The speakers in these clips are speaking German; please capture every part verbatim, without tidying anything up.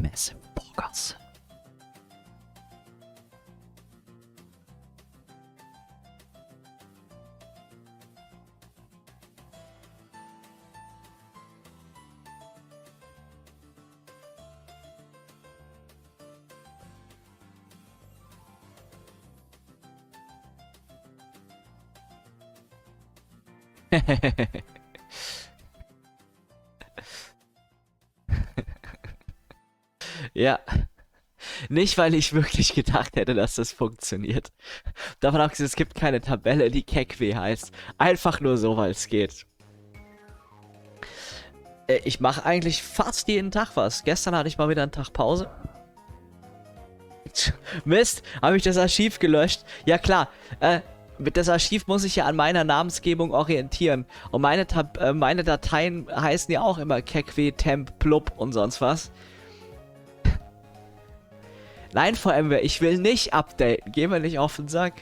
Massive Burgers. Ja. Nicht, weil ich wirklich gedacht hätte, dass das funktioniert. Davon abgesehen, es gibt keine Tabelle, die Kekwe heißt. Einfach nur so, weil es geht. Äh, ich mache eigentlich fast jeden Tag was. Gestern hatte ich mal wieder einen Tag Pause. Mist, habe ich das Archiv gelöscht? Ja klar, äh, mit das Archiv muss ich ja an meiner Namensgebung orientieren. Und meine, Tab äh, meine Dateien heißen ja auch immer Kekwe, Temp, Blub und sonst was. Nein, VMware, ich will nicht updaten. Geh mir nicht auf den Sack.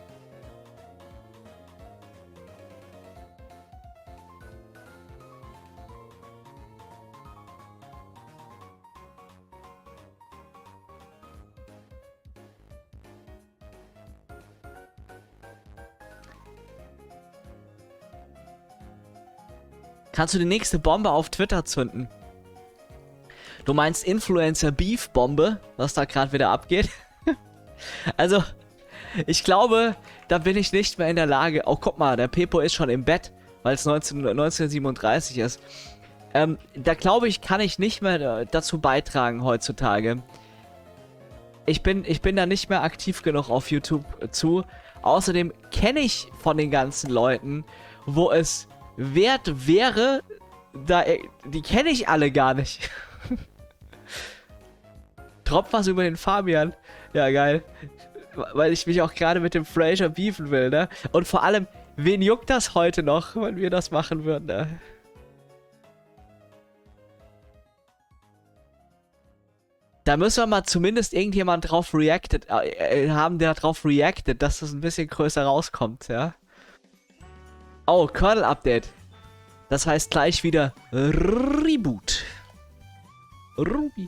Kannst du die nächste Bombe auf Twitter zünden? Du meinst Influencer-Beef-Bombe, was da gerade wieder abgeht? Also, ich glaube, da bin ich nicht mehr in der Lage... Oh, guck mal, der Pepo ist schon im Bett, weil es neunzehnhundertsiebenunddreißig ist. Ähm, da glaube ich, kann ich nicht mehr dazu beitragen heutzutage. Ich bin, ich bin da nicht mehr aktiv genug auf YouTube zu. Außerdem kenne ich von den ganzen Leuten, wo es wert wäre, da, die kenne ich alle gar nicht. Droppt was über den Fabian. Ja, geil. Weil ich mich auch gerade mit dem Fraser beefen will, ne? Und vor allem, wen juckt das heute noch, wenn wir das machen würden, ne? Da müssen wir mal zumindest irgendjemand drauf reacted, äh, haben, der drauf reacted, dass das ein bisschen größer rauskommt, ja? Oh, Kernel-Update. Das heißt gleich wieder Reboot. Ruby.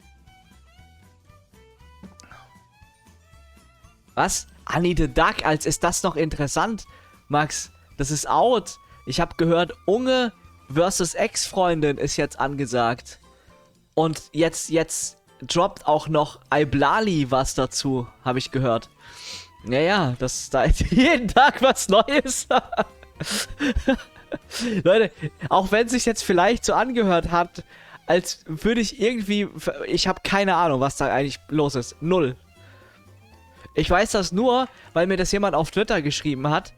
Was? Annie the Duck, als ist das noch interessant? Max, das ist out. Ich habe gehört, Unge versus Ex-Freundin ist jetzt angesagt. Und jetzt, jetzt droppt auch noch Iblali was dazu, habe ich gehört. Ja, ja, das, da ist jeden Tag was Neues. Leute, auch wenn es sich jetzt vielleicht so angehört hat, als würde ich irgendwie... Ich habe keine Ahnung, was da eigentlich los ist. Null. Ich weiß das nur, weil mir das jemand auf Twitter geschrieben hat.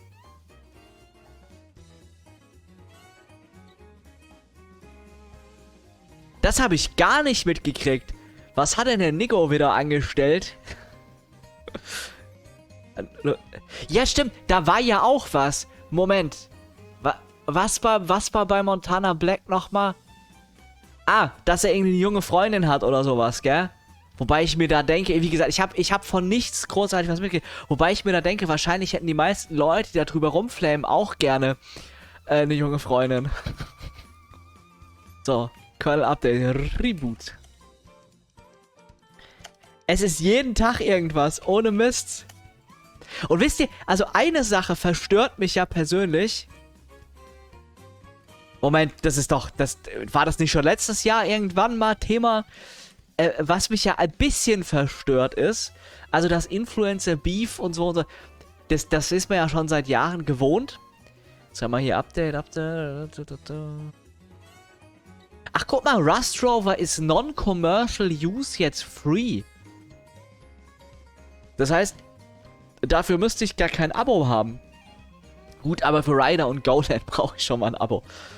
Das habe ich gar nicht mitgekriegt. Was hat denn der Nico wieder angestellt? Ja, stimmt. Da war ja auch was. Moment. Wa was war, was war bei Montana Black nochmal? Ah, dass er irgendwie eine junge Freundin hat oder sowas, gell? Wobei ich mir da denke, wie gesagt, ich habe ich hab von nichts großartig was mitgekriegt. Wobei ich mir da denke, wahrscheinlich hätten die meisten Leute, die da drüber rumflamen, auch gerne äh, eine junge Freundin. So, Kernel Update, Reboot. Es ist jeden Tag irgendwas, ohne Mist. Und wisst ihr, also eine Sache verstört mich ja persönlich. Moment, das ist doch, das war das nicht schon letztes Jahr irgendwann mal Thema? Äh, was mich ja ein bisschen verstört ist, also das Influencer-Beef und so und so, das, das ist mir ja schon seit Jahren gewohnt. Jetzt haben wir hier Update, Update. Ach, guck mal, Rust Rover ist Non-Commercial Use jetzt free. Das heißt, dafür müsste ich gar kein Abo haben. Gut, aber für Ryder und Goland brauche ich schon mal ein Abo.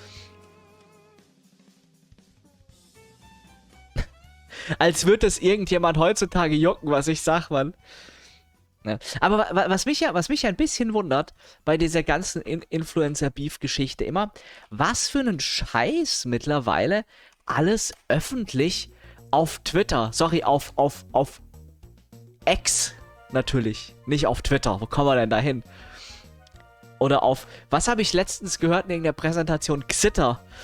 Als würde es irgendjemand heutzutage jucken, was ich sag, Mann. Ja. Aber wa was mich ja, was mich ja ein bisschen wundert bei dieser ganzen In Influencer-Beef-Geschichte immer, was für einen Scheiß mittlerweile alles öffentlich auf Twitter, sorry, auf, auf, auf X natürlich, nicht auf Twitter, wo kommen wir denn da hin? Oder auf, was habe ich letztens gehört in der Präsentation? Xitter.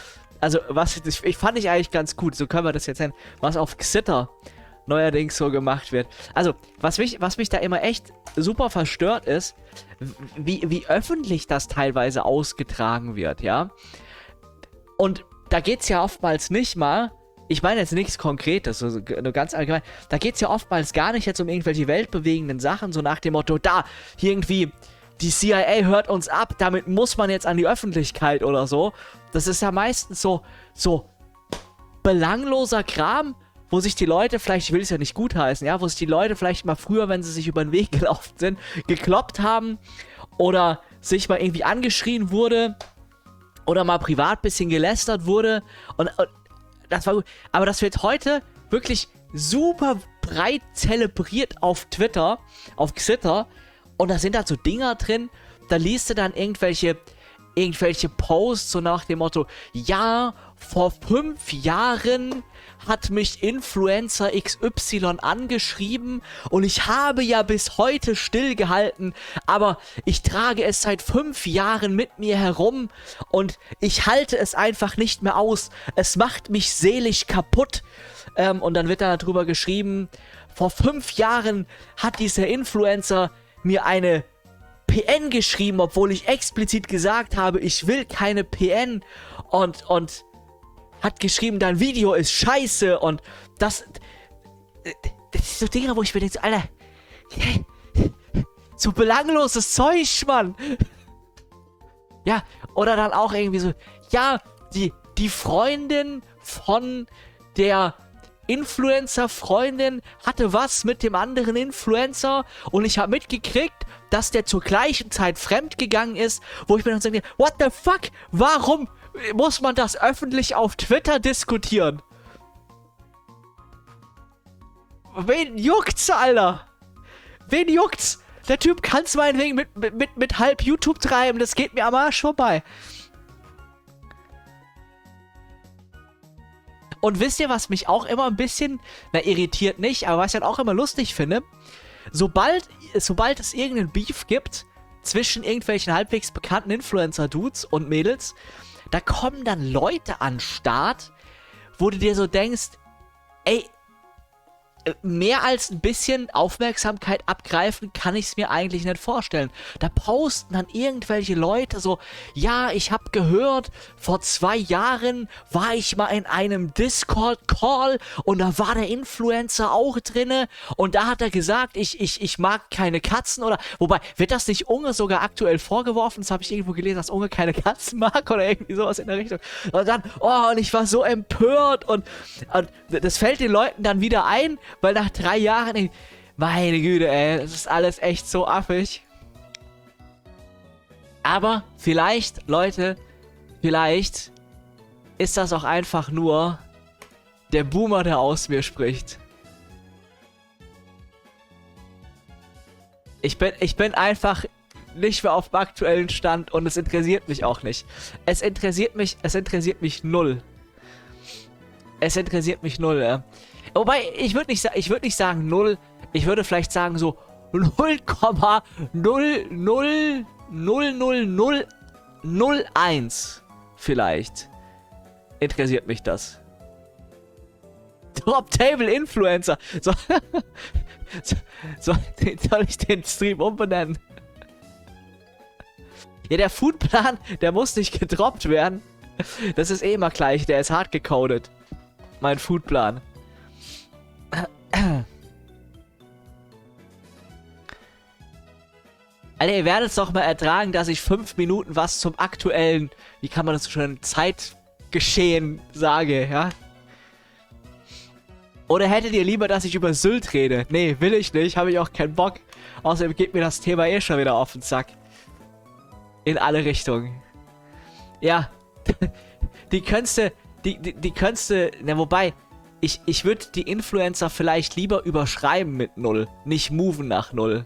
also was ich, ich fand ich eigentlich ganz gut, so können wir das jetzt nennen, was auf Xitter neuerdings so gemacht wird. Also, was mich, was mich da immer echt super verstört ist, wie, wie öffentlich das teilweise ausgetragen wird, ja. Und da geht's ja oftmals nicht mal, ich meine jetzt nichts Konkretes, also nur ganz allgemein, da geht's ja oftmals gar nicht jetzt um irgendwelche weltbewegenden Sachen, so nach dem Motto, da, irgendwie, die C I A hört uns ab, damit muss man jetzt an die Öffentlichkeit oder so. Das ist ja meistens so, so belangloser Kram, wo sich die Leute vielleicht, ich will es ja nicht gutheißen, ja, wo sich die Leute vielleicht mal früher, wenn sie sich über den Weg gelaufen sind, gekloppt haben oder sich mal irgendwie angeschrien wurde oder mal privat ein bisschen gelästert wurde und, und das war gut. Aber das wird heute wirklich super breit zelebriert auf Twitter, auf Xitter und da sind da so Dinger drin, da liest du dann irgendwelche irgendwelche Posts so nach dem Motto, ja, vor fünf Jahren hat mich Influencer X Y angeschrieben und ich habe ja bis heute stillgehalten, aber ich trage es seit fünf Jahren mit mir herum und ich halte es einfach nicht mehr aus. Es macht mich seelisch kaputt. Ähm, und dann wird da drüber geschrieben, vor fünf Jahren hat dieser Influencer mir eine P N geschrieben, obwohl ich explizit gesagt habe, ich will keine P N und, und hat geschrieben, dein Video ist scheiße und das, das ist so Dinge, wo ich mir denke, so, Alter, so belangloses Zeug, Mann. Ja, oder dann auch irgendwie so, ja, die, die Freundin von der Influencer-Freundin hatte was mit dem anderen Influencer und ich habe mitgekriegt, dass der zur gleichen Zeit fremdgegangen ist, wo ich mir dann sage, what the fuck, warum muss man das öffentlich auf Twitter diskutieren? Wen juckt's, Alter? Wen juckt's? Der Typ kann's meinetwegen mit, mit, mit, mit halb YouTube treiben, das geht mir am Arsch vorbei. Und wisst ihr, was mich auch immer ein bisschen, na, irritiert nicht, aber was ich halt auch immer lustig finde? Sobald, sobald es irgendeinen Beef gibt zwischen irgendwelchen halbwegs bekannten Influencer-Dudes und Mädels, da kommen dann Leute an den Start, wo du dir so denkst, ey, mehr als ein bisschen Aufmerksamkeit abgreifen kann ich es mir eigentlich nicht vorstellen. Da posten dann irgendwelche Leute so, ja, ich habe gehört, vor zwei Jahren war ich mal in einem Discord-Call und da war der Influencer auch drinne und da hat er gesagt, ich, ich, ich mag keine Katzen oder, wobei, wird das nicht Unge sogar aktuell vorgeworfen? Das habe ich irgendwo gelesen, dass Unge keine Katzen mag oder irgendwie sowas in der Richtung. Und dann, oh, und ich war so empört und, und das fällt den Leuten dann wieder ein, weil nach drei Jahren, meine Güte, ey, das ist alles echt so affig. Aber vielleicht, Leute, vielleicht ist das auch einfach nur der Boomer, der aus mir spricht. Ich bin, ich bin einfach nicht mehr auf dem aktuellen Stand und es interessiert mich auch nicht. Es interessiert mich, es interessiert mich null. Es interessiert mich null, ja. Wobei, ich würde nicht, ich würd nicht sagen null, ich würde vielleicht sagen so null Komma null null null null null null eins vielleicht. Interessiert mich das. Top Table Influencer. So, so, so, soll ich den Stream umbenennen? Ja, der Foodplan, der muss nicht gedroppt werden. Das ist eh immer gleich, der ist hart gecodet. Mein Foodplan. Alter, ihr werdet es doch mal ertragen, dass ich fünf Minuten was zum aktuellen, wie kann man das so schön, Zeitgeschehen sage, ja? Oder hättet ihr lieber, dass ich über Sylt rede? Nee, will ich nicht, habe ich auch keinen Bock. Außerdem geht mir das Thema eh schon wieder auf den Sack. In alle Richtungen. Ja, die könntest du, die, die, die könntest du, na wobei, ich, ich würde die Influencer vielleicht lieber überschreiben mit null, nicht moven nach null.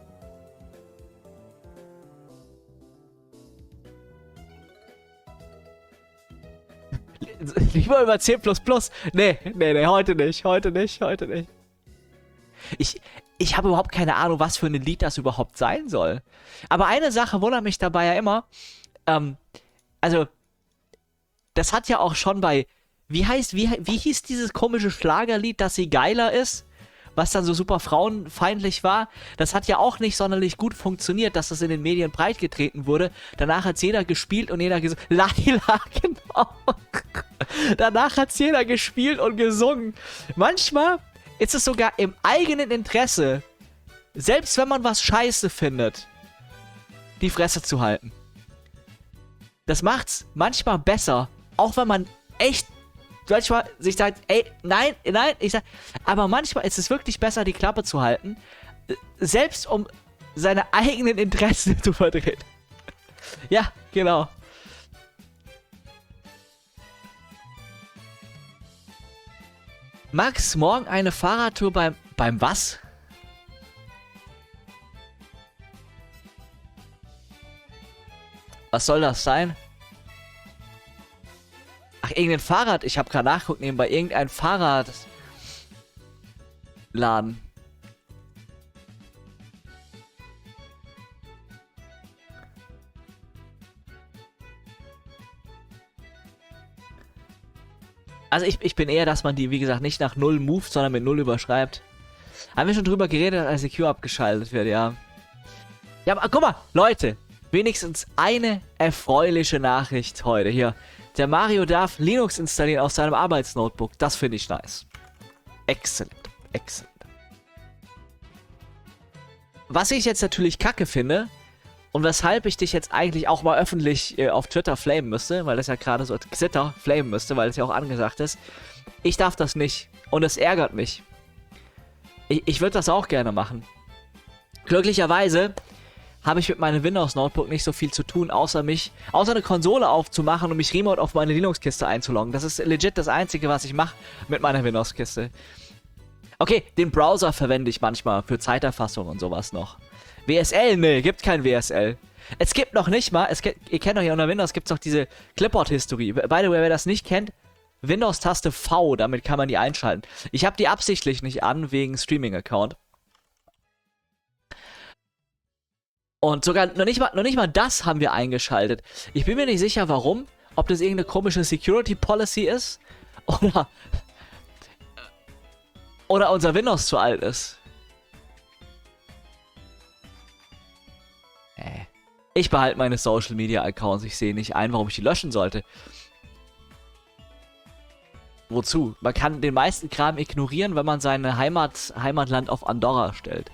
Lieber über C plus plus. Nee, nee, nee, heute nicht, heute nicht, heute nicht. Ich, ich habe überhaupt keine Ahnung, was für ein Lied das überhaupt sein soll. Aber eine Sache wundert mich dabei ja immer. Ähm, also, das hat ja auch schon bei, wie heißt, wie, wie hieß dieses komische Schlagerlied, dass sie geiler ist? Was dann so super frauenfeindlich war, das hat ja auch nicht sonderlich gut funktioniert, dass das in den Medien breitgetreten wurde. Danach hat es jeder gespielt und jeder gesungen. Laila, genau. Danach hat es jeder gespielt und gesungen. Manchmal ist es sogar im eigenen Interesse, selbst wenn man was scheiße findet, die Fresse zu halten. Das macht's manchmal besser, auch wenn man echt manchmal sich sagt, ey, nein, nein, ich sag, aber manchmal ist es wirklich besser, die Klappe zu halten, selbst um seine eigenen Interessen zu vertreten. Ja, genau. Max, morgen eine Fahrradtour beim, beim was? Was soll das sein? Ach, irgendein Fahrrad. Ich habe gerade nachgeguckt, nebenbei irgendein Fahrradladen. Also ich, ich bin eher, dass man die, wie gesagt, nicht nach null moved, sondern mit null überschreibt. Haben wir schon drüber geredet, als I C Q abgeschaltet wird, ja. Ja, aber guck mal, Leute. Wenigstens eine erfreuliche Nachricht heute hier. Der Mario darf Linux installieren auf seinem Arbeitsnotebook. Das finde ich nice. Excellent. Excellent. Was ich jetzt natürlich kacke finde und weshalb ich dich jetzt eigentlich auch mal öffentlich äh, auf Twitter flamen müsste, weil das ja gerade so Twitter flamen müsste, weil es ja auch angesagt ist. Ich darf das nicht. Und es ärgert mich. Ich, ich würde das auch gerne machen. Glücklicherweise habe ich mit meinem Windows-Notebook nicht so viel zu tun, außer mich, außer eine Konsole aufzumachen und mich remote auf meine Linux-Kiste einzuloggen. Das ist legit das Einzige, was ich mache mit meiner Windows-Kiste. Okay, den Browser verwende ich manchmal für Zeiterfassung und sowas noch. W S L? Nee, gibt kein W S L. Es gibt noch nicht mal, es gibt, ihr kennt doch hier unter Windows, gibt es doch diese Clipboard-History. By the way, wer das nicht kennt, Windows-Taste V, damit kann man die einschalten. Ich habe die absichtlich nicht an, wegen Streaming-Account. Und sogar noch nicht, mal, noch nicht mal das haben wir eingeschaltet. Ich bin mir nicht sicher, warum. Ob das irgendeine komische Security Policy ist. Oder. Oder unser Windows zu alt ist. Äh. Ich behalte meine Social Media Accounts. Ich sehe nicht ein, warum ich die löschen sollte. Wozu? Man kann den meisten Kram ignorieren, wenn man sein Heimat, Heimatland auf Andorra stellt.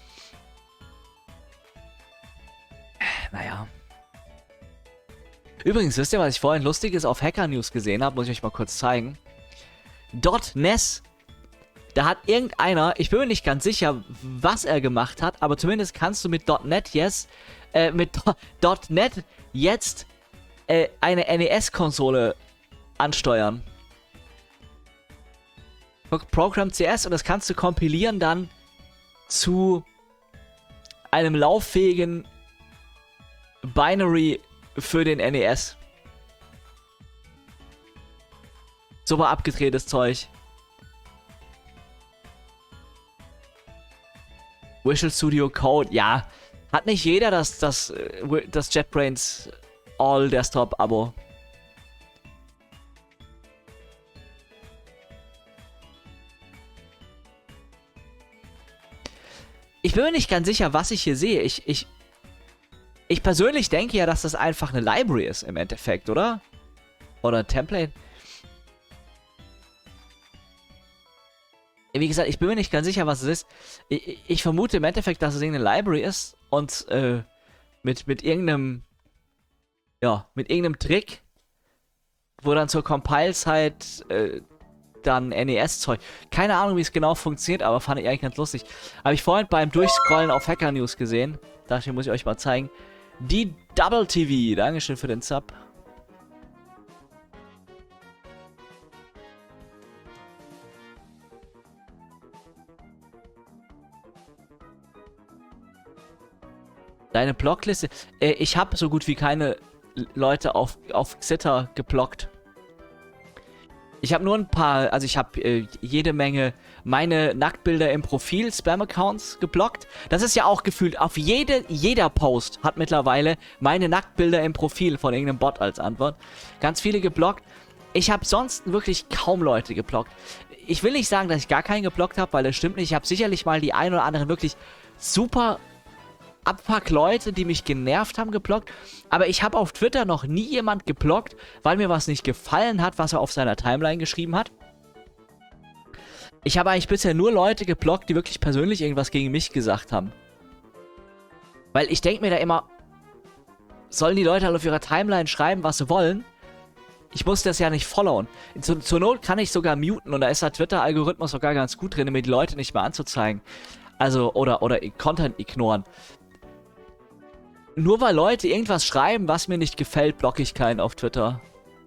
Naja. Übrigens, wisst ihr, was ich vorhin Lustiges auf Hacker News gesehen habe? Muss ich euch mal kurz zeigen. .nes. Da hat irgendeiner, ich bin mir nicht ganz sicher, was er gemacht hat, aber zumindest kannst du mit .net yes, äh, mit .net jetzt äh, eine N E S-Konsole ansteuern. Program C S und das kannst du kompilieren dann zu einem lauffähigen Binary für den N E S. Super abgedrehtes Zeug. Visual Studio Code, ja. Hat nicht jeder das, das, das JetBrains All Desktop Abo. Ich bin mir nicht ganz sicher, was ich hier sehe. Ich, ich, ich persönlich denke ja, dass das einfach eine Library ist im Endeffekt, oder? Oder ein Template. Wie gesagt, ich bin mir nicht ganz sicher, was es ist. Ich, ich vermute im Endeffekt, dass es irgendeine Library ist und äh, mit, mit irgendeinem, ja, mit irgendeinem Trick, wo dann zur Compile-Zeit äh, dann N E S-Zeug. Keine Ahnung, wie es genau funktioniert, aber fand ich eigentlich ganz lustig. Habe ich vorhin beim Durchscrollen auf Hacker News gesehen. Dachte ich, muss ich euch mal zeigen. Die Double T V, Dankeschön für den Sub. Deine Blockliste? Äh, ich habe so gut wie keine Leute auf, auf Xitter geblockt. Ich habe nur ein paar, also ich habe äh, jede Menge meine Nacktbilder im Profil, Spam-Accounts geblockt. Das ist ja auch gefühlt, auf jede, jeder Post hat mittlerweile meine Nacktbilder im Profil von irgendeinem Bot als Antwort. Ganz viele geblockt. Ich habe sonst wirklich kaum Leute geblockt. Ich will nicht sagen, dass ich gar keinen geblockt habe, weil das stimmt nicht. Ich habe sicherlich mal die ein oder anderen wirklich super Abfuck-Leute, die mich genervt haben, geblockt. Aber ich habe auf Twitter noch nie jemand geblockt, weil mir was nicht gefallen hat, was er auf seiner Timeline geschrieben hat. Ich habe eigentlich bisher nur Leute geblockt, die wirklich persönlich irgendwas gegen mich gesagt haben. Weil ich denke mir da immer, sollen die Leute halt auf ihrer Timeline schreiben, was sie wollen? Ich muss das ja nicht followen. Zu, zur Not kann ich sogar muten und da ist der Twitter-Algorithmus sogar ganz gut drin, mir die Leute nicht mehr anzuzeigen. Also, oder, oder Content ignoren. Nur weil Leute irgendwas schreiben, was mir nicht gefällt, blocke ich keinen auf Twitter.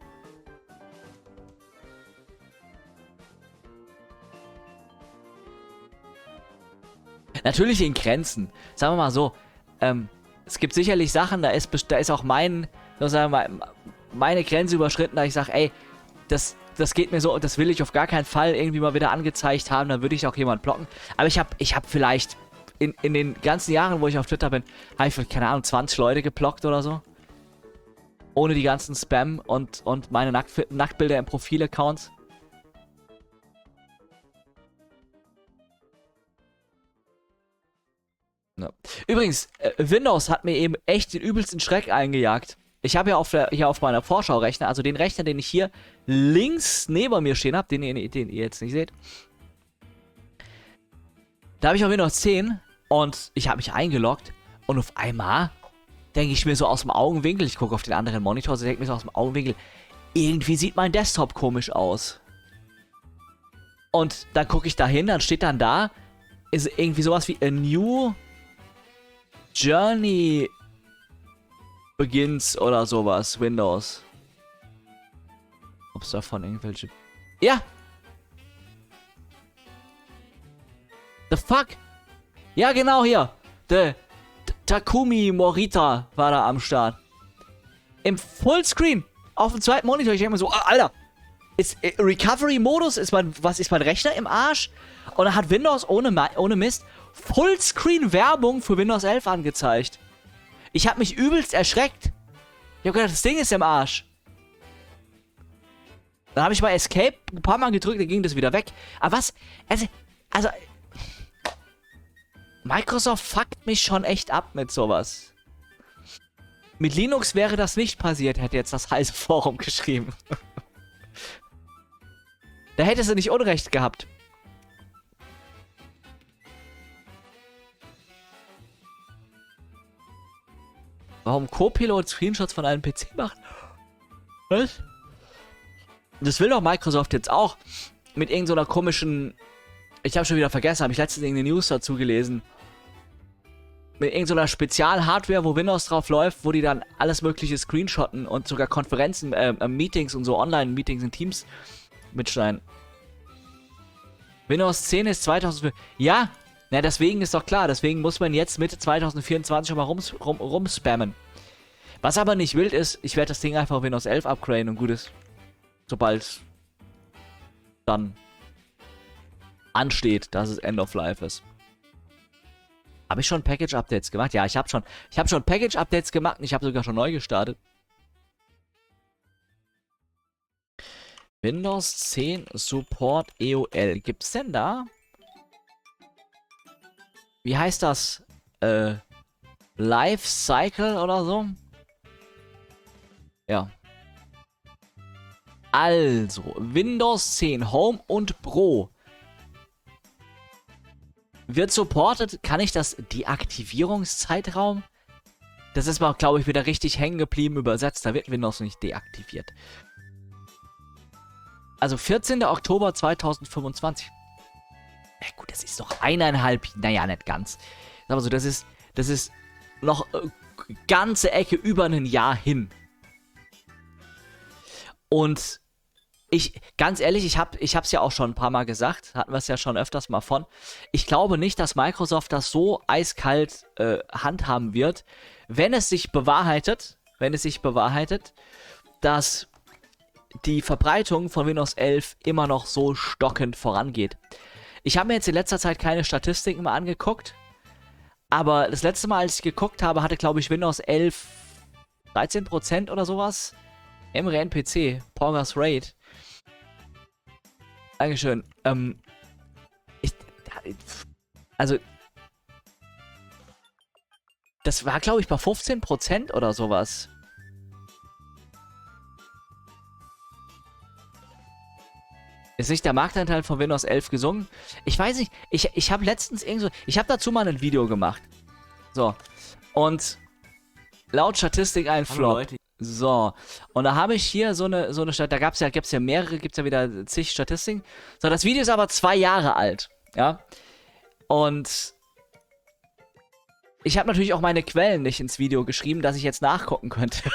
Natürlich in Grenzen. Sagen wir mal so, ähm, es gibt sicherlich Sachen, da ist, da ist auch mein, sozusagen, meine Grenze überschritten, da ich sage, ey, das, das geht mir so, das will ich auf gar keinen Fall irgendwie mal wieder angezeigt haben, dann würde ich auch jemand blocken. Aber ich habe ich hab vielleicht in, in den ganzen Jahren, wo ich auf Twitter bin, habe ich, keine Ahnung, zwanzig Leute geblockt oder so. Ohne die ganzen Spam und, und meine Nackt, Nacktbilder im Profil-Accounts. Ja. Übrigens, äh, Windows hat mir eben echt den übelsten Schreck eingejagt. Ich habe ja auf der, hier auf meiner Vorschau-Rechner, also den Rechner, den ich hier links neben mir stehen habe, den ihr, den ihr jetzt nicht seht. Da habe ich auf Windows zehn und ich habe mich eingeloggt und auf einmal denke ich mir so aus dem Augenwinkel, ich gucke auf den anderen Monitor, so denke ich mir so aus dem Augenwinkel, irgendwie sieht mein Desktop komisch aus. Und dann gucke ich da hin, dann steht dann da, ist irgendwie sowas wie a new Journey begins oder sowas, Windows. Ob es davon irgendwelche... Ja! The fuck? Ja, genau hier. The Takumi Morita war da am Start. Im Fullscreen. Auf dem zweiten Monitor. Ich denke mir so, Alter. Ist äh, Recovery-Modus? Ist mein, was ist mein Rechner im Arsch? Und dann hat Windows ohne, ohne Mist Fullscreen-Werbung für Windows elf angezeigt. Ich habe mich übelst erschreckt. Ich habe gedacht, das Ding ist im Arsch. Dann habe ich mal Escape ein paar Mal gedrückt, dann ging das wieder weg. Aber was? Also, also... Microsoft fuckt mich schon echt ab mit sowas. Mit Linux wäre das nicht passiert, hätte jetzt das heiße Forum geschrieben. Da hätte sie nicht Unrecht gehabt. Warum Copilot Screenshots von einem P C macht? Was? Das will doch Microsoft jetzt auch. Mit irgendeiner komischen... Ich habe schon wieder vergessen, habe ich letztens irgendeine News dazu gelesen. Mit irgendeiner Spezial-Hardware, wo Windows drauf läuft, wo die dann alles mögliche screenshotten und sogar Konferenzen, äh, Meetings und so Online-Meetings in Teams mitschneiden. Windows zehn ist zweitausendvier. Ja, na deswegen ist doch klar, deswegen muss man jetzt Mitte zwanzig vierundzwanzig schon mal rum, rum, rumspammen. Was aber nicht wild ist, ich werde das Ding einfach auf Windows elf upgraden und gut ist. Sobald dann ansteht, dass es End of Life ist. Habe ich schon Package-Updates gemacht? Ja, ich habe schon, ich habe schon Package-Updates gemacht und ich habe sogar schon neu gestartet. Windows zehn Support E O L. Gibt's denn da? Wie heißt das? Äh, Life Cycle oder so? Ja. Also, Windows zehn Home und Pro wird supported. Kann ich das Deaktivierungszeitraum? Das ist mal, glaube ich, wieder richtig hängen geblieben übersetzt. Da wird Windows nicht deaktiviert. Also vierzehnter Oktober zweitausendfünfundzwanzig. Ja gut, das ist doch eineinhalb... Naja, nicht ganz. Aber so, das ist... Das ist noch äh, ganze Ecke über ein Jahr hin. Und ich, ganz ehrlich, ich habe ich hab's ja auch schon ein paar Mal gesagt, hatten wir es ja schon öfters mal von. Ich glaube nicht, dass Microsoft das so eiskalt äh, handhaben wird, wenn es sich bewahrheitet, wenn es sich bewahrheitet, dass die Verbreitung von Windows elf immer noch so stockend vorangeht. Ich habe mir jetzt in letzter Zeit keine Statistiken mehr angeguckt, aber das letzte Mal, als ich geguckt habe, hatte, glaube ich, Windows elf dreizehn Prozent oder sowas. Emre N P C, Porgas Raid. Dankeschön. Ähm, ich, also, das war, glaube ich, bei fünfzehn Prozent oder sowas. Ist nicht der Marktanteil von Windows elf gesungen? Ich weiß nicht, ich, ich habe letztens irgendwo, ich habe dazu mal ein Video gemacht. So, und laut Statistik ein Flop. So, und da habe ich hier so eine, so eine Stadt, da gab es ja, gibt's ja mehrere, gibt es ja wieder zig Statistiken. So, das Video ist aber zwei Jahre alt, ja. Und ich habe natürlich auch meine Quellen nicht ins Video geschrieben, dass ich jetzt nachgucken könnte.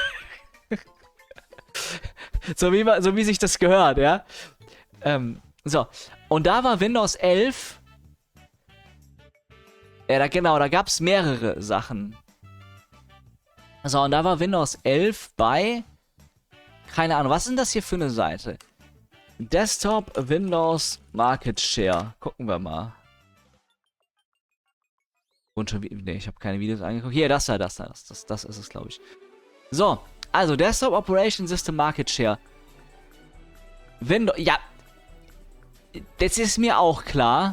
so, wie, so wie sich das gehört, ja. Ähm, so, und da war Windows elf. Ja, da, genau, da gab es mehrere Sachen. So, und da war Windows elf bei, keine Ahnung, was ist denn das hier für eine Seite? Desktop Windows Market Share. Gucken wir mal. Und schon, ne, ich habe keine Videos angeguckt. Hier, das da, das da, das, das, das ist es, glaube ich. So, also Desktop Operation System Market Share. Windows, ja. Das ist mir auch klar.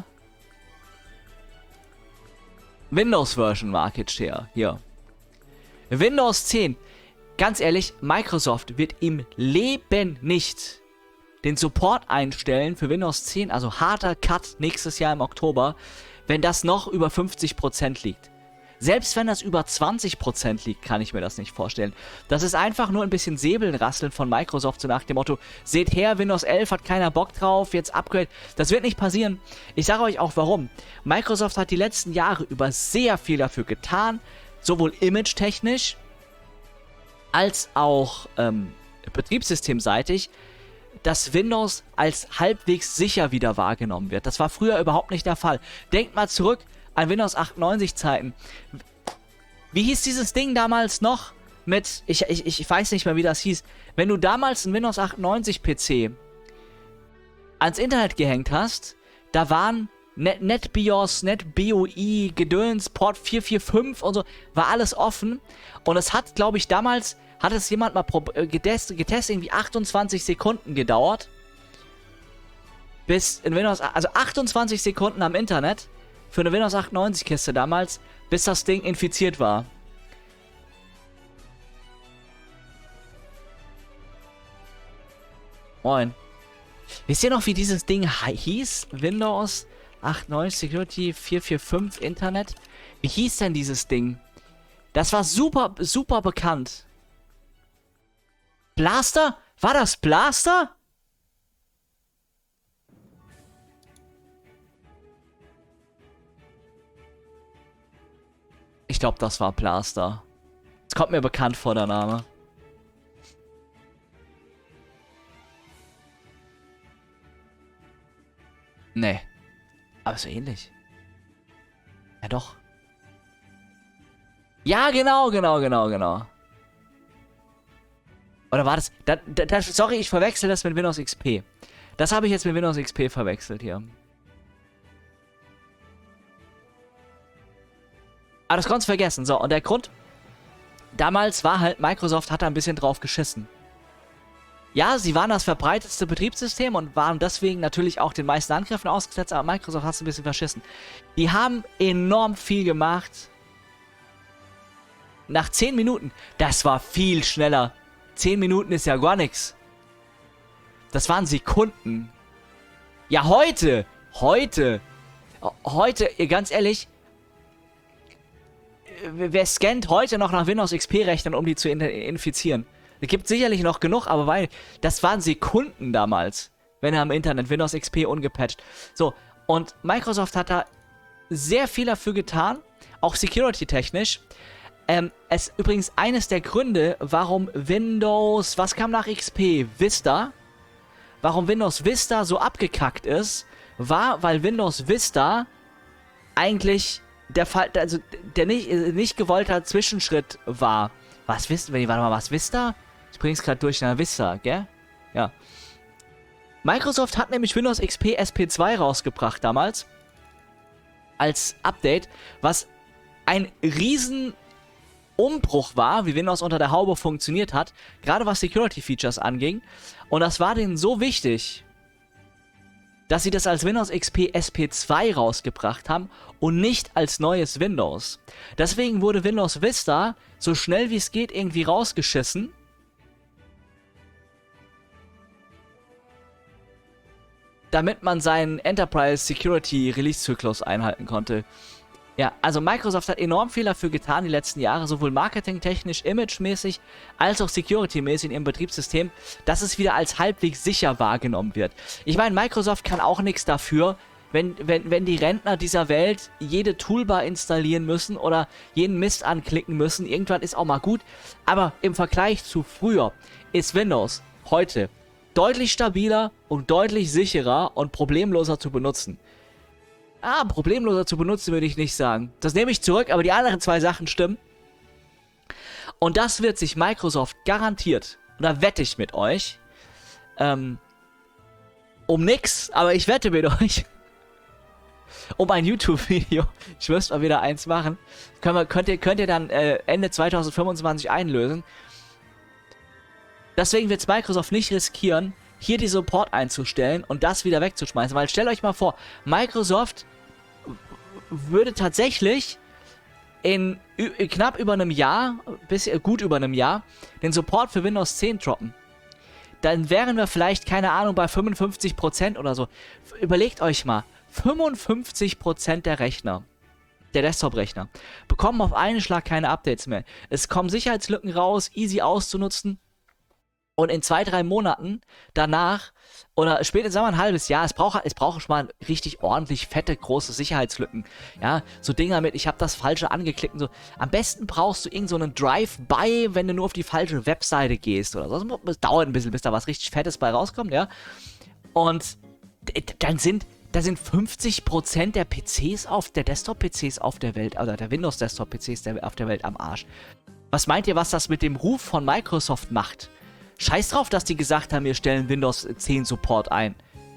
Windows Version Market Share. Hier. Windows zehn. Ganz ehrlich, Microsoft wird im Leben nicht den Support einstellen für Windows zehn. Also harter Cut nächstes Jahr im Oktober, wenn das noch über fünfzig Prozent liegt. Selbst wenn das über zwanzig Prozent liegt, kann ich mir das nicht vorstellen. Das ist einfach nur ein bisschen Säbelrasseln von Microsoft, so nach dem Motto, seht her, Windows elf hat keiner Bock drauf, jetzt Upgrade. Das wird nicht passieren. Ich sage euch auch warum. Microsoft hat die letzten Jahre über sehr viel dafür getan, sowohl image-technisch, als auch ähm, betriebssystemseitig, dass Windows als halbwegs sicher wieder wahrgenommen wird. Das war früher überhaupt nicht der Fall. Denkt mal zurück an Windows achtundneunzig Zeiten. Wie hieß dieses Ding damals noch? Mit, ich, ich, ich weiß nicht mehr, wie das hieß. Wenn du damals einen Windows achtundneunzig P C ans Internet gehängt hast, da waren Net, NetBIOS, NetBOI, Gedöns, Port vier vier fünf und so, war alles offen. Und es hat, glaube ich, damals, hat es jemand mal äh, getestet, getestet, irgendwie achtundzwanzig Sekunden gedauert. Bis in Windows, also achtundzwanzig Sekunden am Internet für eine Windows achtundneunzig Kiste damals, bis das Ding infiziert war. Moin. Wisst ihr noch, wie dieses Ding hieß? Windows achtundneunzig Security vier vier fünf Internet? Wie hieß denn dieses Ding? Das war super, super bekannt. Blaster? War das Blaster? Ich glaube, das war Blaster. Es kommt mir bekannt vor, der Name. Nee. Aber so ähnlich. Ja, doch. Ja, genau, genau, genau, genau. Oder war das, da, da, sorry, ich verwechsel das mit Windows X P. Das habe ich jetzt mit Windows X P verwechselt hier. Aber das konntest du vergessen. So, und der Grund, damals war halt, Microsoft hat da ein bisschen drauf geschissen. Ja, sie waren das verbreitetste Betriebssystem und waren deswegen natürlich auch den meisten Angriffen ausgesetzt, aber Microsoft hat es ein bisschen verschissen. Die haben enorm viel gemacht. Nach zehn Minuten, das war viel schneller. zehn Minuten ist ja gar nichts. Das waren Sekunden. Ja, heute, heute, heute, ganz ehrlich, wer scannt heute noch nach Windows X P-Rechnern, um die zu infizieren? Es gibt sicherlich noch genug, aber weil das waren Sekunden damals, wenn er am Internet Windows X P ungepatcht. So, und Microsoft hat da sehr viel dafür getan, auch security-technisch. Ähm, es ist übrigens eines der Gründe, warum Windows, was kam nach X P? Vista. Warum Windows Vista so abgekackt ist, war, weil Windows Vista eigentlich der Fall, also der nicht, nicht gewollter Zwischenschritt war. Was Vista? Warte mal, was Vista? Ich bring's gerade durch nach Vista, gell? Ja. Microsoft hat nämlich Windows X P S P zwei rausgebracht damals. Als Update, was ein riesen Umbruch war, wie Windows unter der Haube funktioniert hat, gerade was Security-Features anging. Und das war denen so wichtig, dass sie das als Windows X P S P zwei rausgebracht haben und nicht als neues Windows. Deswegen wurde Windows Vista so schnell wie es geht irgendwie rausgeschissen. Damit man seinen Enterprise Security Release Zyklus einhalten konnte. Ja, also Microsoft hat enorm viel dafür getan die letzten Jahre, sowohl marketingtechnisch, imagemäßig, als auch security-mäßig in ihrem Betriebssystem, dass es wieder als halbwegs sicher wahrgenommen wird. Ich meine, Microsoft kann auch nichts dafür, wenn, wenn, wenn die Rentner dieser Welt jede Toolbar installieren müssen oder jeden Mist anklicken müssen. Irgendwann ist auch mal gut. Aber im Vergleich zu früher ist Windows heute deutlich stabiler und deutlich sicherer und problemloser zu benutzen. Ah, problemloser zu benutzen würde ich nicht sagen. Das nehme ich zurück, aber die anderen zwei Sachen stimmen. Und das wird sich Microsoft garantiert, und da wette ich mit euch, ähm, um nix, aber ich wette mit euch, um ein YouTube-Video, ich müsste mal wieder eins machen, Können wir, könnt, ihr, könnt ihr dann äh, Ende zwanzig fünfundzwanzig einlösen. Deswegen wird es Microsoft nicht riskieren, hier die Support einzustellen und das wieder wegzuschmeißen. Weil stellt euch mal vor, Microsoft würde tatsächlich in, in knapp über einem Jahr, bis gut über einem Jahr, den Support für Windows zehn droppen. Dann wären wir vielleicht, keine Ahnung, bei fünfundfünfzig Prozent oder so. Überlegt euch mal, fünfundfünfzig Prozent der Rechner, der Desktop-Rechner, bekommen auf einen Schlag keine Updates mehr. Es kommen Sicherheitslücken raus, easy auszunutzen. Und in zwei, drei Monaten danach, oder später, sagen wir ein halbes Jahr, es braucht, es braucht schon mal richtig ordentlich fette, große Sicherheitslücken. Ja, so Dinger mit, ich habe das Falsche angeklickt und so. Am besten brauchst du irgend so einen Drive-by, wenn du nur auf die falsche Webseite gehst oder so. Das dauert ein bisschen, bis da was richtig Fettes bei rauskommt, ja. Und dann sind, da sind fünfzig Prozent der P Cs auf, der Desktop-P Cs auf der Welt, oder der Windows-Desktop-P Cs der, auf der Welt am Arsch. Was meint ihr, was das mit dem Ruf von Microsoft macht? Scheiß drauf, dass die gesagt haben, wir stellen Windows zehn Support ein.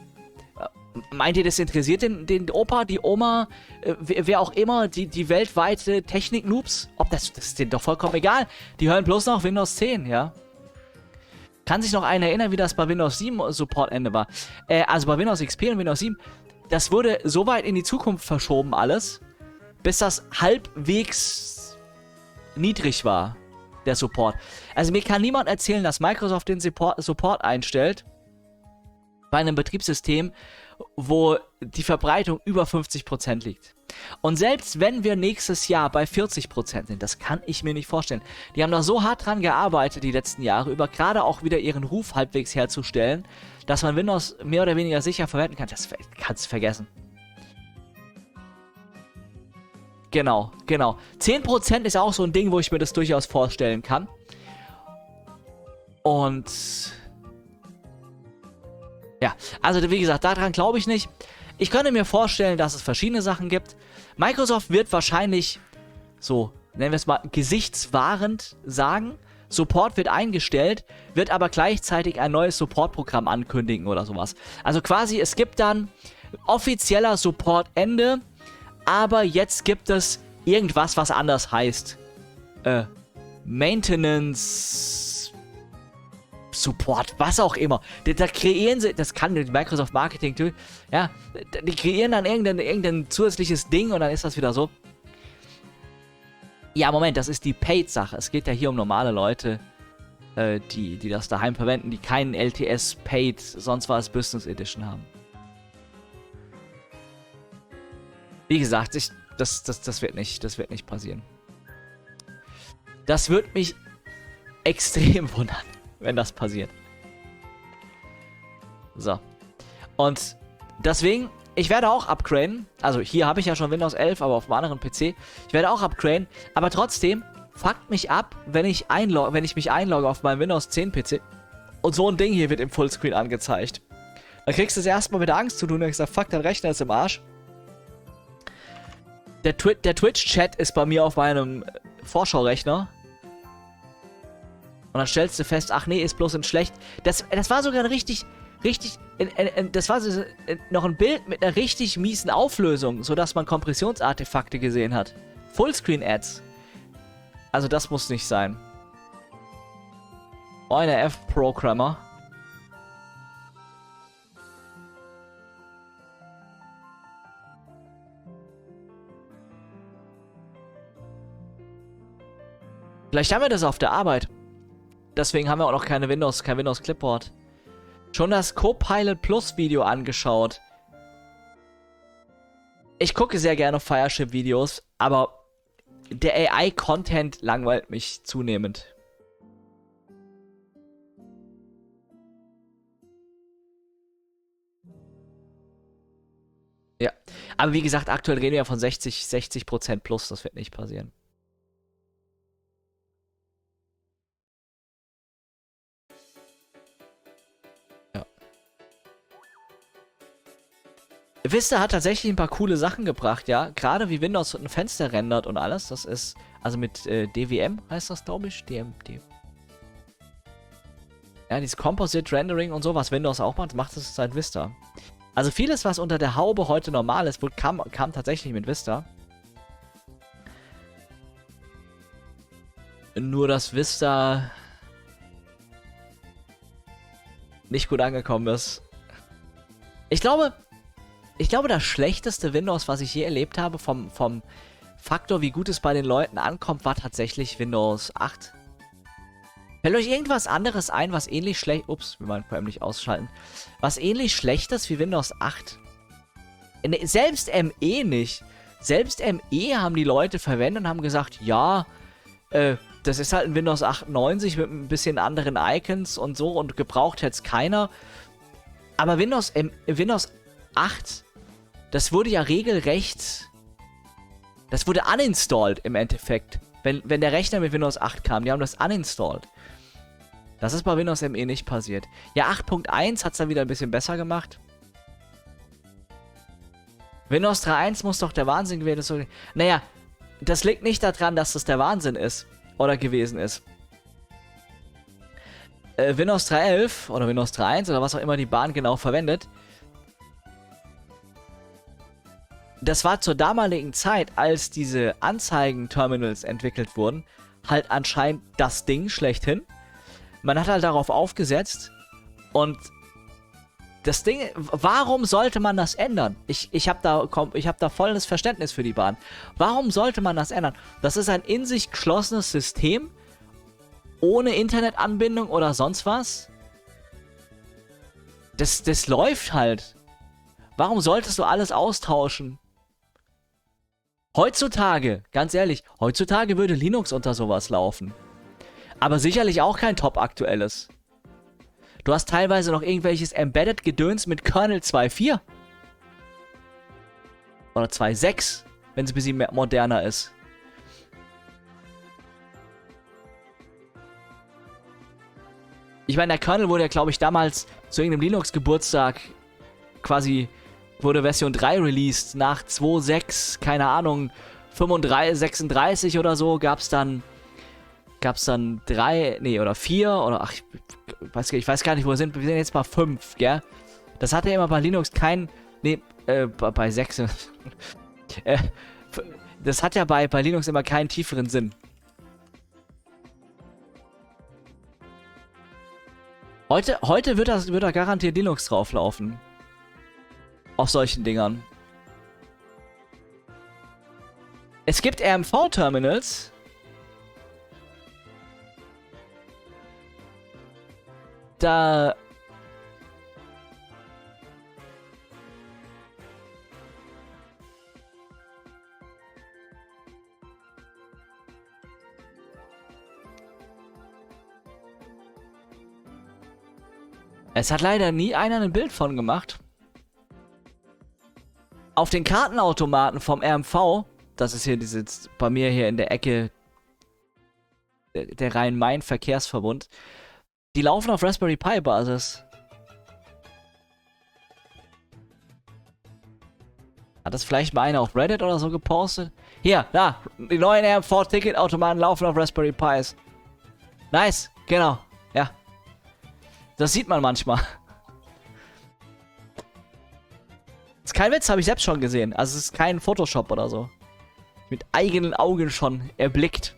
Meint ihr, das interessiert den, den Opa, die Oma, äh, wer, wer auch immer, die, die weltweite Technik-Noobs? Ob das, das ist denen doch vollkommen egal. Die hören bloß noch Windows zehn, ja? Kann sich noch einer erinnern, wie das bei Windows sieben Support-Ende war? Äh, also bei Windows X P und Windows sieben, das wurde so weit in die Zukunft verschoben alles, bis das halbwegs niedrig war. Der Support. Also mir kann niemand erzählen, dass Microsoft den Support, Support einstellt bei einem Betriebssystem, wo die Verbreitung über fünfzig Prozent liegt. Und selbst wenn wir nächstes Jahr bei vierzig Prozent sind, das kann ich mir nicht vorstellen. Die haben da so hart dran gearbeitet die letzten Jahre, über gerade auch wieder ihren Ruf halbwegs herzustellen, dass man Windows mehr oder weniger sicher verwenden kann. Das kannst du vergessen. Genau, genau. zehn Prozent ist auch so ein Ding, wo ich mir das durchaus vorstellen kann. Und ja, also wie gesagt, daran glaube ich nicht. Ich könnte mir vorstellen, dass es verschiedene Sachen gibt. Microsoft wird wahrscheinlich so, nennen wir es mal, gesichtswahrend sagen, Support wird eingestellt, wird aber gleichzeitig ein neues Support-Programm ankündigen oder sowas. Also quasi, es gibt dann offizieller Support-Ende, aber jetzt gibt es irgendwas, was anders heißt. Äh, Maintenance Support, was auch immer. Da, da kreieren sie, das kann Microsoft Marketing tun, ja, die kreieren dann irgendein, irgendein zusätzliches Ding und dann ist das wieder so. Ja, Moment, das ist die Paid-Sache. Es geht ja hier um normale Leute, äh, die, die das daheim verwenden, die keinen L T S Paid, sonst was Business Edition haben. Wie gesagt, ich, das, das, das, wird nicht, das wird nicht passieren. Das wird mich extrem wundern, wenn das passiert. So. Und deswegen, ich werde auch upgraden. Also hier habe ich ja schon Windows elf, aber auf einem anderen P C. Ich werde auch upgraden. Aber trotzdem, fuckt mich ab, wenn ich, einlog wenn ich mich einlogge auf meinem Windows zehn P C. Und so ein Ding hier wird im Fullscreen angezeigt. Dann kriegst du es erstmal mit der Angst zu tun. Und ich sage, fuck, dein Rechner ist im Arsch. Der, Twi der Twitch-Chat ist bei mir auf meinem Vorschau-Rechner. Und dann stellst du fest, ach nee, ist bloß ein schlecht. Das, das war sogar ein richtig, richtig, das war so noch ein Bild mit einer richtig miesen Auflösung, sodass man Kompressionsartefakte gesehen hat. Fullscreen-Ads. Also das muss nicht sein. Eine F-Programmer. Vielleicht haben wir das auf der Arbeit. Deswegen haben wir auch noch keine Windows, kein Windows Clipboard. Schon das Copilot Plus Video angeschaut. Ich gucke sehr gerne Fireship Videos, aber der A I-Content langweilt mich zunehmend. Ja, aber wie gesagt, aktuell reden wir ja von sechzig, sechzig Prozent plus, das wird nicht passieren. Ja. Vista hat tatsächlich ein paar coole Sachen gebracht, ja. Gerade wie Windows ein Fenster rendert und alles. Das ist, also mit äh, D W M heißt das, glaube ich. D M D. Ja, dieses Composite Rendering und so, was Windows auch macht, macht es seit Vista. Also vieles, was unter der Haube heute normal ist, kam, kam tatsächlich mit Vista. Nur, dass Vista nicht gut angekommen ist. Ich glaube, ich glaube, das schlechteste Windows, was ich je erlebt habe, vom, vom Faktor, wie gut es bei den Leuten ankommt, war tatsächlich Windows acht. Fällt euch irgendwas anderes ein, was ähnlich schlecht... Ups, wir wollen vor allem nicht ausschalten. Was ähnlich schlecht ist wie Windows acht? Ne, selbst M E nicht. Selbst M E haben die Leute verwendet und haben gesagt, ja, äh, das ist halt ein Windows achtundneunzig mit ein bisschen anderen Icons und so und gebraucht hätte es keiner. Aber Windows, M Windows acht, das wurde ja regelrecht... Das wurde uninstalled im Endeffekt. Wenn, wenn der Rechner mit Windows acht kam, die haben das uninstalled. Das ist bei Windows M E nicht passiert. Ja, acht Punkt eins hat es dann wieder ein bisschen besser gemacht. Windows drei Punkt eins muss doch der Wahnsinn gewesen sein. Naja, das liegt nicht daran, dass das der Wahnsinn ist. Oder gewesen ist. Äh, Windows drei Punkt elf oder Windows drei Punkt eins oder was auch immer die Bahn genau verwendet. Das war zur damaligen Zeit, als diese Anzeigen-Terminals entwickelt wurden, halt anscheinend das Ding schlechthin. Man hat halt darauf aufgesetzt und das Ding, warum sollte man das ändern? Ich, ich habe da, ich hab da volles Verständnis für die Bahn. Warum sollte man das ändern? Das ist ein in sich geschlossenes System, ohne Internetanbindung oder sonst was. Das, das läuft halt. Warum solltest du alles austauschen? Heutzutage, ganz ehrlich, heutzutage würde Linux unter sowas laufen. Aber sicherlich auch kein top-aktuelles. Du hast teilweise noch irgendwelches Embedded-Gedöns mit Kernel zwei Punkt vier. Oder zwei Punkt sechs, wenn es ein bisschen mehr moderner ist. Ich meine, der Kernel wurde ja, glaube ich, damals zu irgendeinem Linux-Geburtstag quasi, wurde Version drei released. Nach zwei Punkt sechs, keine Ahnung, fünfunddreißig, sechsunddreißig oder so, gab es dann gab es dann drei, nee, oder vier, oder ach, ich weiß, ich weiß gar nicht, wo wir sind. Wir sind jetzt bei fünf, gell? Das hatte ja immer bei Linux kein, nee, äh, bei sechs. äh, das hat ja bei, bei Linux immer keinen tieferen Sinn. Heute, heute wird, das, wird da garantiert Linux drauflaufen. Auf solchen Dingern. Es gibt R M V-Terminals. Da... Es hat leider nie einer ein Bild von gemacht. Auf den Kartenautomaten vom R M V, das ist hier diese, bei mir hier in der Ecke, der, der Rhein-Main-Verkehrsverbund, die laufen auf Raspberry Pi Basis. Hat das vielleicht mal einer auf Reddit oder so gepostet? Hier, da, die neuen R M V-Ticketautomaten laufen auf Raspberry Pis. Nice, Genau, ja. Das sieht man manchmal. Ist kein Witz, habe ich selbst schon gesehen. Also es ist kein Photoshop oder so. Mit eigenen Augen schon erblickt.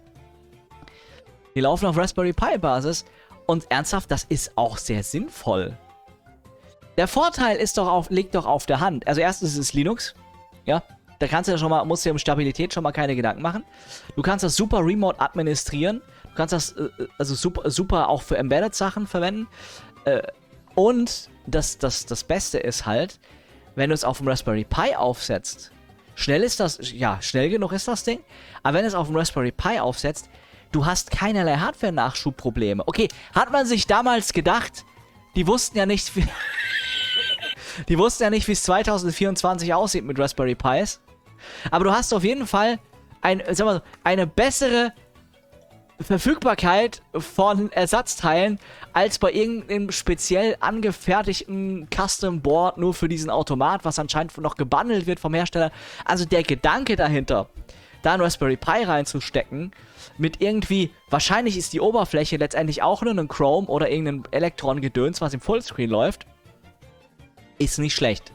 Die laufen auf Raspberry Pi Basis. Und ernsthaft, das ist auch sehr sinnvoll. Der Vorteil ist doch auf, liegt doch auf der Hand. Also erstens ist es Linux. Ja, da kannst du ja schon mal, musst du dir um Stabilität schon mal keine Gedanken machen. Du kannst das super remote administrieren. Du kannst das äh, also super, super auch für Embedded Sachen verwenden. Äh, und das, das, das Beste ist halt, wenn du es auf dem Raspberry Pi aufsetzt, schnell ist das, ja, schnell genug ist das Ding, aber wenn du es auf dem Raspberry Pi aufsetzt, du hast keinerlei Hardware-Nachschubprobleme. Okay, hat man sich damals gedacht, die wussten ja nicht, wie die wussten ja nicht, wie es zwanzig vierundzwanzig aussieht mit Raspberry Pis, aber du hast auf jeden Fall ein, sag mal, eine bessere Verfügbarkeit von Ersatzteilen als bei irgendeinem speziell angefertigten Custom Board nur für diesen Automat, was anscheinend noch gebundelt wird vom Hersteller. Also der Gedanke dahinter, da ein Raspberry Pi reinzustecken, mit irgendwie, wahrscheinlich ist die Oberfläche letztendlich auch nur ein Chrome oder irgendein Elektron-Gedöns, was im Fullscreen läuft, ist nicht schlecht.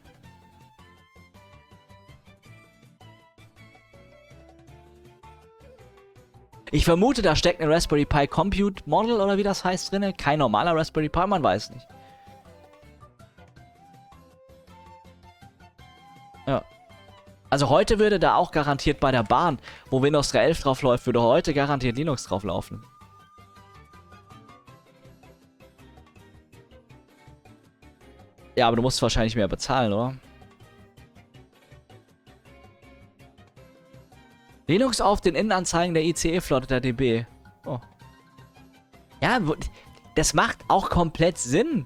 Ich vermute, da steckt ein Raspberry Pi Compute Model oder wie das heißt drin. Kein normaler Raspberry Pi, man weiß nicht. Ja. Also heute würde da auch garantiert bei der Bahn, wo Windows drei Punkt elf drauf läuft, würde heute garantiert Linux drauf laufen. Ja, aber du musst wahrscheinlich mehr bezahlen, oder? Linux auf den Innenanzeigen der I C E-Flotte der D B. Oh. Ja, das macht auch komplett Sinn.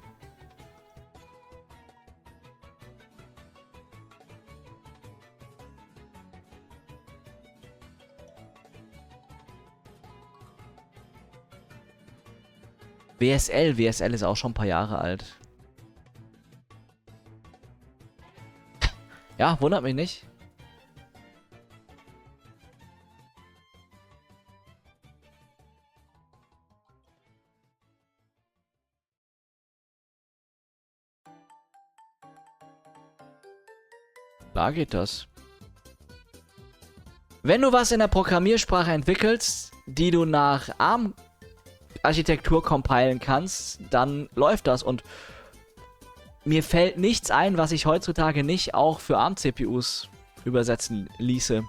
W S L, W S L ist auch schon ein paar Jahre alt. Ja, wundert mich nicht. Da geht das. Wenn du was in der Programmiersprache entwickelst, die du nach ARM-Architektur compilen kannst, dann läuft das. Und mir fällt nichts ein, was ich heutzutage nicht auch für ARM-C P Us übersetzen ließe.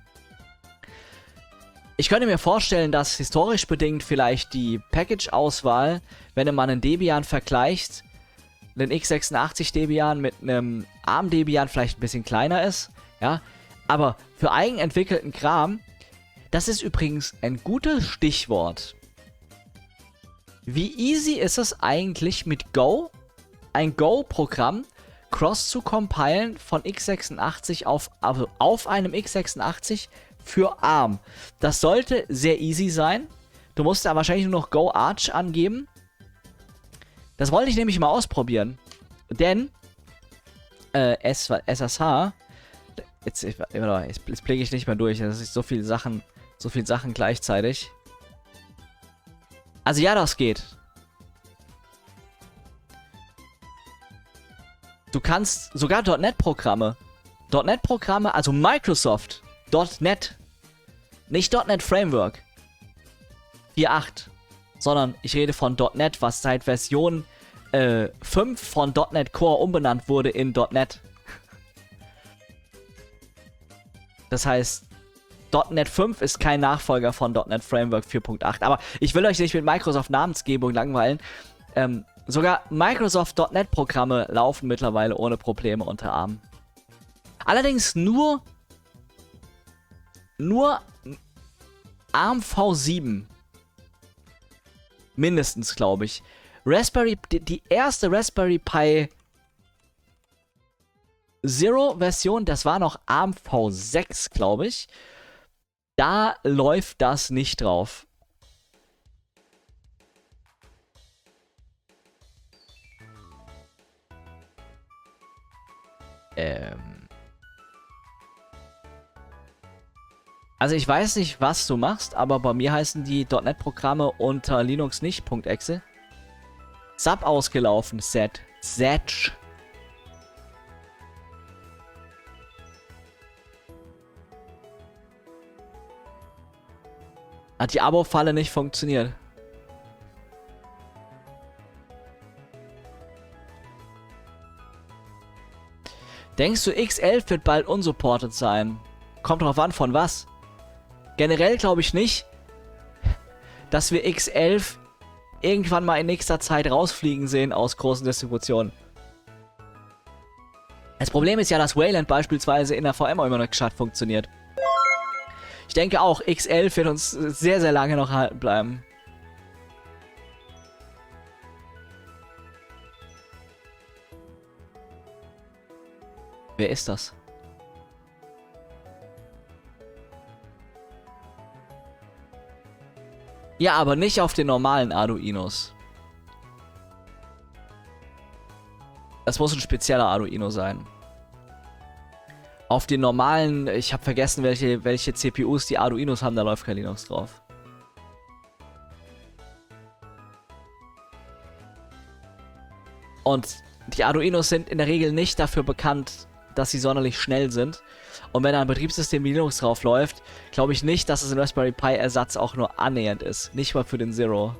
Ich könnte mir vorstellen, dass historisch bedingt vielleicht die Package-Auswahl, wenn du mal einen Debian vergleichst, einen x sechsundachtzig Debian mit einem ARM Debian vielleicht ein bisschen kleiner ist, ja, aber für eigenentwickelten Kram, das ist übrigens ein gutes Stichwort. Wie easy ist es eigentlich mit Go, ein Go-Programm cross zu compilen von x sechsundachtzig auf, also auf einem x sechsundachtzig für ARM? Das sollte sehr easy sein. Du musst da wahrscheinlich nur noch Go Arch angeben. Das wollte ich nämlich mal ausprobieren. Denn äh, S S H. Jetzt, jetzt, jetzt blicke ich nicht mehr durch. Das ist so viele Sachen, so viele Sachen gleichzeitig. Also ja, das geht. Du kannst sogar .NET-Programme. .NET-Programme, also Microsoft. .NET. Nicht .NET Framework. vier Punkt acht. Sondern ich rede von .NET, was seit Version äh, fünf von .NET Core umbenannt wurde in .NET. Das heißt, .NET fünf ist kein Nachfolger von .NET Framework vier Punkt acht. Aber ich will euch nicht mit Microsoft Namensgebung langweilen. Ähm, sogar Microsoft .NET Programme laufen mittlerweile ohne Probleme unter ARM. Allerdings nur nur ARM V sieben. Mindestens, glaube ich. Raspberry, die, die erste Raspberry Pi Zero Version, das war noch ARM V sechs, glaube ich. Da läuft das nicht drauf. Ähm. Also ich weiß nicht, was du machst, aber bei mir heißen die .NET-Programme unter Linux nicht .exe. Sub ausgelaufen, Set. Setch. Hat die Abo-Falle nicht funktioniert. Denkst du, X elf wird bald unsupported sein? Kommt drauf an, von was? Generell glaube ich nicht, dass wir X elf irgendwann mal in nächster Zeit rausfliegen sehen aus großen Distributionen. Das Problem ist ja, dass Wayland beispielsweise in der V M auch immer noch gescheit funktioniert. Ich denke auch, X elf wird uns sehr, sehr lange noch erhalten bleiben. Wer ist das? Ja, aber nicht auf den normalen Arduinos. Das muss ein spezieller Arduino sein. Auf den normalen, ich habe vergessen, welche, welche C P Us die Arduinos haben, da läuft kein Linux drauf. Und die Arduinos sind in der Regel nicht dafür bekannt, dass sie sonderlich schnell sind. Und wenn da ein Betriebssystem wie Linux drauf läuft, glaube ich nicht, dass es ein Raspberry Pi Ersatz auch nur annähernd ist. Nicht mal für den Zero.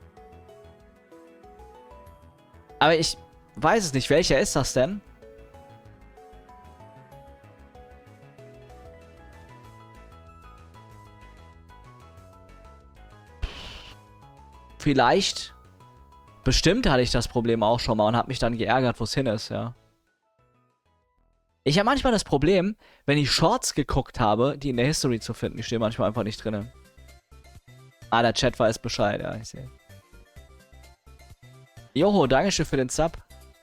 Aber ich weiß es nicht. Welcher ist das denn? Vielleicht. Bestimmt hatte ich das Problem auch schon mal und habe mich dann geärgert, wo es hin ist, ja. Ich habe manchmal das Problem, wenn ich Shorts geguckt habe, die in der History zu finden, die stehen manchmal einfach nicht drin. Ah, der Chat weiß Bescheid, ja, ich sehe. Joho, dankeschön für den Sub.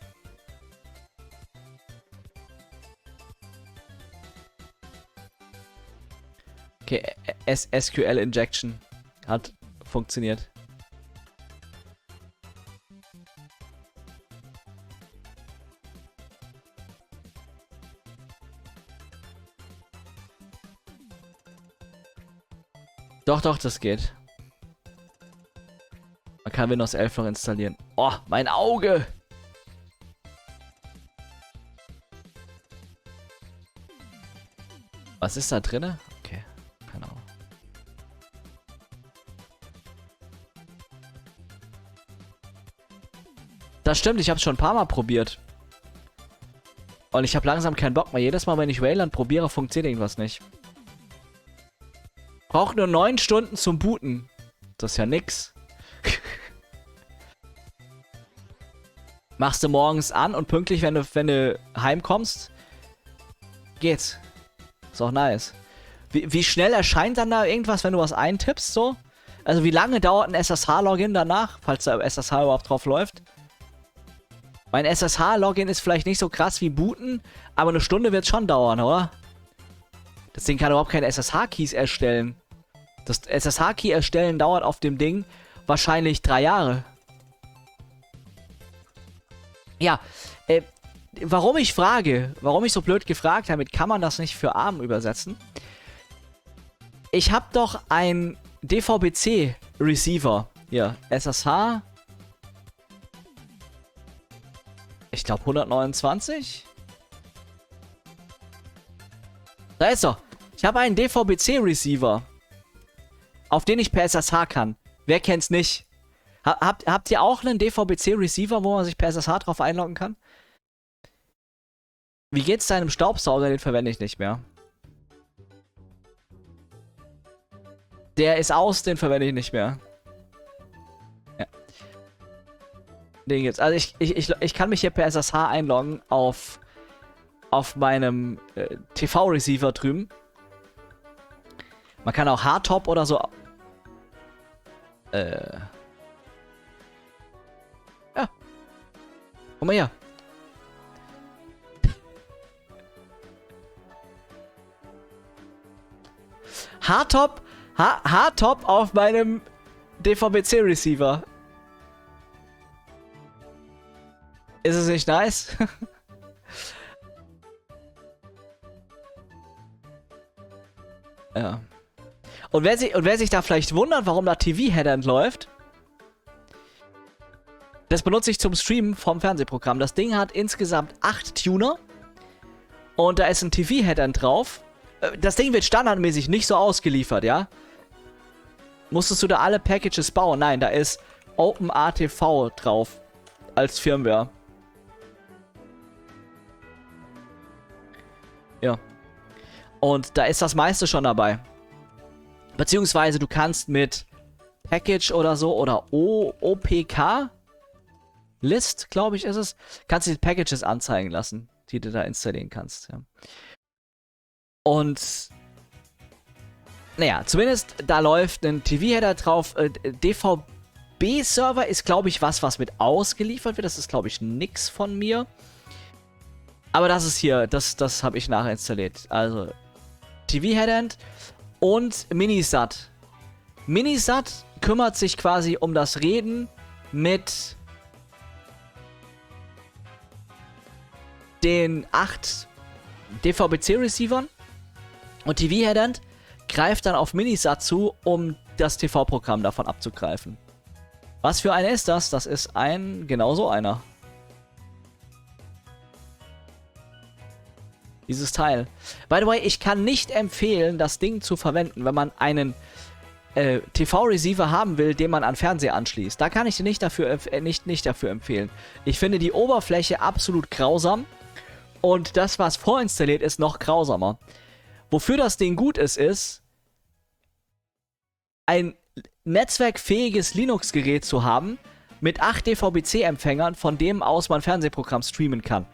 Okay, S Q L Injection hat funktioniert. Doch, doch, das geht. Man kann Windows elf noch installieren. Oh, mein Auge! Was ist da drinne? Okay, keine Ahnung. Das stimmt, ich habe es schon ein paar Mal probiert. Und ich habe langsam keinen Bock mehr. Jedes Mal, wenn ich Wayland probiere, funktioniert irgendwas nicht. Braucht nur neun Stunden zum Booten. Das ist ja nix. Machst du morgens an und pünktlich, wenn du, wenn du heimkommst, geht's. Ist auch nice. Wie, wie schnell erscheint dann da irgendwas, wenn du was eintippst, so? Also wie lange dauert ein S S H-Login danach, falls da S S H überhaupt drauf läuft? Mein S S H-Login ist vielleicht nicht so krass wie booten, aber eine Stunde wird es schon dauern, oder? Das Ding kann überhaupt keine S S H-Keys erstellen. Das S S H-Key erstellen dauert auf dem Ding wahrscheinlich drei Jahre. Ja, äh, warum ich frage, warum ich so blöd gefragt habe, kann man das nicht für ARM übersetzen? Ich habe doch ein D V B C-Receiver. Hier, S S H. Ich glaube hundertneunundzwanzig. Da ist er. Ich habe einen D V B C-Receiver, auf den ich per S S H kann. Wer kennt's nicht? Habt, habt ihr auch einen D V B C-Receiver, wo man sich per S S H drauf einloggen kann? Wie geht's deinem Staubsauger? Den verwende ich nicht mehr. Der ist aus, den verwende ich nicht mehr. Ja. Den gibt's. Also ich, ich, ich, ich kann mich hier per S S H einloggen auf, auf meinem äh, T V-Receiver drüben. Man kann auch Hardtop oder so. Äh. Ja. Guck mal hier. Hardtop. Ha Hardtop auf meinem D V B C-Receiver. Ist es nicht nice? Ja. Und wer, sich, und wer sich da vielleicht wundert, warum da T V-Headend läuft, das benutze ich zum Streamen vom Fernsehprogramm. Das Ding hat insgesamt acht Tuner und da ist ein T V-Headend drauf. Das Ding wird standardmäßig nicht so ausgeliefert, ja? Musstest du da alle Packages bauen? Nein, da ist OpenATV drauf als Firmware. Ja. Und da ist das meiste schon dabei. Beziehungsweise du kannst mit Package oder so oder O P K List, glaube ich, ist es, kannst du die Packages anzeigen lassen, die du da installieren kannst. Ja. Und naja, zumindest da läuft ein T V-Header drauf. Äh, D V B-Server ist, glaube ich, was, was mit ausgeliefert wird. Das ist, glaube ich, nix von mir. Aber das ist hier, das, das habe ich nachinstalliert. Also T V-Headend und Minisat. Minisat kümmert sich quasi um das Reden mit den acht D V B C-Receivern. Und T V-Headend greift dann auf Minisat zu, um das T V-Programm davon abzugreifen. Was für einer ist das? Das ist ein, genau so einer. Dieses Teil. By the way, ich kann nicht empfehlen, das Ding zu verwenden, wenn man einen äh, T V-Receiver haben will, den man an Fernseher anschließt. Da kann ich dir nicht dafür, äh, nicht, nicht dafür empfehlen. Ich finde die Oberfläche absolut grausam und das, was vorinstalliert ist, noch grausamer. Wofür das Ding gut ist, ist, ein netzwerkfähiges Linux-Gerät zu haben mit acht D V B C-Empfängern, von dem aus man Fernsehprogramm streamen kann.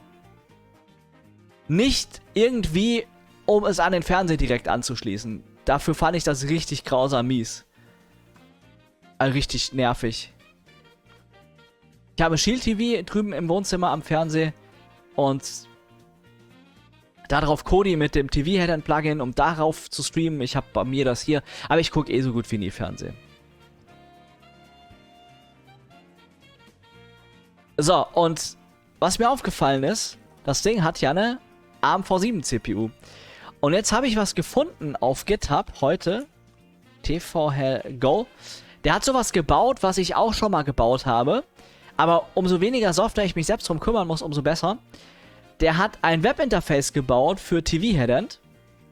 Nicht irgendwie, um es an den Fernseher direkt anzuschließen. Dafür fand ich das richtig grausam mies. Also richtig nervig. Ich habe Shield T V drüben im Wohnzimmer am Fernseher und darauf Kodi mit dem T V-Headend-Plugin, um darauf zu streamen. Ich habe bei mir das hier, aber ich gucke eh so gut wie nie Fernsehen. So, und was mir aufgefallen ist, das Ding hat ja eine ARM V sieben C P U. Und jetzt habe ich was gefunden auf GitHub heute. T V Hell Go. Der hat sowas gebaut, was ich auch schon mal gebaut habe. Aber umso weniger Software ich mich selbst drum kümmern muss, umso besser. Der hat ein Webinterface gebaut für T V-Headend,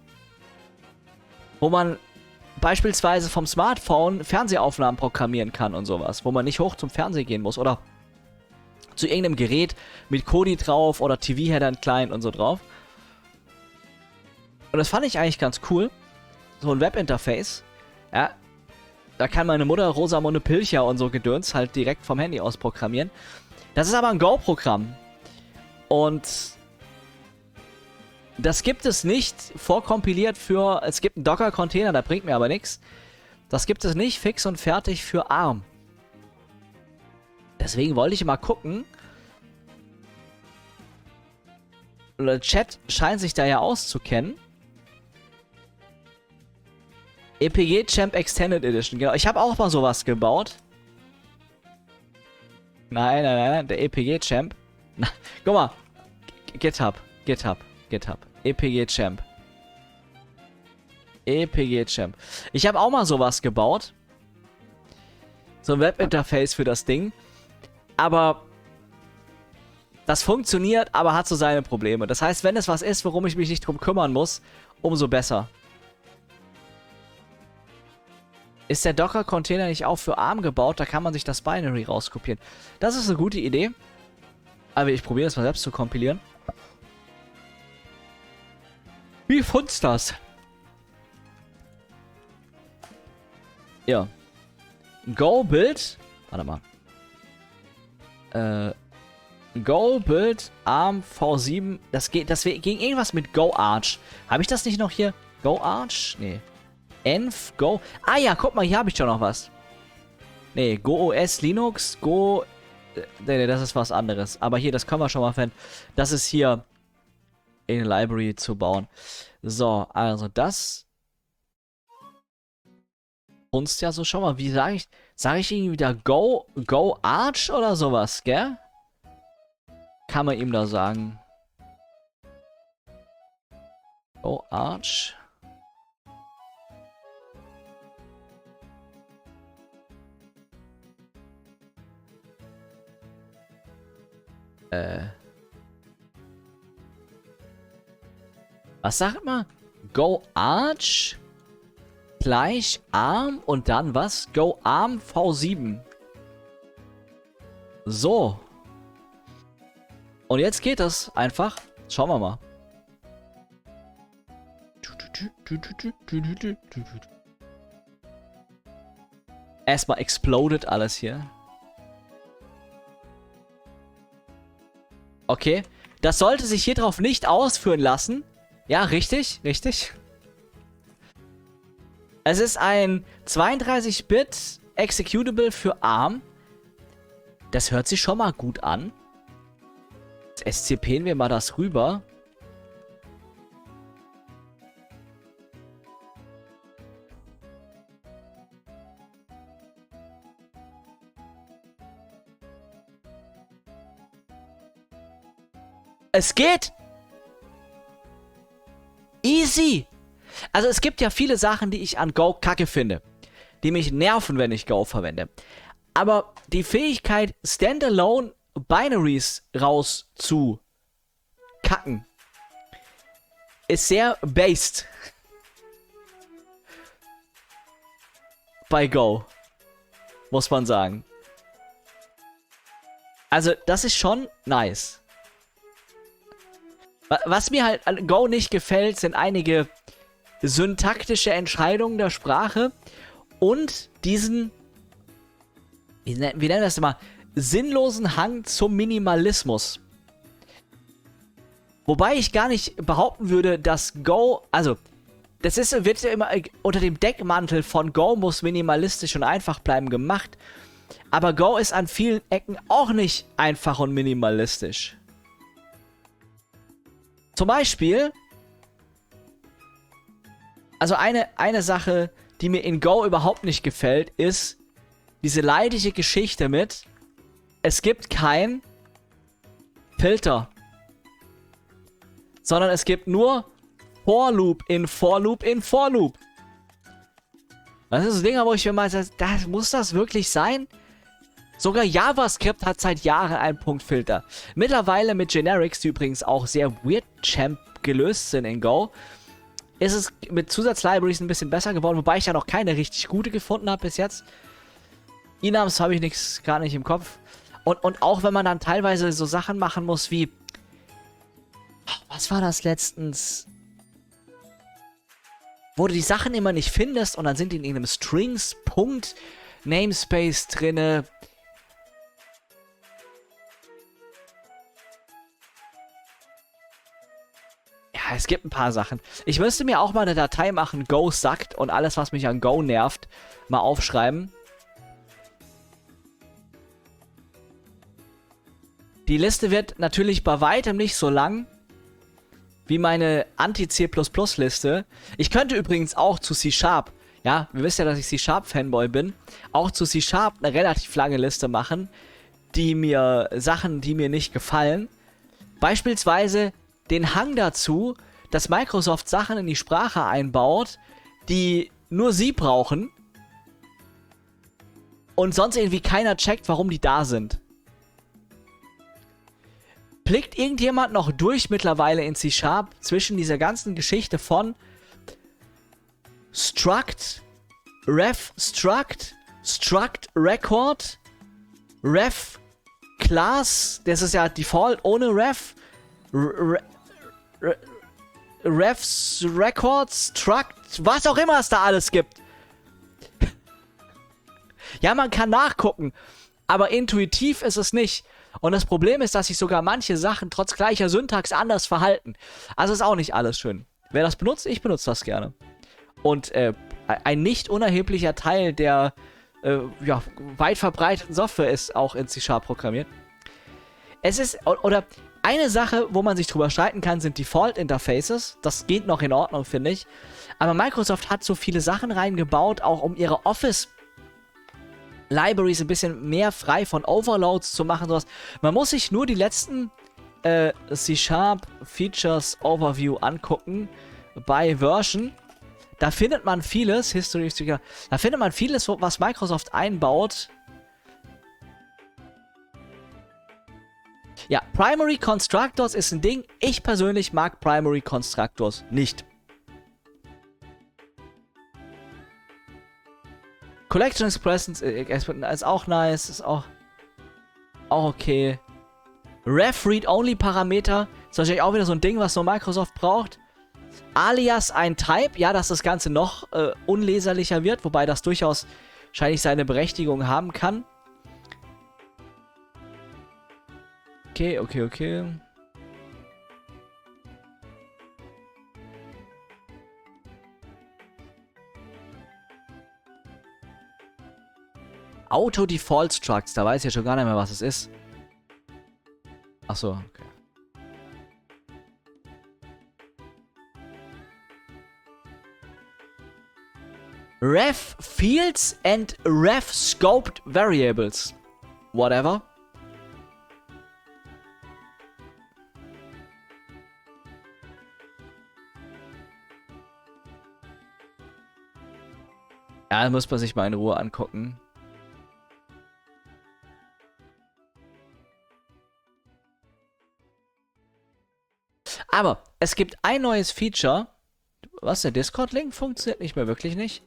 wo man beispielsweise vom Smartphone Fernsehaufnahmen programmieren kann und sowas, wo man nicht hoch zum Fernseher gehen muss oder zu irgendeinem Gerät mit Kodi drauf oder T V-Headend Client und so drauf. Und das fand ich eigentlich ganz cool. So ein Webinterface. Ja, da kann meine Mutter Rosamunde Pilcher und so Gedöns halt direkt vom Handy aus programmieren. Das ist aber ein Go-Programm. Und das gibt es nicht vorkompiliert für, es gibt einen Docker-Container, der bringt mir aber nichts. Das gibt es nicht fix und fertig für ARM. Deswegen wollte ich mal gucken. Der Chat scheint sich da ja auszukennen. E P G Champ Extended Edition, genau. Ich habe auch mal sowas gebaut. Nein, nein, nein, nein, der E P G Champ. Na, guck mal. GitHub, GitHub, GitHub. E P G Champ. E P G Champ. Ich habe auch mal sowas gebaut. So ein Webinterface für das Ding. Aber das funktioniert, aber hat so seine Probleme. Das heißt, wenn es was ist, worum ich mich nicht drum kümmern muss, umso besser. Ist der Docker-Container nicht auch für ARM gebaut? Da kann man sich das Binary rauskopieren. Das ist eine gute Idee. Aber ich probiere es mal selbst zu kompilieren. Wie funzt das? Ja. Go Build. Warte mal. Äh. Go Build ARM V sieben. Das geht. Das ging irgendwas mit Go Arch. Habe ich das nicht noch hier? Go Arch? Nee. Env Go. Ah ja, guck mal, hier habe ich schon noch was. Nee, Go O S Linux. Go. Nee, nee, das ist was anderes. Aber hier, das können wir schon mal finden. Das ist hier in Library zu bauen. So, also das funzt ja so schon mal. Wie sage ich? Sage ich ihm wieder Go, Go Arch oder sowas, gell? Kann man ihm da sagen. Go Arch. Äh. Was sagt man? Go Arch gleich Arm und dann was? Go Arm V sieben. So. Und jetzt geht das einfach. Schauen wir mal. Erstmal exploded alles hier. Okay. Das sollte sich hier drauf nicht ausführen lassen. Ja, richtig, richtig. Es ist ein zweiunddreißig Bit Executable für ARM. Das hört sich schon mal gut an. Jetzt S C P'n wir mal das rüber. Es geht! Easy! Also es gibt ja viele Sachen, die ich an Go kacke finde. Die mich nerven, wenn ich Go verwende. Aber die Fähigkeit, Standalone Binaries raus zu kacken, ist sehr based. Bei Go. Muss man sagen. Also das ist schon nice. Was mir halt an Go nicht gefällt, sind einige syntaktische Entscheidungen der Sprache und diesen, wie nennen wir das immer, sinnlosen Hang zum Minimalismus. Wobei ich gar nicht behaupten würde, dass Go, also, das ist, wird ja immer unter dem Deckmantel von Go muss minimalistisch und einfach bleiben gemacht, aber Go ist an vielen Ecken auch nicht einfach und minimalistisch. Zum Beispiel, also eine, eine Sache, die mir in Go überhaupt nicht gefällt, ist diese leidige Geschichte mit, es gibt kein Filter, sondern es gibt nur For Loop in For Loop in For Loop. Das ist so Dinger, wo ich mir mal sage, das, muss das wirklich sein? Sogar JavaScript hat seit Jahren einen Punktfilter. Mittlerweile mit Generics, die übrigens auch sehr weird champ gelöst sind in Go, ist es mit Zusatzlibraries ein bisschen besser geworden, wobei ich ja noch keine richtig gute gefunden habe bis jetzt. Enums habe ich nichts gar nicht im Kopf. Und, und auch wenn man dann teilweise so Sachen machen muss wie, was war das letztens? Wo du die Sachen immer nicht findest und dann sind die in einem Strings-Punkt Namespace drinne. Ja, es gibt ein paar Sachen. Ich müsste mir auch mal eine Datei machen, Go sagt und alles, was mich an Go nervt, mal aufschreiben. Die Liste wird natürlich bei weitem nicht so lang wie meine Anti-C plus plus Liste. Ich könnte übrigens auch zu C-Sharp, ja, wir wissen ja, dass ich C-Sharp-Fanboy bin, auch zu C-Sharp eine relativ lange Liste machen, die mir, Sachen, die mir nicht gefallen. Beispielsweise den Hang dazu, dass Microsoft Sachen in die Sprache einbaut, die nur sie brauchen und sonst irgendwie keiner checkt, warum die da sind. Blickt irgendjemand noch durch mittlerweile in C-Sharp zwischen dieser ganzen Geschichte von Struct, Ref Struct, Struct Record, Ref Class, das ist ja Default ohne Ref, Re Re Refs Records, Struct, was auch immer es da alles gibt. Ja, man kann nachgucken, aber intuitiv ist es nicht. Und das Problem ist, dass sich sogar manche Sachen trotz gleicher Syntax anders verhalten. Also ist auch nicht alles schön. Wer das benutzt, ich benutze das gerne. Und äh, ein nicht unerheblicher Teil der äh, ja, weit verbreiteten Software ist auch in C-Sharp programmiert. Es ist, oder eine Sache, wo man sich drüber streiten kann, sind Default-Interfaces. Das geht noch in Ordnung, finde ich. Aber Microsoft hat so viele Sachen reingebaut, auch um ihre Office Libraries ein bisschen mehr frei von Overloads zu machen. Sowas. Man muss sich nur die letzten äh, C-Sharp Features Overview angucken bei Version. Da findet man vieles, History, da findet man vieles, was Microsoft einbaut, Ja, Primary Constructors ist ein Ding. Ich persönlich mag Primary Constructors nicht. Collection Expressions ist auch nice, ist auch, auch okay. Ref-Read-Only-Parameter ist wahrscheinlich auch wieder so ein Ding, was so Microsoft braucht. Alias ein Type, ja, dass das Ganze noch äh, unleserlicher wird, wobei das durchaus wahrscheinlich seine Berechtigung haben kann. Okay, okay, okay. Auto-Default-Structs, da weiß ich ja schon gar nicht mehr, was es ist. Achso, okay. Ref Fields and Ref Scoped Variables. Whatever. Ja, muss man sich mal in Ruhe angucken. Aber es gibt ein neues Feature. Was, der Discord-Link funktioniert nicht mehr, wirklich nicht.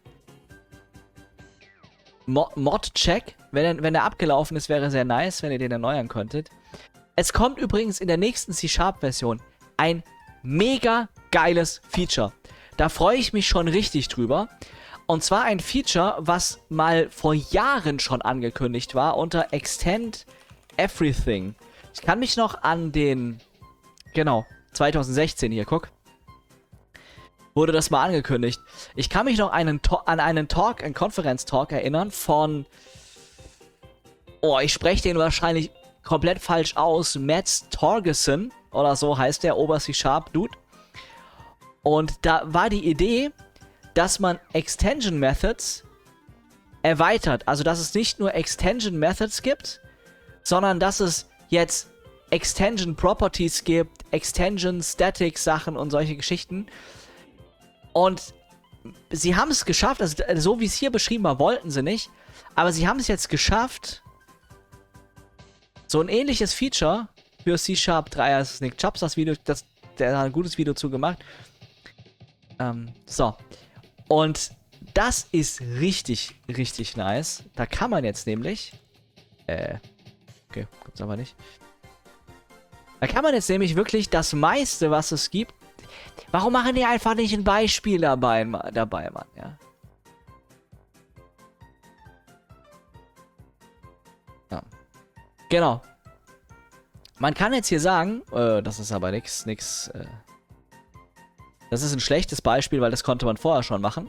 Mo Mod-Check. Wenn, wenn der abgelaufen ist, wäre sehr nice, wenn ihr den erneuern könntet. Es kommt übrigens in der nächsten C-Sharp-Version ein mega geiles Feature. Da freue ich mich schon richtig drüber. Und zwar ein Feature, was mal vor Jahren schon angekündigt war unter Extend Everything. Ich kann mich noch an den... Genau, zwanzig sechzehn hier, guck. Wurde das mal angekündigt. Ich kann mich noch einen an einen Talk, einen Konferenz-Talk erinnern von... Oh, ich spreche den wahrscheinlich komplett falsch aus. Matt Torgerson oder so heißt der Ober-C-Sharp-Dude. Und da war die Idee, dass man Extension Methods erweitert. Also, dass es nicht nur Extension Methods gibt, sondern dass es jetzt Extension Properties gibt, Extension Static Sachen und solche Geschichten. Und sie haben es geschafft, also so wie es hier beschrieben war, wollten sie nicht, aber sie haben es jetzt geschafft, so ein ähnliches Feature für C-Sharp drei, also Nick Chubbs das Video, das, der hat ein gutes Video zu gemacht. Ähm, so. Und das ist richtig, richtig nice. Da kann man jetzt nämlich, äh, okay, gibt's aber nicht. Da kann man jetzt nämlich wirklich das meiste, was es gibt. Warum machen die einfach nicht ein Beispiel dabei, dabei Mann, ja? Ja. Genau. Man kann jetzt hier sagen, äh, das ist aber nix, nix, äh, das ist ein schlechtes Beispiel, weil das konnte man vorher schon machen.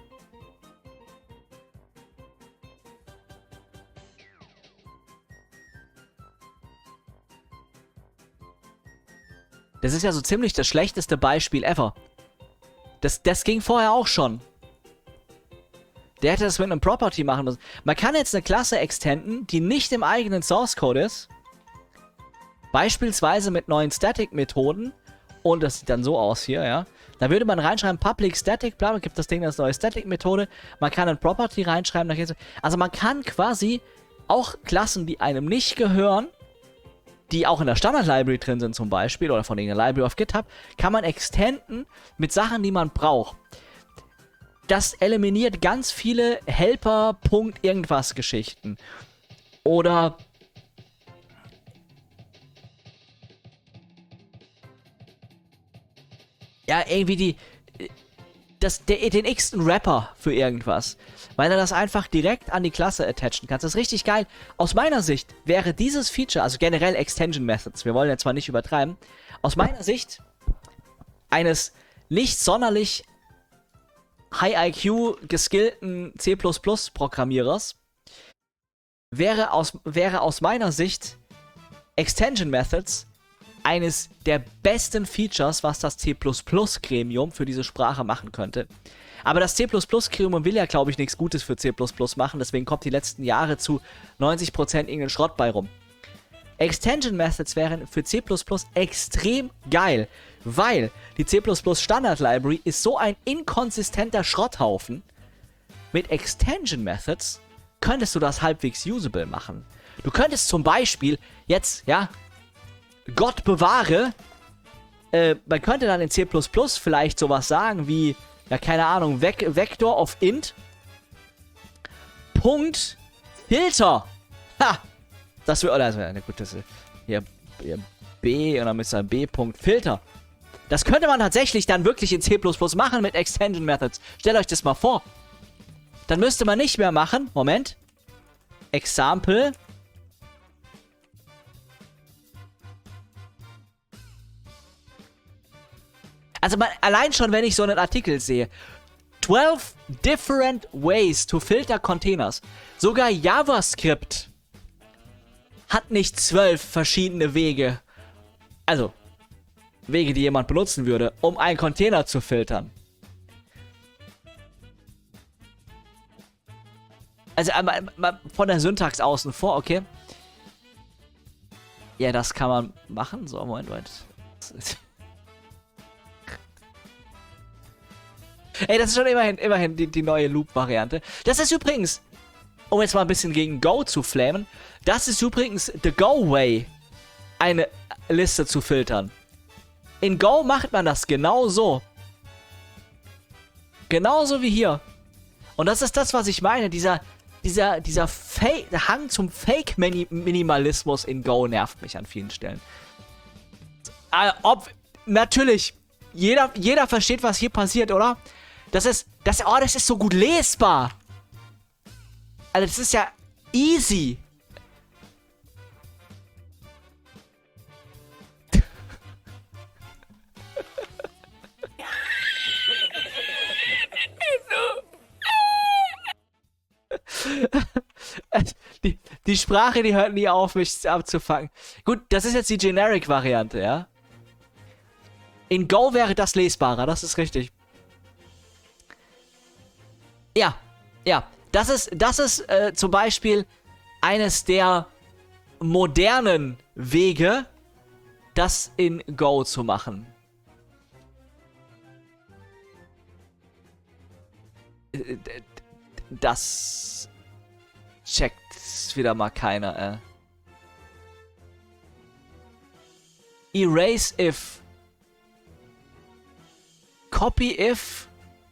Das ist ja so ziemlich das schlechteste Beispiel ever. Das, das ging vorher auch schon. Der hätte das mit einem Property machen müssen. Man kann jetzt eine Klasse extenden, die nicht im eigenen Source Code ist. Beispielsweise mit neuen Static-Methoden. Und das sieht dann so aus hier, ja. Da würde man reinschreiben, Public Static, bla, gibt das Ding als neue Static-Methode. Man kann ein Property reinschreiben. Da geht's, also man kann quasi auch Klassen, die einem nicht gehören, die auch in der Standard-Library drin sind zum Beispiel, oder von irgendeiner Library auf GitHub, kann man extenden mit Sachen, die man braucht. Das eliminiert ganz viele Helper-Punkt-Irgendwas-Geschichten. Oder... Ja, irgendwie die... Das, der, den x-ten Wrapper für irgendwas. Weil du das einfach direkt an die Klasse attachen kannst. Das ist richtig geil. Aus meiner Sicht wäre dieses Feature, also generell Extension Methods, wir wollen jetzt zwar nicht übertreiben, aus meiner Sicht eines nicht sonderlich High-I Q geskillten C plus plus Programmierers wäre aus, wäre aus meiner Sicht Extension Methods eines der besten Features, was das C plus plus Gremium für diese Sprache machen könnte. Aber das C plus plus Gremium will ja, glaube ich, nichts Gutes für C plus plus machen, deswegen kommt die letzten Jahre zu neunzig Prozent irgendein Schrott bei rum. Extension Methods wären für C plus plus extrem geil, weil die C plus plus Standard Library ist so ein inkonsistenter Schrotthaufen. Mit Extension Methods könntest du das halbwegs usable machen. Du könntest zum Beispiel jetzt, ja, Gott bewahre, äh, man könnte dann in C plus plus vielleicht sowas sagen wie, ja, keine Ahnung, Vec Vector of int Punkt Filter. Ha! Das wird, also, na gut, das ist hier, hier B und dann müsste dann B Punkt Filter. Das könnte man tatsächlich dann wirklich in C plus plus machen mit Extension Methods. Stellt euch das mal vor. Dann müsste man nicht mehr machen, Moment, Example. Also man, allein schon, wenn ich so einen Artikel sehe. twelve different ways to filter containers. Sogar JavaScript hat nicht zwölf verschiedene Wege. Also, Wege, die jemand benutzen würde, um einen Container zu filtern. Also, von der Syntax außen vor, okay. Ja, das kann man machen. So, Moment, Moment. Ey, das ist schon immerhin, immerhin die, die neue Loop-Variante. Das ist übrigens, um jetzt mal ein bisschen gegen Go zu flamen, das ist übrigens the Go-Way, eine Liste zu filtern. In Go macht man das genau so. Genauso wie hier. Und das ist das, was ich meine. Dieser, dieser, dieser Fake, der Hang zum Fake-Minimalismus in Go nervt mich an vielen Stellen. Äh, ob, natürlich, jeder, jeder versteht, was hier passiert, oder? Das ist, das, oh, das ist so gut lesbar. Also, das ist ja easy. die, die Sprache, die hört nie auf, mich abzufangen. Gut, das ist jetzt die Generic-Variante, ja? In Go wäre das lesbarer, das ist richtig. Ja, ja. Das ist, das ist äh, zum Beispiel eines der modernen Wege, das in Go zu machen. Das checkt wieder mal keiner, äh. Erase if. Copy if.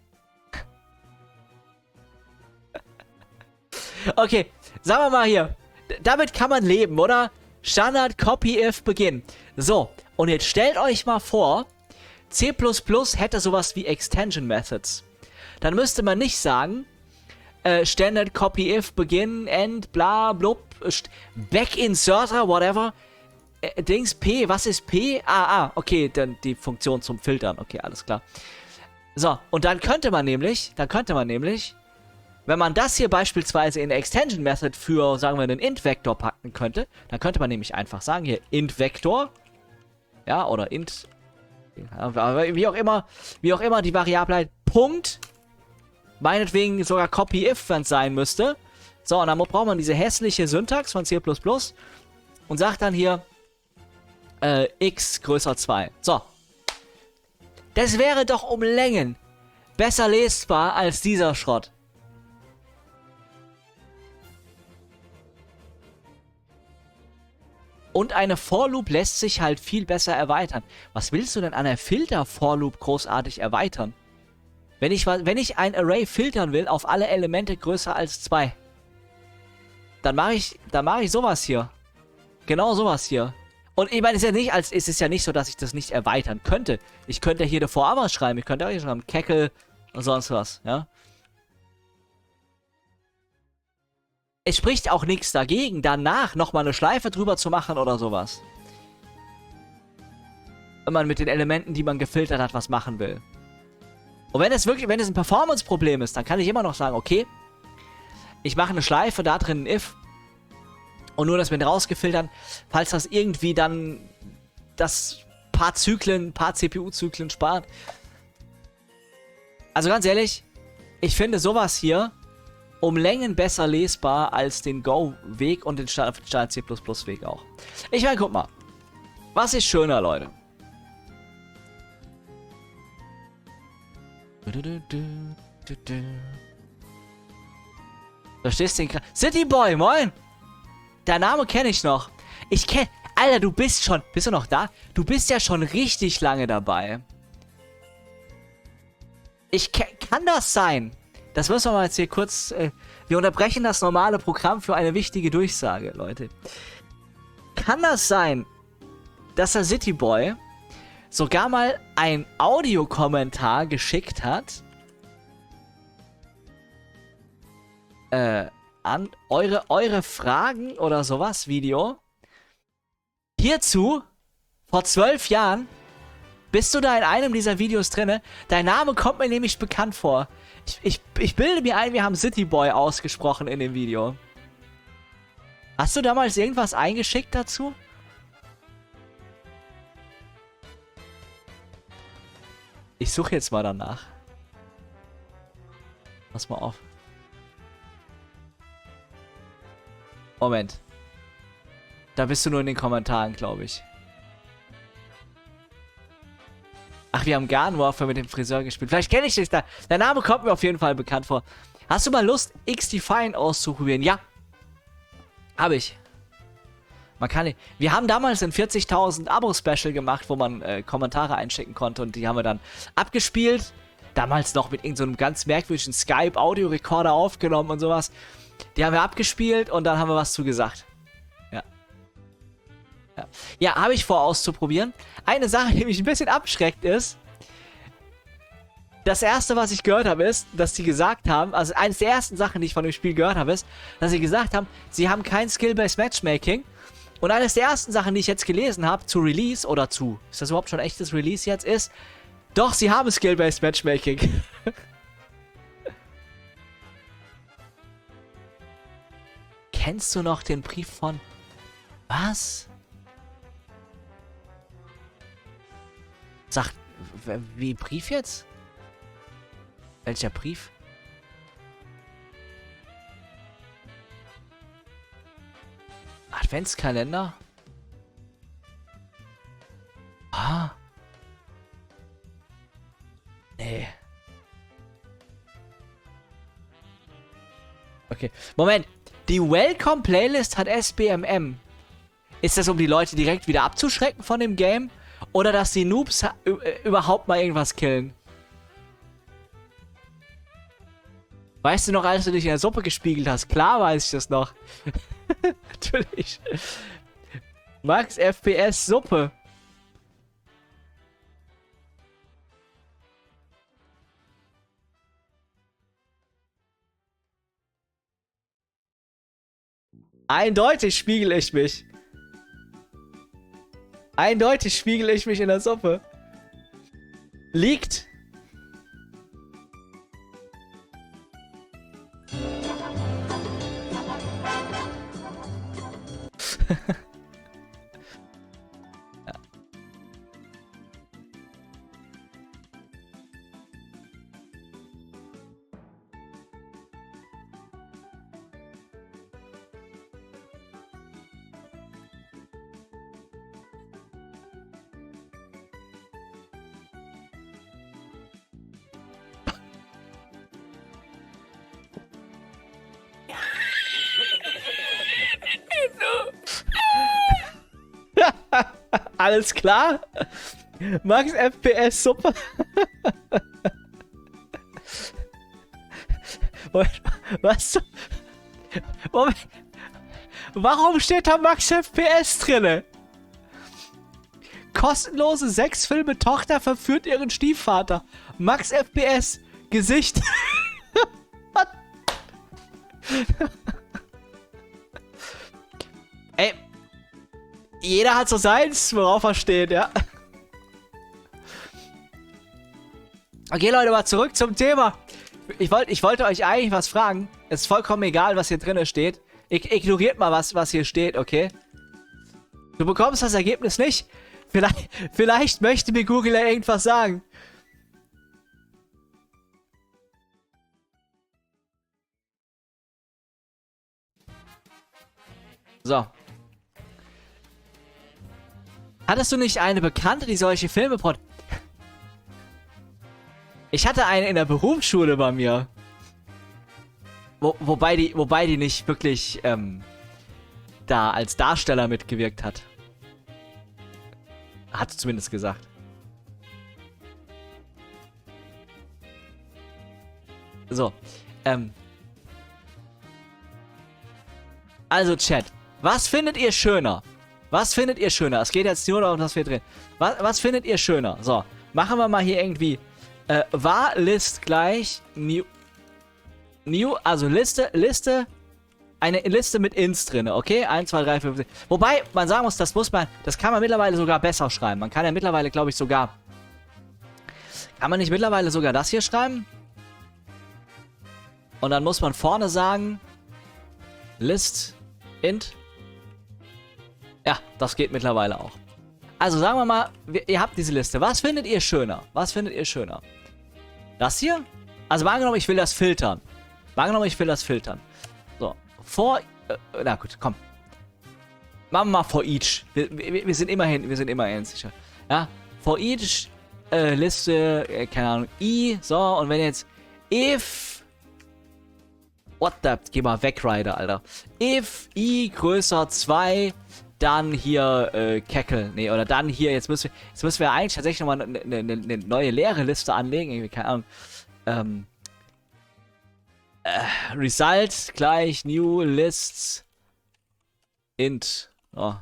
Okay, sagen wir mal hier. Damit kann man leben, oder? Standard Copy if Begin. So, und jetzt stellt euch mal vor, C plus plus hätte sowas wie Extension Methods. Dann müsste man nicht sagen, äh, Standard Copy if Begin, End, bla, blub, Back Inserter, whatever. Äh, Dings, P, was ist P? Ah, ah, okay, dann die Funktion zum Filtern. Okay, alles klar. So, und dann könnte man nämlich, dann könnte man nämlich, wenn man das hier beispielsweise in der Extension Method für, sagen wir, einen Int-Vektor packen könnte, dann könnte man nämlich einfach sagen, hier, Int-Vektor, ja, oder Int, ja, wie auch immer, wie auch immer die Variable halt, Punkt, meinetwegen sogar Copy-If, wenn es sein müsste. So, und dann braucht man diese hässliche Syntax von C plus plus und sagt dann hier, äh, x größer zwei. So. Das wäre doch um Längen besser lesbar als dieser Schrott. Und eine For-Loop lässt sich halt viel besser erweitern. Was willst du denn an einer Filter-For-Loop großartig erweitern? Wenn ich, wenn ich ein Array filtern will auf alle Elemente größer als zwei, dann mache ich, dann mache ich sowas hier. Genau sowas hier. Und ich meine, es ist ja nicht, als, es ist ja nicht so, dass ich das nicht erweitern könnte. Ich könnte hier davor aber schreiben. Ich könnte auch hier schreiben, Keckel und sonst was, ja. Es spricht auch nichts dagegen, danach nochmal eine Schleife drüber zu machen oder sowas. Wenn man mit den Elementen, die man gefiltert hat, was machen will. Und wenn es wirklich, wenn es ein Performance-Problem ist, dann kann ich immer noch sagen, okay, ich mache eine Schleife, da drin ein If. Und nur das mit rausgefiltert, falls das irgendwie dann das paar Zyklen, paar C P U-Zyklen spart. Also ganz ehrlich, ich finde sowas hier um Längen besser lesbar als den Go-Weg und den Standard C plus plus-Weg auch. Ich meine, guck mal. Was ist schöner, Leute? Da stehst du den City Boy, moin! Der Name kenne ich noch. Ich kenne... Alter, du bist schon... Bist du noch da? Du bist ja schon richtig lange dabei. Ich... Kann das sein? Das müssen wir mal jetzt hier kurz... Äh, wir unterbrechen das normale Programm für eine wichtige Durchsage, Leute. Kann das sein, dass der City Boy sogar mal ein Audiokommentar geschickt hat? Äh, an eure, eure Fragen oder sowas, Video. Hierzu, vor zwölf Jahren, bist du da in einem dieser Videos drinne? Dein Name kommt mir nämlich bekannt vor. Ich, ich, ich bilde mir ein, wir haben City Boy ausgesprochen in dem Video. Hast du damals irgendwas eingeschickt dazu? Ich suche jetzt mal danach. Pass mal auf. Moment. Da bist du nur in den Kommentaren, glaube ich. Ach, wir haben Garden Warfare mit dem Friseur gespielt. Vielleicht kenne ich dich da. Der Name kommt mir auf jeden Fall bekannt vor. Hast du mal Lust, X-Define auszuprobieren? Ja. Habe ich. Man kann nicht. Wir haben damals ein vierzigtausend Abo-Special gemacht, wo man äh, Kommentare einschicken konnte. Und die haben wir dann abgespielt. Damals noch mit irgendeinem so ganz merkwürdigen Skype-Audio-Recorder aufgenommen und sowas. Die haben wir abgespielt und dann haben wir was zu gesagt. Ja. Ja, ja, habe ich vor auszuprobieren. Eine Sache, die mich ein bisschen abschreckt ist, das erste, was ich gehört habe, ist, dass sie gesagt haben, also eines der ersten Sachen, die ich von dem Spiel gehört habe, ist, dass sie gesagt haben, sie haben kein Skill-Based Matchmaking. Und eines der ersten Sachen, die ich jetzt gelesen habe, zu Release oder zu, ist das überhaupt schon echtes Release jetzt, ist, doch, sie haben Skill-Based Matchmaking. Kennst du noch den Brief von... Was? Sagt... Wie Brief jetzt? Welcher Brief? Adventskalender? Ah. Nee. Okay. Moment. Die Welcome-Playlist hat S B M M. Ist das, um die Leute direkt wieder abzuschrecken von dem Game? Oder dass die Noobs überhaupt mal irgendwas killen? Weißt du noch, als du dich in der Suppe gespiegelt hast? Klar weiß ich das noch. Natürlich. Max F P S Suppe. Eindeutig spiegel ich mich. Eindeutig spiegel ich mich in der Suppe. Liegt. Alles klar? Max F P S Suppe. Was? Moment. Warum steht da Max F P S drinne? Kostenlose Sexfilme, Tochter verführt ihren Stiefvater. Max F P S Gesicht. Ey. Jeder hat so seins, worauf er steht, ja. Okay, Leute, mal zurück zum Thema. Ich, wollt, ich wollte euch eigentlich was fragen. Es ist vollkommen egal, was hier drin steht. Ich, ignoriert mal, was, was hier steht, okay? Du bekommst das Ergebnis nicht. Vielleicht, vielleicht möchte mir Google ja irgendwas sagen. So. Hattest du nicht eine Bekannte, die solche Filme prod... Ich hatte eine in der Berufsschule bei mir. Wo, wobei die, wobei die nicht wirklich, ähm, da als Darsteller mitgewirkt hat. Hat zumindest gesagt. So. Ähm. Also, Chat. Was findet ihr schöner? Was findet ihr schöner? Es geht jetzt nur darum, dass wir drehen. Was, was findet ihr schöner? So. Machen wir mal hier irgendwie. Äh, war List gleich New. New. Also Liste. Liste. Eine Liste mit Ins drin, okay? eins, zwei, drei, fünf, sechs. Wobei, man sagen muss, das muss man, das kann man mittlerweile sogar besser schreiben. Man kann ja mittlerweile, glaube ich, sogar... Kann man nicht mittlerweile sogar das hier schreiben? Und dann muss man vorne sagen... List, int. Ja, das geht mittlerweile auch. Also sagen wir mal, ihr habt diese Liste. Was findet ihr schöner? Was findet ihr schöner? Das hier? Also mal angenommen, ich will das filtern. Mal angenommen, ich will das filtern. So. For, äh, na gut, komm. Machen wir mal for each. Wir, wir, wir sind immerhin, wir sind immerhin sicher. Ja, for each äh, Liste, äh, keine Ahnung, i, so, und wenn jetzt if, what the, geh mal weg, Rider, Alter. If i größer zwei, dann hier, äh, Keckel, nee, oder dann hier, jetzt müssen wir, jetzt müssen wir eigentlich tatsächlich nochmal eine ne, ne, ne neue leere Liste anlegen, irgendwie, keine Ahnung, ähm, Äh, Result gleich New Lists int. Oh.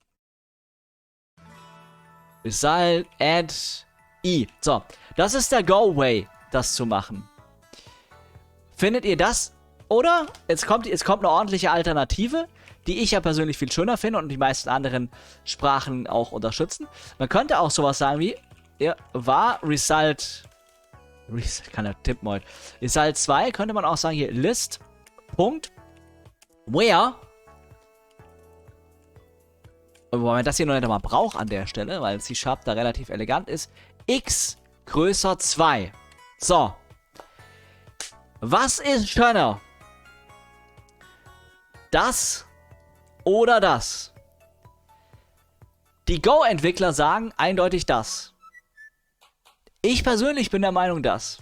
Result add i. So, das ist der Go-Way, das zu machen. Findet ihr das? Oder? Jetzt kommt, jetzt kommt eine ordentliche Alternative, die ich ja persönlich viel schöner finde und die meisten anderen Sprachen auch unterstützen. Man könnte auch sowas sagen wie, ja, war Result... Ich kann ja tippen heute. Result zwei könnte man auch sagen hier list. Punkt. Where. Wobei man das hier noch nicht mal braucht an der Stelle, weil C-Sharp da relativ elegant ist. X größer zwei. So. Was ist schöner? Das oder das? Die Go-Entwickler sagen eindeutig das. Ich persönlich bin der Meinung, dass.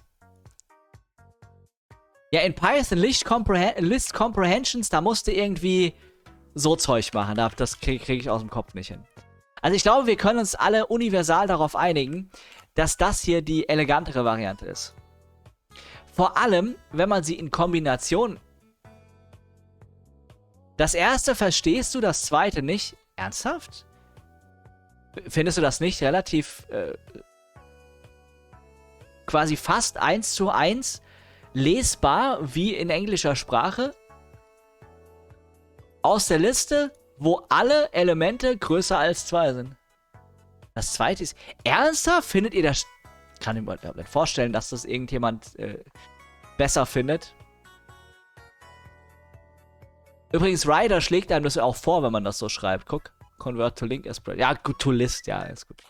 Ja, in Python List, Comprehen List Comprehensions, da musste irgendwie so Zeug machen. Das kriege krieg ich aus dem Kopf nicht hin. Also ich glaube, wir können uns alle universal darauf einigen, dass das hier die elegantere Variante ist. Vor allem, wenn man sie in Kombination... Das erste verstehst du, das zweite nicht. Ernsthaft? Findest du das nicht relativ... Äh, quasi fast eins zu eins lesbar wie in englischer Sprache aus der Liste, wo alle Elemente größer als zwei sind. Das zweite ist, ernsthaft findet ihr das? Kann ich mir nicht vorstellen, dass das irgendjemand äh, besser findet. Übrigens, Rider schlägt einem das auch vor, wenn man das so schreibt. Guck, convert to link express. Ja, gut, to list, ja, ist gut.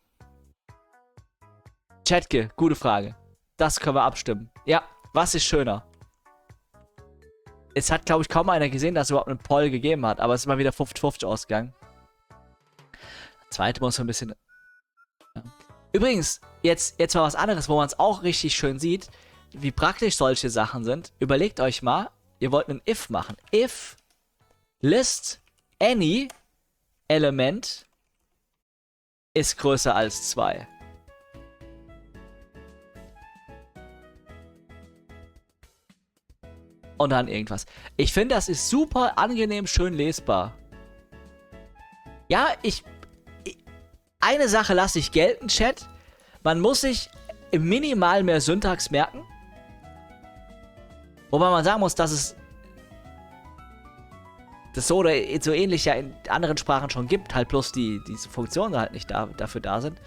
Chatke, gute Frage. Das können wir abstimmen. Ja, was ist schöner? Es hat, glaube ich, kaum einer gesehen, dass es überhaupt einen Poll gegeben hat, aber es ist mal wieder fünfzig fünfzig ausgegangen. Der zweite muss so ein bisschen... Ja. Übrigens, jetzt, jetzt mal was anderes, wo man es auch richtig schön sieht, wie praktisch solche Sachen sind. Überlegt euch mal, ihr wollt einen if machen. If list any element ist größer als zwei. Und dann irgendwas. Ich finde, das ist super angenehm, schön lesbar. Ja, ich... ich eine Sache lasse ich gelten, Chat. Man muss sich minimal mehr Syntax merken. Wobei man sagen muss, dass es... das so oder so ähnlich ja in anderen Sprachen schon gibt. Halt bloß die, diese Funktionen halt nicht da, dafür da sind.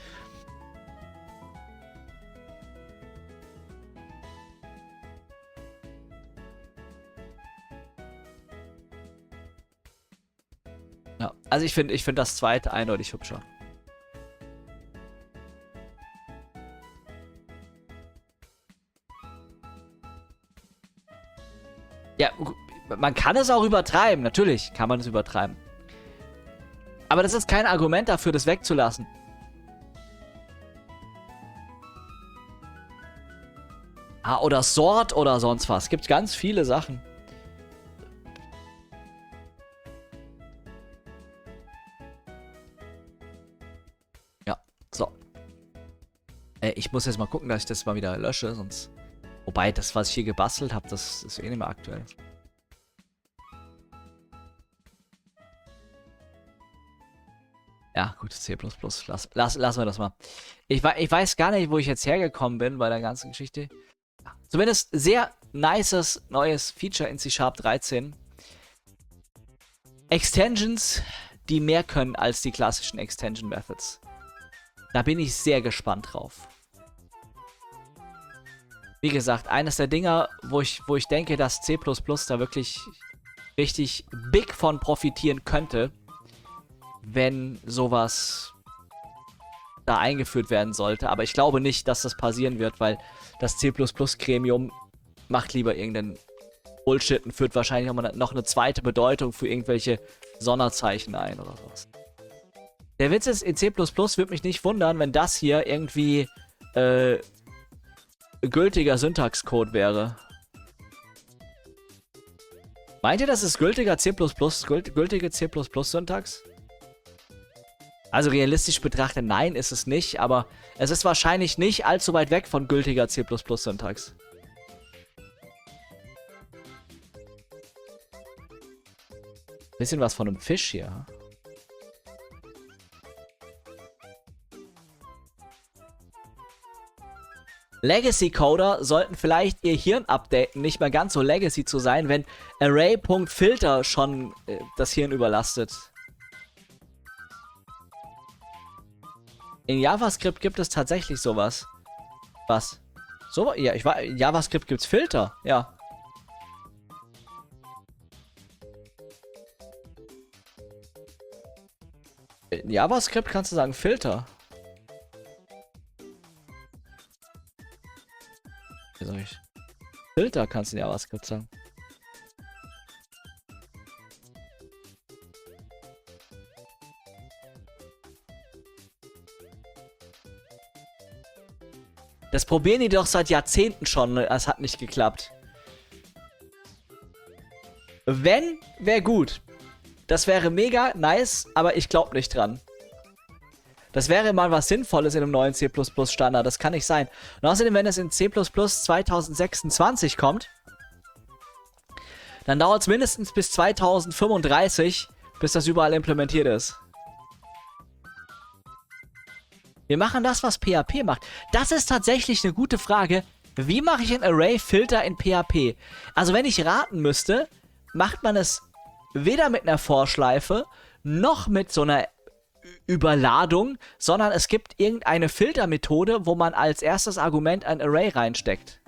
Ja, also ich finde ich find das zweite eindeutig hübscher. Ja, man kann es auch übertreiben, natürlich kann man es übertreiben. Aber das ist kein Argument dafür, das wegzulassen. Ah, oder Sort oder sonst was. Es gibt ganz viele Sachen. So. Äh, ich muss jetzt mal gucken, dass ich das mal wieder lösche, sonst... Wobei, das, was ich hier gebastelt habe, das ist eh nicht mehr aktuell. Ja, gut, C plus plus. Lass, lass, lassen wir das mal. Ich, ich weiß gar nicht, wo ich jetzt hergekommen bin bei der ganzen Geschichte. Zumindest sehr nices neues Feature in C Sharp dreizehn. Extensions, die mehr können als die klassischen Extension Methods. Da bin ich sehr gespannt drauf. Wie gesagt, eines der Dinger, wo ich, wo ich denke, dass C plus plus da wirklich richtig big von profitieren könnte, wenn sowas da eingeführt werden sollte. Aber ich glaube nicht, dass das passieren wird, weil das C plus plus Gremium macht lieber irgendeinen Bullshit und führt wahrscheinlich noch eine zweite Bedeutung für irgendwelche Sonderzeichen ein oder sowas. Der Witz ist, in C plus plus würde mich nicht wundern, wenn das hier irgendwie äh, gültiger Syntaxcode wäre. Meint ihr, das ist gültiger C plus plus, gült, gültige C plus plus Syntax? Also realistisch betrachtet, nein, ist es nicht, aber es ist wahrscheinlich nicht allzu weit weg von gültiger C plus plus Syntax. Bisschen was von einem Fisch hier. Legacy-Coder sollten vielleicht ihr Hirn updaten, nicht mehr ganz so Legacy zu sein, wenn Array.filter schon äh, das Hirn überlastet. In JavaScript gibt es tatsächlich sowas. Was? So? Ja, ich war. In JavaScript gibt's Filter, ja. In JavaScript kannst du sagen Filter. Wie sag ich? Filter kannst du in JavaScript sagen. Das probieren die doch seit Jahrzehnten schon, es hat nicht geklappt. Wenn, wäre gut. Das wäre mega nice, aber ich glaube nicht dran. Das wäre mal was Sinnvolles in einem neuen C plus plus Standard, das kann nicht sein. Und außerdem, wenn es in C plus plus zwanzig sechsundzwanzig kommt, dann dauert es mindestens bis zwanzig fünfunddreißig, bis das überall implementiert ist. Wir machen das, was P H P macht. Das ist tatsächlich eine gute Frage. Wie mache ich ein Array-Filter in P H P? Also wenn ich raten müsste, macht man es weder mit einer Vorschleife, noch mit so einer Überladung, sondern es gibt irgendeine Filtermethode, wo man als erstes Argument ein Array reinsteckt.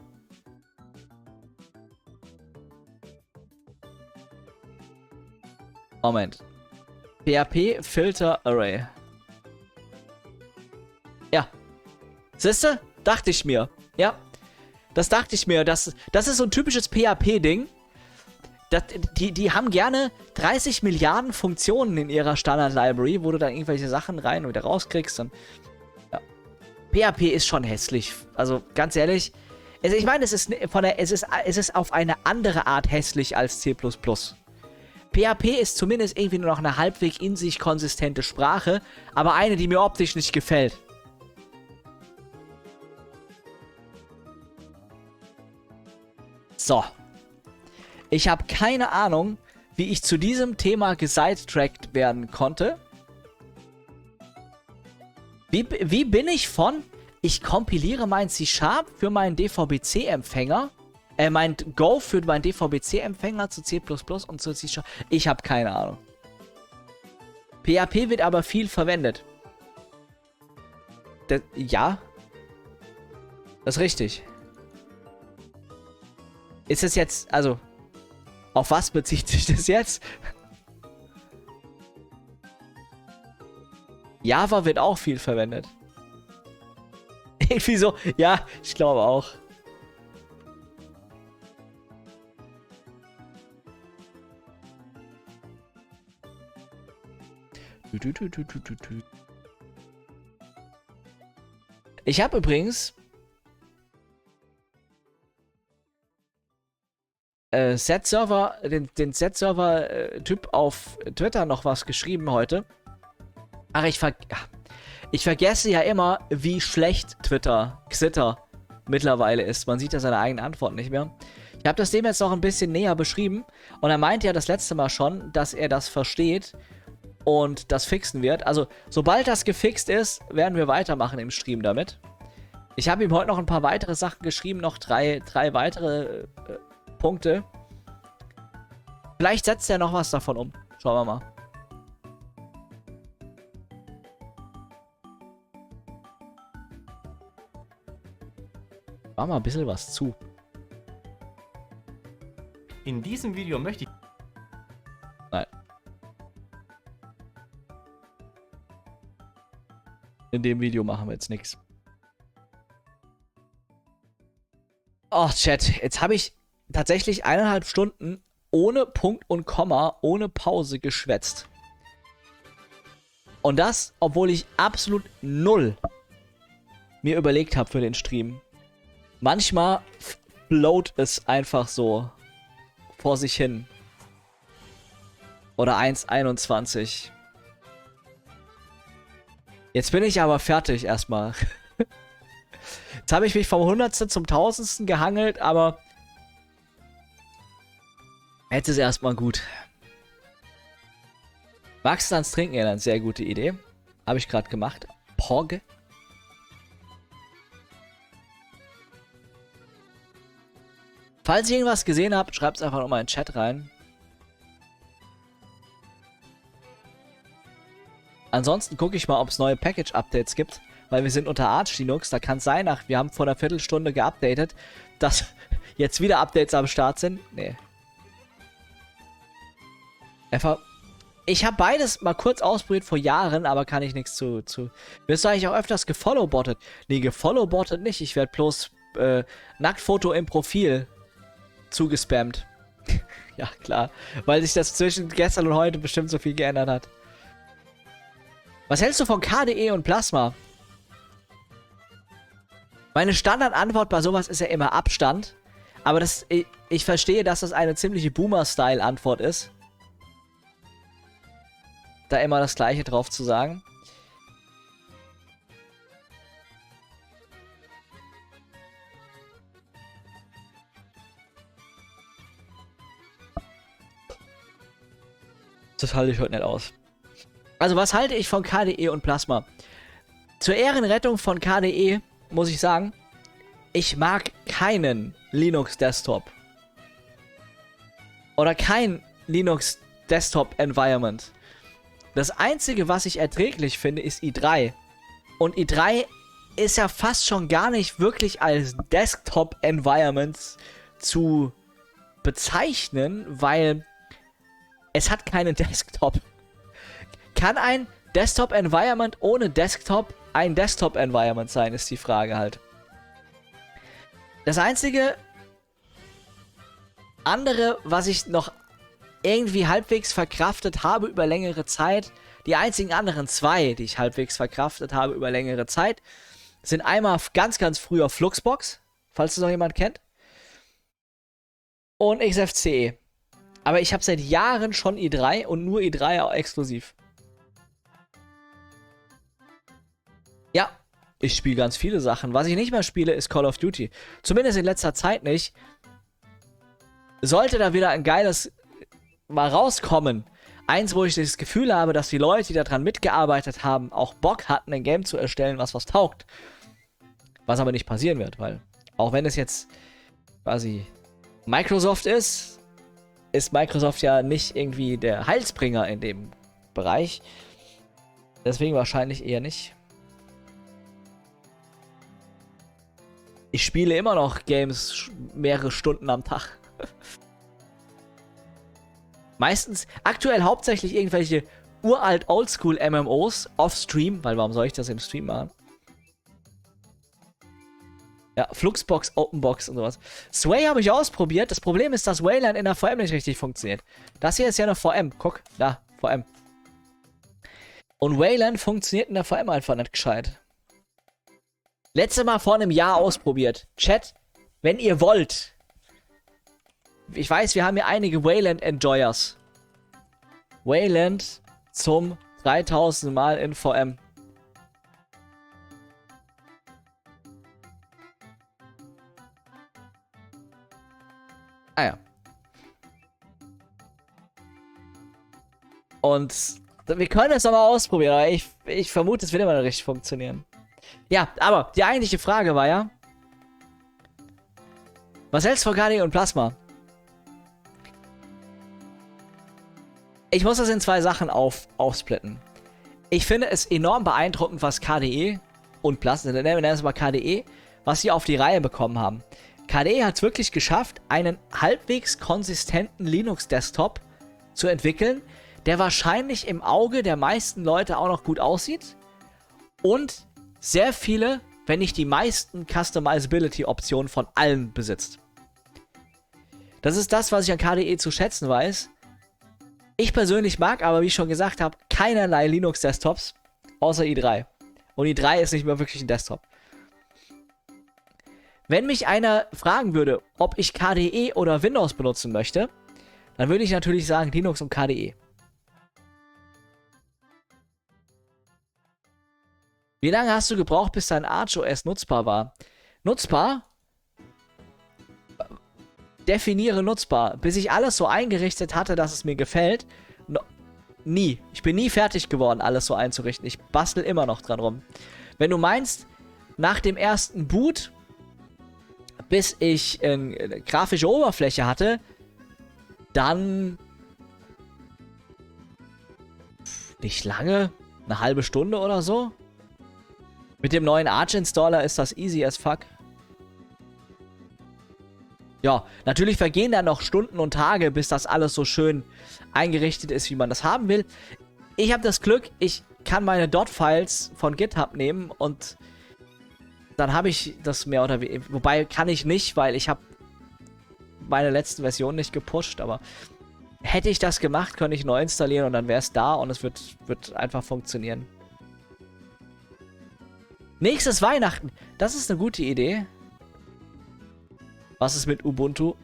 Moment. P H P Filter Array. Ja. Siehste? Dachte ich mir. Ja. Das dachte ich mir. Das, das ist so ein typisches P H P-Ding. Die, die haben gerne dreißig Milliarden Funktionen in ihrer Standard-Library, wo du dann irgendwelche Sachen rein und wieder rauskriegst. Und, ja. P H P ist schon hässlich. Also ganz ehrlich. Also ich meine, es ist, von der, es, ist, es ist auf eine andere Art hässlich als C plus plus. P H P ist zumindest irgendwie nur noch eine halbwegs in sich konsistente Sprache, aber eine, die mir optisch nicht gefällt. So. Ich habe keine Ahnung, wie ich zu diesem Thema gesidetrackt werden konnte. Wie, wie bin ich von, ich kompiliere mein C-Sharp für meinen D V B C-Empfänger, äh, mein Go für meinen D V B C-Empfänger zu C plus plus und zu C-Sharp. Ich habe keine Ahnung. P H P wird aber viel verwendet. Das, ja. Das ist richtig. Ist es jetzt, also... Auf was bezieht sich das jetzt? Java wird auch viel verwendet. Irgendwie so, ja, ich glaube auch. Ich habe übrigens Äh, Set-Server, den, den Set-Server-Typ auf Twitter noch was geschrieben heute. Ach, ich ver... Ich vergesse ja immer, wie schlecht Twitter, Xitter mittlerweile ist. Man sieht ja seine eigenen Antworten nicht mehr. Ich habe das dem jetzt noch ein bisschen näher beschrieben. Und er meinte ja das letzte Mal schon, dass er das versteht und das fixen wird. Also, sobald das gefixt ist, werden wir weitermachen im Stream damit. Ich habe ihm heute noch ein paar weitere Sachen geschrieben, noch drei, drei weitere äh, Punkte. Vielleicht setzt er noch was davon um. Schauen wir mal. Mach mal ein bisschen was zu. In diesem Video möchte ich... Nein. In dem Video machen wir jetzt nichts. Oh, Chat. Jetzt habe ich tatsächlich eineinhalb Stunden ohne Punkt und Komma, ohne Pause geschwätzt. Und das, obwohl ich absolut null mir überlegt habe für den Stream. Manchmal float es einfach so vor sich hin. Oder eins einundzwanzig. Jetzt bin ich aber fertig erstmal. Jetzt habe ich mich vom Hundertsten zum Tausendsten gehangelt, aber jetzt ist erstmal gut. Magst du ans Trinken? Ja, eine sehr gute Idee. Habe ich gerade gemacht. Porge. Falls ihr irgendwas gesehen habt, schreibt es einfach nochmal in den Chat rein. Ansonsten gucke ich mal, ob es neue Package-Updates gibt, weil wir sind unter Arch Linux. Da kann es sein, ach, wir haben vor einer Viertelstunde geupdatet, dass jetzt wieder Updates am Start sind. Nee. Einfach. Ich habe beides mal kurz ausprobiert vor Jahren, aber kann ich nichts zu, zu... Wirst du eigentlich auch öfters gefollowbottet? Nee, gefollowbottet nicht. Ich werde bloß äh, Nacktfoto im Profil zugespammt. Ja, klar. Weil sich das zwischen gestern und heute bestimmt so viel geändert hat. Was hältst du von K D E und Plasma? Meine Standardantwort bei sowas ist ja immer Abstand. Aber das, ich, ich verstehe, dass das eine ziemliche Boomer-Style-Antwort ist. Da immer das Gleiche drauf zu sagen. Das halte ich heute nicht aus. Also, was halte ich von K D E und Plasma? Zur Ehrenrettung von K D E muss ich sagen, ich mag keinen Linux Desktop. Oder kein Linux Desktop Environment. Das einzige, was ich erträglich finde, ist i drei. Und i drei ist ja fast schon gar nicht wirklich als Desktop Environment zu bezeichnen, weil es hat keinen Desktop. Kann ein Desktop-Environment ohne Desktop ein Desktop-Environment sein, ist die Frage halt. Das einzige andere, was ich noch irgendwie halbwegs verkraftet habe über längere Zeit, die einzigen anderen zwei, die ich halbwegs verkraftet habe über längere Zeit, sind einmal ganz, ganz früher Fluxbox, falls es noch jemand kennt, und X F C E. Aber ich habe seit Jahren schon i drei und nur i drei auch exklusiv. Ja, ich spiele ganz viele Sachen. Was ich nicht mehr spiele, ist Call of Duty. Zumindest in letzter Zeit nicht. Sollte da wieder ein geiles mal rauskommen. Eins, wo ich das Gefühl habe, dass die Leute, die daran mitgearbeitet haben, auch Bock hatten, ein Game zu erstellen, was was taugt. Was aber nicht passieren wird, weil auch wenn es jetzt quasi Microsoft ist, ist Microsoft ja nicht irgendwie der Heilsbringer in dem Bereich. Deswegen wahrscheinlich eher nicht. Ich spiele immer noch Games mehrere Stunden am Tag. Meistens, aktuell hauptsächlich irgendwelche uralt Oldschool-M M Os auf Stream, weil warum soll ich das im Stream machen? Ja, Fluxbox, Openbox und sowas. Sway habe ich ausprobiert. Das Problem ist, dass Wayland in der V M nicht richtig funktioniert. Das hier ist ja eine V M. Guck, da, V M. Und Wayland funktioniert in der V M einfach nicht gescheit. Letztes Mal vor einem Jahr ausprobiert. Chat, wenn ihr wollt. Ich weiß, wir haben hier einige Wayland-Enjoyers. Wayland zum dreitausend Mal in V M. Ah ja. Und wir können es aber ausprobieren, aber ich, ich vermute, es wird immer noch richtig funktionieren. Ja, aber die eigentliche Frage war ja, was hältst du von K D E und Plasma? Ich muss das in zwei Sachen auf, aufsplitten. Ich finde es enorm beeindruckend, was K D E und Plasma, wir nennen es mal K D E, was sie auf die Reihe bekommen haben. K D E hat es wirklich geschafft, einen halbwegs konsistenten Linux-Desktop zu entwickeln, der wahrscheinlich im Auge der meisten Leute auch noch gut aussieht und sehr viele, wenn nicht die meisten Customizability-Optionen von allen besitzt. Das ist das, was ich an K D E zu schätzen weiß. Ich persönlich mag aber, wie ich schon gesagt habe, keinerlei Linux-Desktops außer i drei. Und i drei ist nicht mehr wirklich ein Desktop. Wenn mich einer fragen würde, ob ich K D E oder Windows benutzen möchte, dann würde ich natürlich sagen Linux und K D E. Wie lange hast du gebraucht, bis dein ArchOS nutzbar war? Nutzbar? Definiere nutzbar. Bis ich alles so eingerichtet hatte, dass es mir gefällt. No, nie. Ich bin nie fertig geworden, alles so einzurichten. Ich bastel immer noch dran rum. Wenn du meinst, nach dem ersten Boot, bis ich äh, eine grafische Oberfläche hatte, dann nicht lange, eine halbe Stunde oder so. Mit dem neuen Arch-Installer ist das easy as fuck. Ja, natürlich vergehen dann noch Stunden und Tage, bis das alles so schön eingerichtet ist, wie man das haben will. Ich habe das Glück, ich kann meine Dot-Files von GitHub nehmen und dann habe ich das mehr oder weniger. Wobei kann ich nicht, weil ich habe meine letzte Version nicht gepusht, aber hätte ich das gemacht, könnte ich neu installieren und dann wäre es da und es wird, wird einfach funktionieren. Nächstes Weihnachten. Das ist eine gute Idee. Was ist mit Ubuntu?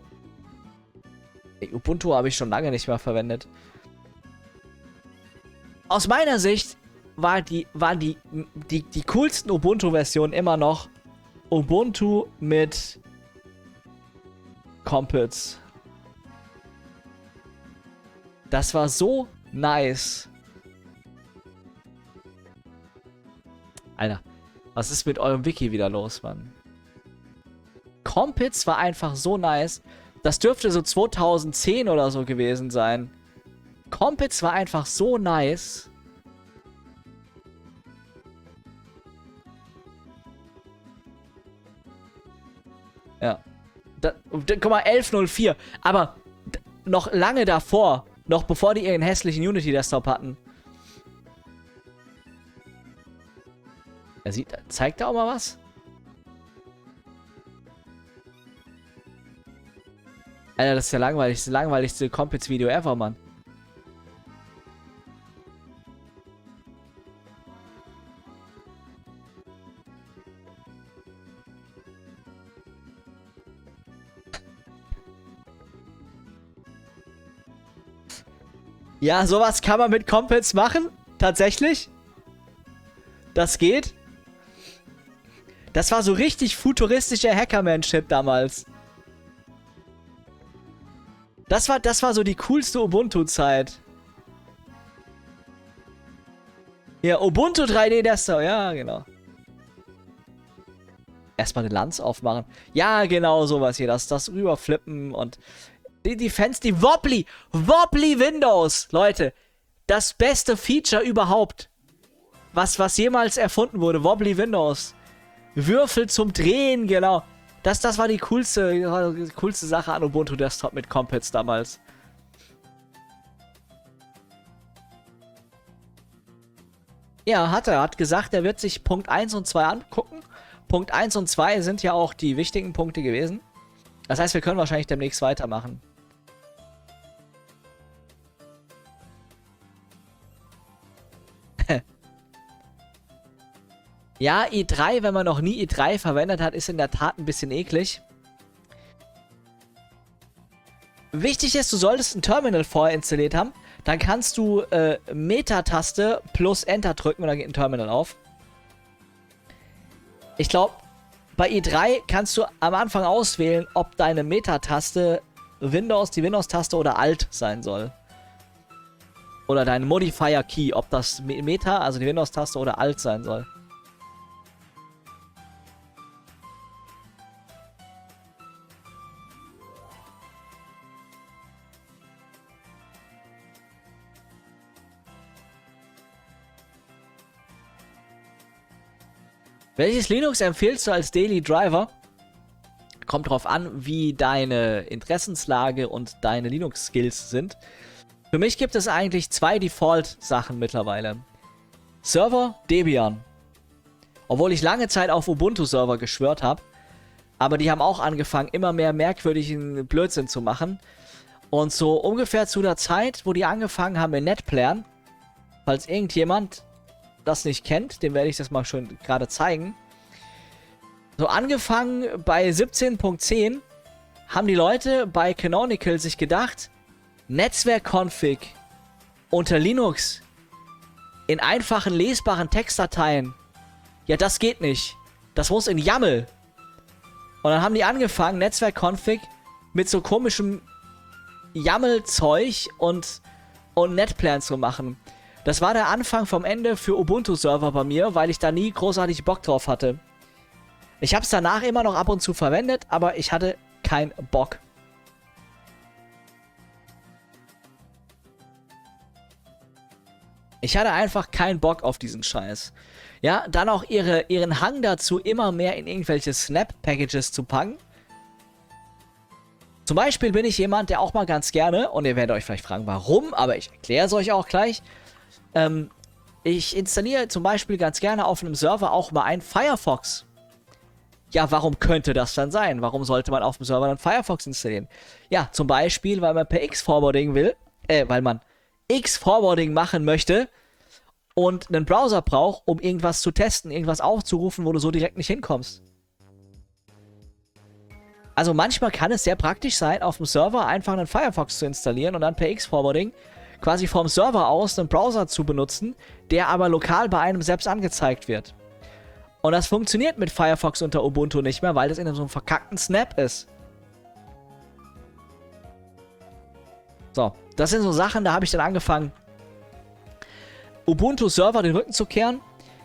Ey, Ubuntu habe ich schon lange nicht mehr verwendet. Aus meiner Sicht war die, waren die, die, die coolsten Ubuntu-Versionen immer noch Ubuntu mit Compiz. Das war so nice. Alter, was ist mit eurem Wiki wieder los, Mann? Compiz war einfach so nice. Das dürfte so zweitausendzehn oder so gewesen sein. Compiz war einfach so nice. Ja. Da, da, guck mal, elf null vier. Aber noch lange davor, noch bevor die ihren hässlichen Unity-Desktop hatten. Er sieht, zeigt da auch mal was? Alter, das ist ja langweilig. Das langweiligste Compiz-Video ever, Mann. Ja, sowas kann man mit Compiz machen. Tatsächlich. Das geht. Das war so richtig futuristischer Hackerman-Shit damals. Das war, das war so die coolste Ubuntu-Zeit. Ja, Ubuntu drei D Desktop. Ja, genau. Erstmal eine Lanz aufmachen. Ja, genau, sowas hier. Das, das rüberflippen und die, die Fans, die Wobbly. Wobbly Windows. Leute, das beste Feature überhaupt. Was, was jemals erfunden wurde. Wobbly Windows. Würfel zum Drehen, genau. Das, das war die coolste, die coolste Sache an Ubuntu Desktop mit Compiz damals. Ja, hat er. Hat gesagt, er wird sich Punkt eins und zwei angucken. Punkt eins und zwei sind ja auch die wichtigen Punkte gewesen. Das heißt, wir können wahrscheinlich demnächst weitermachen. Ja, i drei, wenn man noch nie i drei verwendet hat, ist in der Tat ein bisschen eklig. Wichtig ist, du solltest ein Terminal vorher installiert haben. Dann kannst du äh, Meta-Taste plus Enter drücken und dann geht ein Terminal auf. Ich glaube, bei i drei kannst du am Anfang auswählen, ob deine Meta-Taste Windows, die Windows-Taste oder Alt sein soll. Oder dein Modifier-Key, ob das Meta, also die Windows-Taste oder Alt sein soll. Welches Linux empfiehlst du als Daily Driver? Kommt drauf an, wie deine Interessenslage und deine Linux-Skills sind. Für mich gibt es eigentlich zwei Default-Sachen mittlerweile. Server, Debian. Obwohl ich lange Zeit auf Ubuntu-Server geschwört habe. Aber die haben auch angefangen, immer mehr merkwürdigen Blödsinn zu machen. Und so ungefähr zu der Zeit, wo die angefangen haben mit NetPlan, falls irgendjemand das nicht kennt, dem werde ich das mal schon gerade zeigen. So angefangen bei siebzehn Punkt zehn haben die Leute bei Canonical sich gedacht, Netzwerk-Config unter Linux in einfachen lesbaren Textdateien, ja das geht nicht. Das muss in YAML. Und dann haben die angefangen, Netzwerk-Config mit so komischem YAML-Zeug und, und NetPlan zu machen. Das war der Anfang vom Ende für Ubuntu-Server bei mir, weil ich da nie großartig Bock drauf hatte. Ich habe es danach immer noch ab und zu verwendet, aber ich hatte keinen Bock. Ich hatte einfach keinen Bock auf diesen Scheiß. Ja, dann auch ihre, ihren Hang dazu, immer mehr in irgendwelche Snap-Packages zu packen. Zum Beispiel bin ich jemand, der auch mal ganz gerne, und ihr werdet euch vielleicht fragen, warum, aber ich erkläre es euch auch gleich. Ähm, ich installiere zum Beispiel ganz gerne auf einem Server auch mal einen Firefox. Ja, warum könnte das dann sein? Warum sollte man auf dem Server dann Firefox installieren? Ja, zum Beispiel, weil man per X-Forwarding will, äh, weil man X-Forwarding machen möchte und einen Browser braucht, um irgendwas zu testen, irgendwas aufzurufen, wo du so direkt nicht hinkommst. Also manchmal kann es sehr praktisch sein, auf dem Server einfach einen Firefox zu installieren und dann per X-Forwarding quasi vom Server aus einen Browser zu benutzen, der aber lokal bei einem selbst angezeigt wird. Und das funktioniert mit Firefox unter Ubuntu nicht mehr, weil das in so einem verkackten Snap ist. So, das sind so Sachen, da habe ich dann angefangen, Ubuntu-Server den Rücken zu kehren.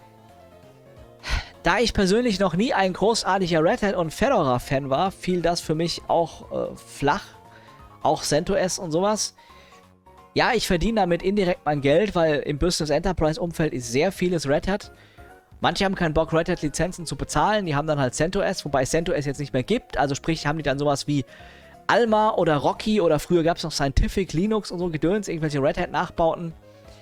Da ich persönlich noch nie ein großartiger Red Hat und Fedora-Fan war, fiel das für mich auch äh, flach. Auch CentOS und sowas. Ja, ich verdiene damit indirekt mein Geld, weil im Business-Enterprise-Umfeld ist sehr vieles Red Hat. Manche haben keinen Bock, Red Hat-Lizenzen zu bezahlen, die haben dann halt CentOS, wobei CentOS jetzt nicht mehr gibt. Also sprich, haben die dann sowas wie Alma oder Rocky oder früher gab es noch Scientific, Linux und so Gedöns, irgendwelche Red Hat-Nachbauten.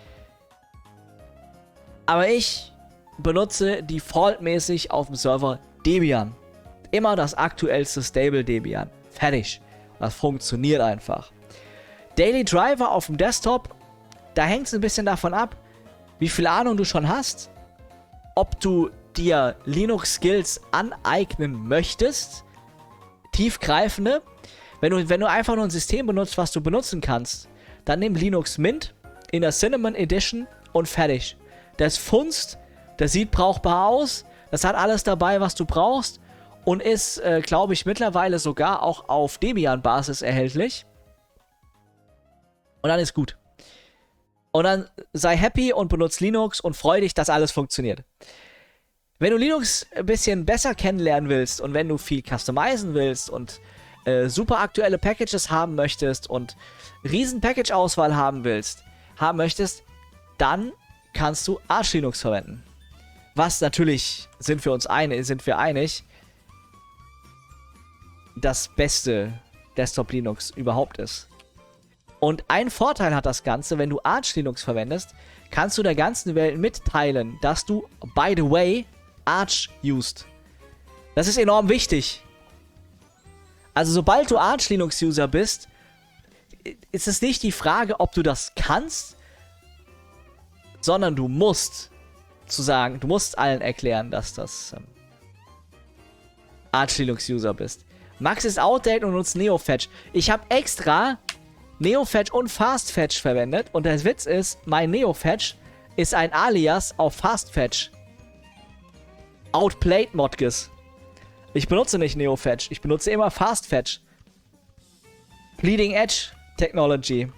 Aber ich benutze defaultmäßig auf dem Server Debian. Immer das aktuellste Stable Debian. Fertig. Das funktioniert einfach. Daily Driver auf dem Desktop, da hängt es ein bisschen davon ab, wie viel Ahnung du schon hast, ob du dir Linux-Skills aneignen möchtest, tiefgreifende. Wenn du, wenn du einfach nur ein System benutzt, was du benutzen kannst, dann nimm Linux Mint in der Cinnamon Edition und fertig. Das funzt, das sieht brauchbar aus, das hat alles dabei, was du brauchst und ist, äh, glaube ich, mittlerweile sogar auch auf Debian-Basis erhältlich. Und dann ist gut. Und dann sei happy und benutze Linux und freu dich, dass alles funktioniert. Wenn du Linux ein bisschen besser kennenlernen willst und wenn du viel customizen willst und äh, super aktuelle Packages haben möchtest und riesen Package-Auswahl haben willst, haben möchtest, dann kannst du Arch Linux verwenden. Was natürlich, sind wir uns einig, sind wir einig, das beste Desktop Linux überhaupt ist. Und ein Vorteil hat das Ganze, wenn du Arch Linux verwendest, kannst du der ganzen Welt mitteilen, dass du, by the way, Arch used. Das ist enorm wichtig. Also sobald du Arch Linux User bist, ist es nicht die Frage, ob du das kannst, sondern du musst zu sagen, du musst allen erklären, dass das ähm, Arch Linux User bist. Max ist outdated und nutzt NeoFetch. Ich habe extra NeoFetch und FastFetch verwendet und der Witz ist, mein NeoFetch ist ein Alias auf FastFetch. Outplayed Modges. Ich benutze nicht NeoFetch, ich benutze immer FastFetch. Leading Edge Technology.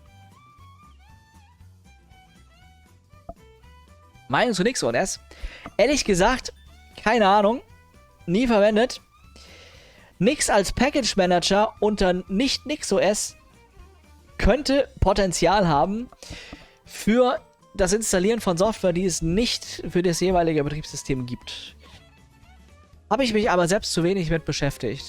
Meinung zu NixOS? Ehrlich gesagt, keine Ahnung. Nie verwendet. Nix als Package Manager unter nicht NixOS könnte Potenzial haben für das Installieren von Software, die es nicht für das jeweilige Betriebssystem gibt. Habe ich mich aber selbst zu wenig mit beschäftigt.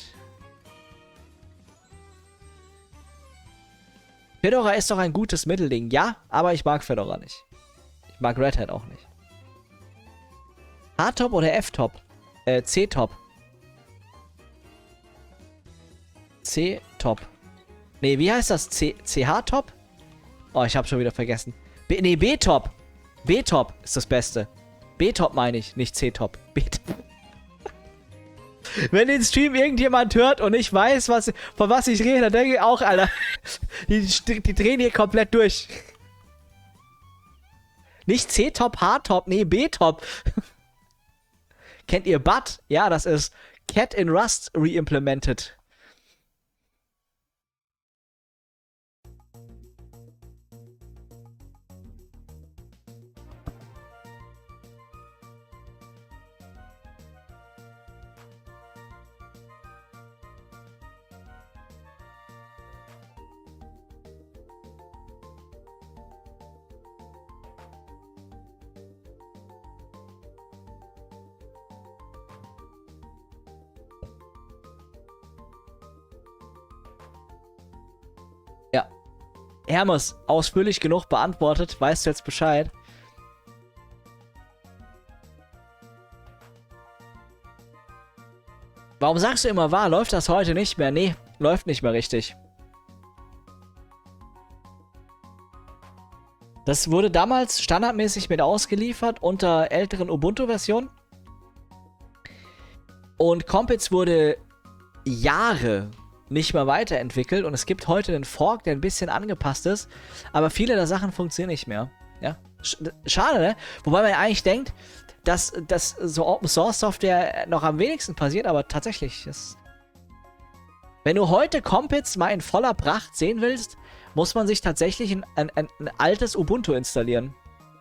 Fedora ist doch ein gutes Mittelding. Ja, aber ich mag Fedora nicht. Ich mag Red Hat auch nicht. H-Top oder F-Top? Äh, C-Top. C-Top. Nee, wie heißt das? C CH-Top? Oh, ich hab schon wieder vergessen. B nee, B-Top. B-Top ist das Beste. B-Top meine ich, nicht C-Top. B-Top. Wenn den Stream irgendjemand hört und ich weiß, was, von was ich rede, dann denke ich auch, Alter, die, die drehen hier komplett durch. Nicht C-Top, H-Top, nee, B-Top. Kennt ihr B U T? Ja, das ist Cat in Rust reimplemented. Ja. Hermes, ausführlich genug beantwortet. Weißt du jetzt Bescheid? Warum sagst du immer wahr? Läuft das heute nicht mehr? Nee, läuft nicht mehr richtig. Das wurde damals standardmäßig mit ausgeliefert unter älteren Ubuntu-Versionen. Und Compiz wurde Jahre nicht mehr weiterentwickelt und es gibt heute einen Fork, der ein bisschen angepasst ist, aber viele der Sachen funktionieren nicht mehr. Ja? Schade, ne? Wobei man ja eigentlich denkt, dass, dass so Open-Source-Software noch am wenigsten passiert, aber tatsächlich ist... Wenn du heute Compiz mal in voller Pracht sehen willst, muss man sich tatsächlich ein, ein, ein, ein altes Ubuntu installieren.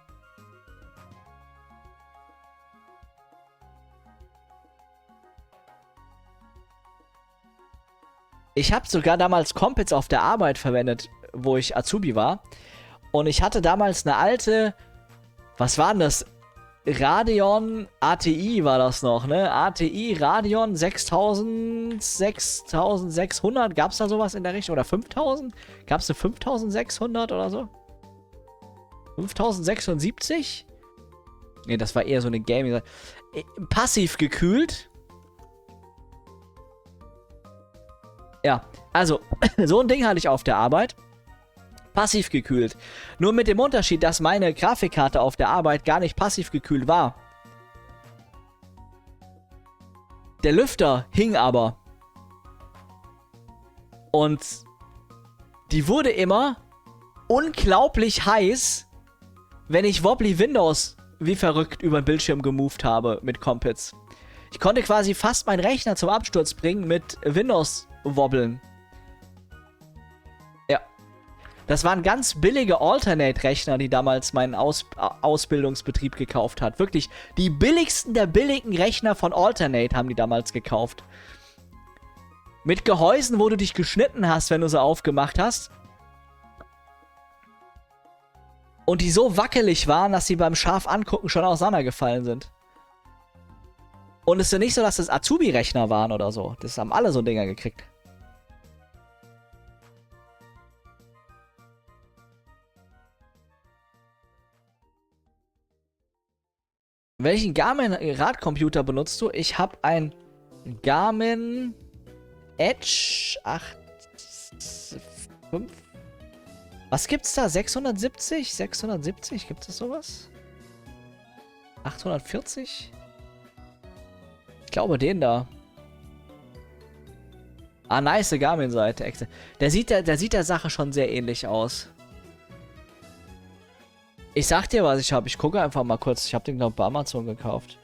Ich habe sogar damals Compiz auf der Arbeit verwendet, wo ich Azubi war. Und ich hatte damals eine alte, was war denn das? Radeon A T I war das noch, ne? A T I Radeon sechstausend, sechstausendsechshundert, gab's da sowas in der Richtung? Oder fünftausend? Gab's eine fünftausendsechshundert oder so? fünftausendsechsundsiebzig? Ne, das war eher so eine Gaming. Passiv gekühlt. Ja, also, so ein Ding hatte ich auf der Arbeit. Passiv gekühlt. Nur mit dem Unterschied, dass meine Grafikkarte auf der Arbeit gar nicht passiv gekühlt war. Der Lüfter hing aber. Und die wurde immer unglaublich heiß, wenn ich Wobbly Windows wie verrückt über den Bildschirm gemoved habe mit Compiz. Ich konnte quasi fast meinen Rechner zum Absturz bringen mit Windows wobbeln. Ja. Das waren ganz billige Alternate-Rechner, die damals mein Aus Ausbildungsbetrieb gekauft hat. Wirklich, die billigsten der billigen Rechner von Alternate haben die damals gekauft. Mit Gehäusen, wo du dich geschnitten hast, wenn du sie aufgemacht hast. Und die so wackelig waren, dass sie beim scharf angucken schon auseinandergefallen sind. Und es ist ja nicht so, dass das Azubi-Rechner waren oder so. Das haben alle so Dinger gekriegt. Welchen Garmin-Radcomputer benutzt du? Ich habe ein Garmin Edge acht fünf. Was gibt's da? sechshundertsiebzig? sechshundertsiebzig? Gibt es sowas? achthundertvierzig? Ich glaube, den da. Ah, nice Garmin-Seite. Der sieht der, der sieht der Sache schon sehr ähnlich aus. Ich sag dir, was ich habe. Ich gucke einfach mal kurz. Ich habe den, glaube ich, bei Amazon gekauft.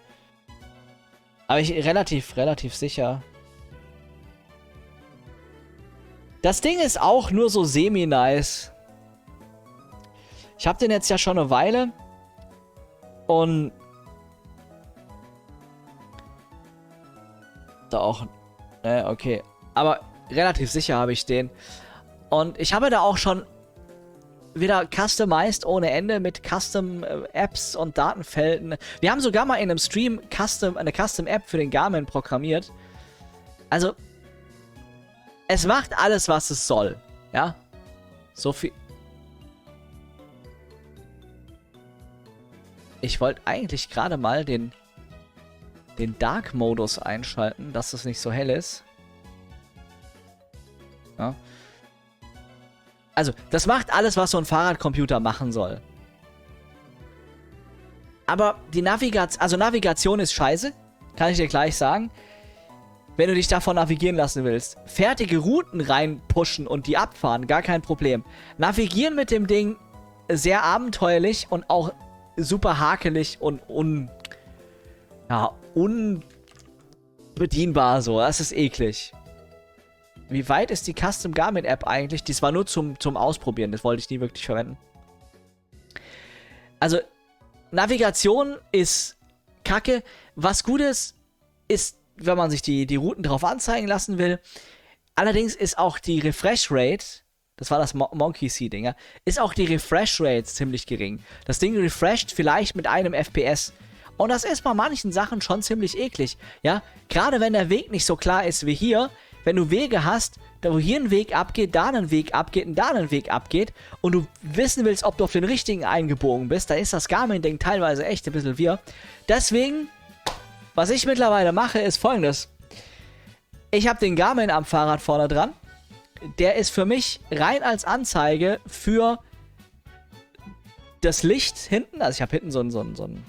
Aber ich relativ, relativ sicher. Das Ding ist auch nur so semi-nice. Ich habe den jetzt ja schon eine Weile. Und... Da auch... Ne, okay. Aber relativ sicher habe ich den. Und ich habe da auch schon wieder customized ohne Ende mit Custom-Apps und Datenfelden. Wir haben sogar mal in einem Stream Custom, eine Custom-App für den Garmin programmiert. Also, es macht alles, was es soll. Ja? So viel... Ich wollte eigentlich gerade mal den, den Dark-Modus einschalten, dass es nicht so hell ist. Ja. Also, das macht alles, was so ein Fahrradcomputer machen soll. Aber die Navigation, also Navigation ist scheiße, kann ich dir gleich sagen. Wenn du dich davon navigieren lassen willst. Fertige Routen reinpushen und die abfahren, gar kein Problem. Navigieren mit dem Ding sehr abenteuerlich und auch super hakelig und un... Ja, unbedienbar so. Das ist eklig. Wie weit ist die Custom Garmin App eigentlich? Die war nur zum, zum Ausprobieren. Das wollte ich nie wirklich verwenden. Also, Navigation ist kacke. Was gut ist, ist, wenn man sich die, die Routen drauf anzeigen lassen will. Allerdings ist auch die Refresh Rate, das war das Mo Monkey See-Dinger, ist auch die Refresh Rate ziemlich gering. Das Ding refresht vielleicht mit einem F P S. Und das ist bei manchen Sachen schon ziemlich eklig. Ja, gerade wenn der Weg nicht so klar ist wie hier. Wenn du Wege hast, da wo hier ein Weg abgeht, da ein Weg abgeht und da ein Weg abgeht und du wissen willst, ob du auf den richtigen eingebogen bist, da ist das Garmin-Ding teilweise echt ein bisschen wirr. Deswegen, was ich mittlerweile mache, ist folgendes. Ich habe den Garmin am Fahrrad vorne dran. Der ist für mich rein als Anzeige für das Licht hinten. Also ich habe hinten so ein, so ein, so ein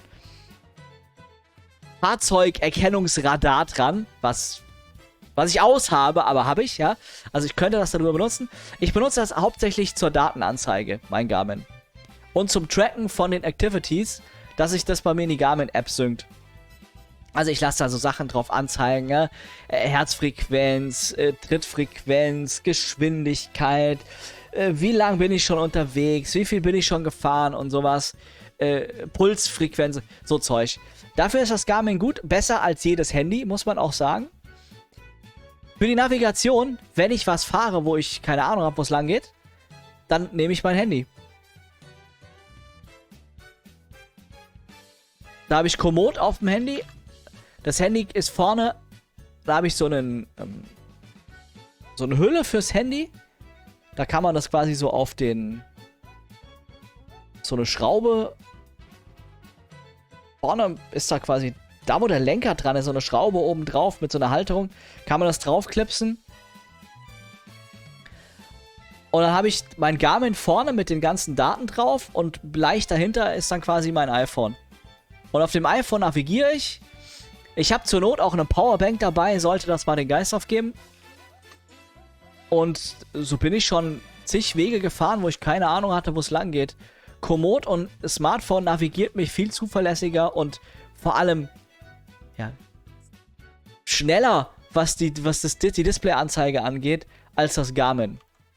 Fahrzeugerkennungsradar dran, was... Was ich aushabe, aber habe ich, ja. Also ich könnte das darüber benutzen. Ich benutze das hauptsächlich zur Datenanzeige, mein Garmin. Und zum Tracken von den Activities, dass sich das bei mir in die Garmin-App synkt. Also ich lasse da so Sachen drauf anzeigen, ja? äh, Herzfrequenz, äh, Trittfrequenz, Geschwindigkeit, äh, wie lang bin ich schon unterwegs, wie viel bin ich schon gefahren und sowas. Äh, Pulsfrequenz, so Zeug. Dafür ist das Garmin gut, besser als jedes Handy, muss man auch sagen. Für die Navigation, wenn ich was fahre, wo ich keine Ahnung habe, wo es lang geht, dann nehme ich mein Handy. Da habe ich Komoot auf dem Handy. Das Handy ist vorne, da habe ich so einen ähm, so eine Hülle fürs Handy. Da kann man das quasi so auf den so eine Schraube. Vorne ist da quasi da, wo der Lenker dran ist, so eine Schraube oben drauf mit so einer Halterung, kann man das draufklipsen. Und dann habe ich mein Garmin vorne mit den ganzen Daten drauf und leicht dahinter ist dann quasi mein iPhone. Und auf dem iPhone navigiere ich. Ich habe zur Not auch eine Powerbank dabei, sollte das mal den Geist aufgeben. Und so bin ich schon zig Wege gefahren, wo ich keine Ahnung hatte, wo es lang geht. Komoot und Smartphone navigiert mich viel zuverlässiger und vor allem ja, schneller, was die, was das, die Displayanzeige angeht, als das Garmin.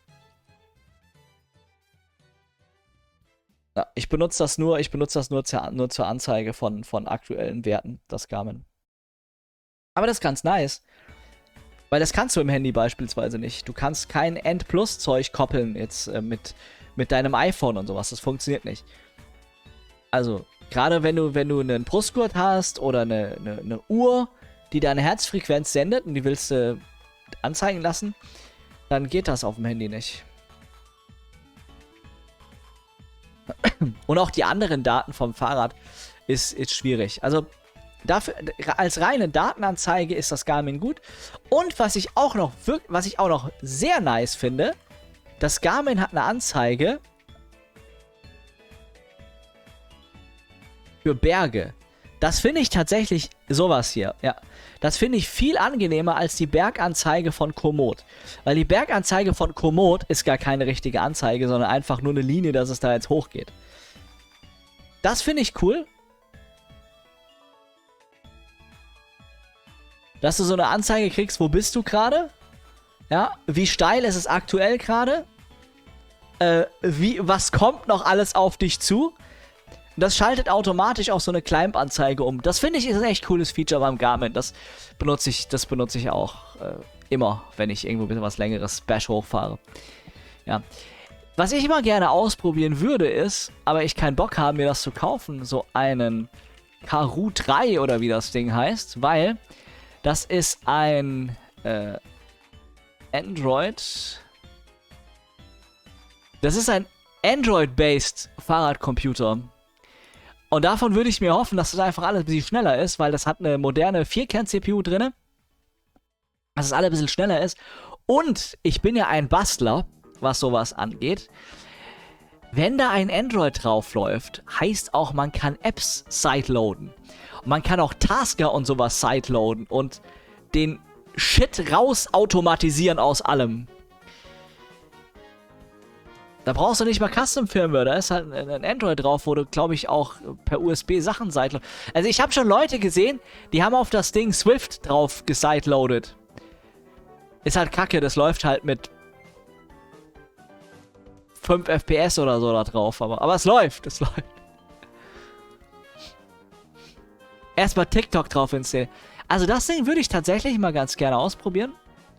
Ja, ich benutze das nur, ich benutze das nur zur, nur zur Anzeige von, von aktuellen Werten, das Garmin. Aber das ist ganz nice. Weil das kannst du im Handy beispielsweise nicht. Du kannst kein End-Plus-Zeug koppeln jetzt äh, mit, mit deinem iPhone und sowas. Das funktioniert nicht. Also, gerade wenn du, wenn du einen Brustgurt hast oder eine, eine, eine Uhr, die deine Herzfrequenz sendet und die willst du äh, anzeigen lassen, dann geht das auf dem Handy nicht. Und auch die anderen Daten vom Fahrrad ist, ist schwierig. Also, dafür, als reine Datenanzeige ist das Garmin gut. Und was ich auch noch, was ich auch noch sehr nice finde, das Garmin hat eine Anzeige für Berge. Das finde ich tatsächlich sowas hier, ja. Das finde ich viel angenehmer als die Berganzeige von Komoot. Weil die Berganzeige von Komoot ist gar keine richtige Anzeige, sondern einfach nur eine Linie, dass es da jetzt hochgeht. Das finde ich cool. Dass du so eine Anzeige kriegst, wo bist du gerade? Ja, wie steil ist es aktuell gerade? Äh, wie, was kommt noch alles auf dich zu? Das schaltet automatisch auch so eine Climb-Anzeige um. Das finde ich ist ein echt cooles Feature beim Garmin. Das benutze ich, das benutze ich auch äh, immer, wenn ich irgendwo ein bisschen was längeres Bash hochfahre. Ja. Was ich immer gerne ausprobieren würde ist, aber ich keinen Bock habe, mir das zu kaufen, so einen Karoo drei oder wie das Ding heißt, weil das ist ein äh, Android. Das ist ein Android-based Fahrradcomputer. Und davon würde ich mir hoffen, dass das einfach alles ein bisschen schneller ist, weil das hat eine moderne vier Kern C P U drin. Dass es alles ein bisschen schneller ist. Und ich bin ja ein Bastler, was sowas angeht. Wenn da ein Android drauf läuft, heißt auch, man kann Apps sideloaden. Und man kann auch Tasker und sowas sideloaden und den Shit raus automatisieren aus allem. Da brauchst du nicht mal Custom-Firmware, da ist halt ein Android drauf, wo du, glaube ich, auch per U S B Sachen sideloadest. Also ich habe schon Leute gesehen, die haben auf das Ding Swift drauf gesideloadet. Ist halt kacke, das läuft halt mit fünf F P S oder so da drauf, aber, aber es läuft, es läuft. Erstmal TikTok drauf installieren. Also das Ding würde ich tatsächlich mal ganz gerne ausprobieren.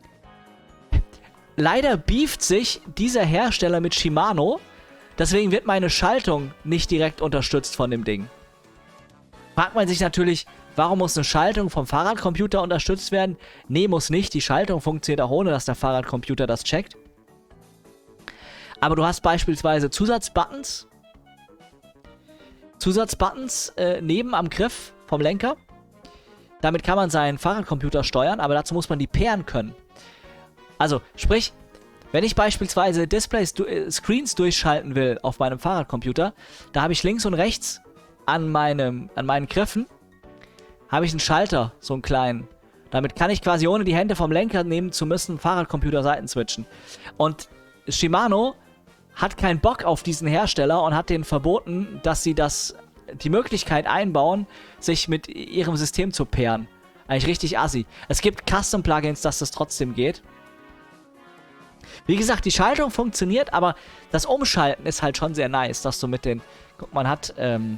Leider beeft sich dieser Hersteller mit Shimano, deswegen wird meine Schaltung nicht direkt unterstützt von dem Ding. Fragt man sich natürlich, warum muss eine Schaltung vom Fahrradcomputer unterstützt werden? Nee, muss nicht. Die Schaltung funktioniert auch ohne, dass der Fahrradcomputer das checkt. Aber du hast beispielsweise Zusatzbuttons. Zusatzbuttons äh, neben am Griff vom Lenker. Damit kann man seinen Fahrradcomputer steuern, aber dazu muss man die pairen können. Also, sprich, wenn ich beispielsweise Displays, du, äh, Screens durchschalten will auf meinem Fahrradcomputer, da habe ich links und rechts an, meinem, an meinen Griffen habe ich einen Schalter, so einen kleinen. Damit kann ich quasi ohne die Hände vom Lenker nehmen zu müssen Fahrradcomputer Seiten switchen. Und Shimano hat keinen Bock auf diesen Hersteller und hat denen verboten, dass sie das, die Möglichkeit einbauen, sich mit ihrem System zu pairen. Eigentlich richtig assi. Es gibt Custom-Plugins, dass das trotzdem geht. Wie gesagt, die Schaltung funktioniert, aber das Umschalten ist halt schon sehr nice, dass du mit den... Guck, man hat, ähm...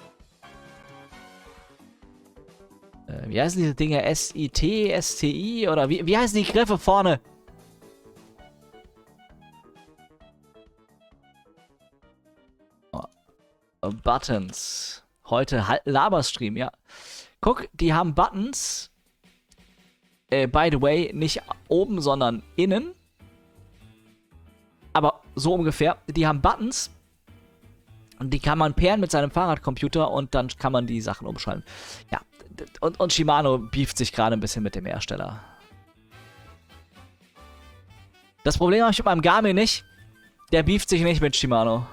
Äh, wie heißen diese Dinge? S I T, S T I oder wie, wie heißen die Griffe vorne? Oh. Buttons. Heute halt Laberstream, ja. Guck, die haben Buttons. Äh, by the way, nicht oben, sondern innen. Aber so ungefähr. Die haben Buttons. Und die kann man pairen mit seinem Fahrradcomputer und dann kann man die Sachen umschalten. Ja. Und, und Shimano beeft sich gerade ein bisschen mit dem Hersteller. Das Problem habe ich mit meinem Garmin nicht. Der beeft sich nicht mit Shimano.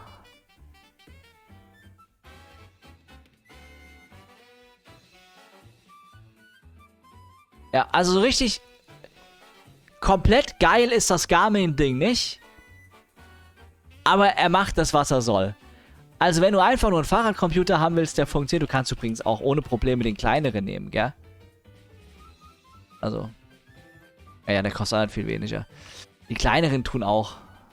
Ja, also so richtig komplett geil ist das Garmin-Ding nicht. Aber er macht das, was er soll. Also wenn du einfach nur einen Fahrradcomputer haben willst, der funktioniert, du kannst übrigens auch ohne Probleme den kleineren nehmen, gell? Also. Ja, ja, der kostet halt viel weniger. Die kleineren tun auch.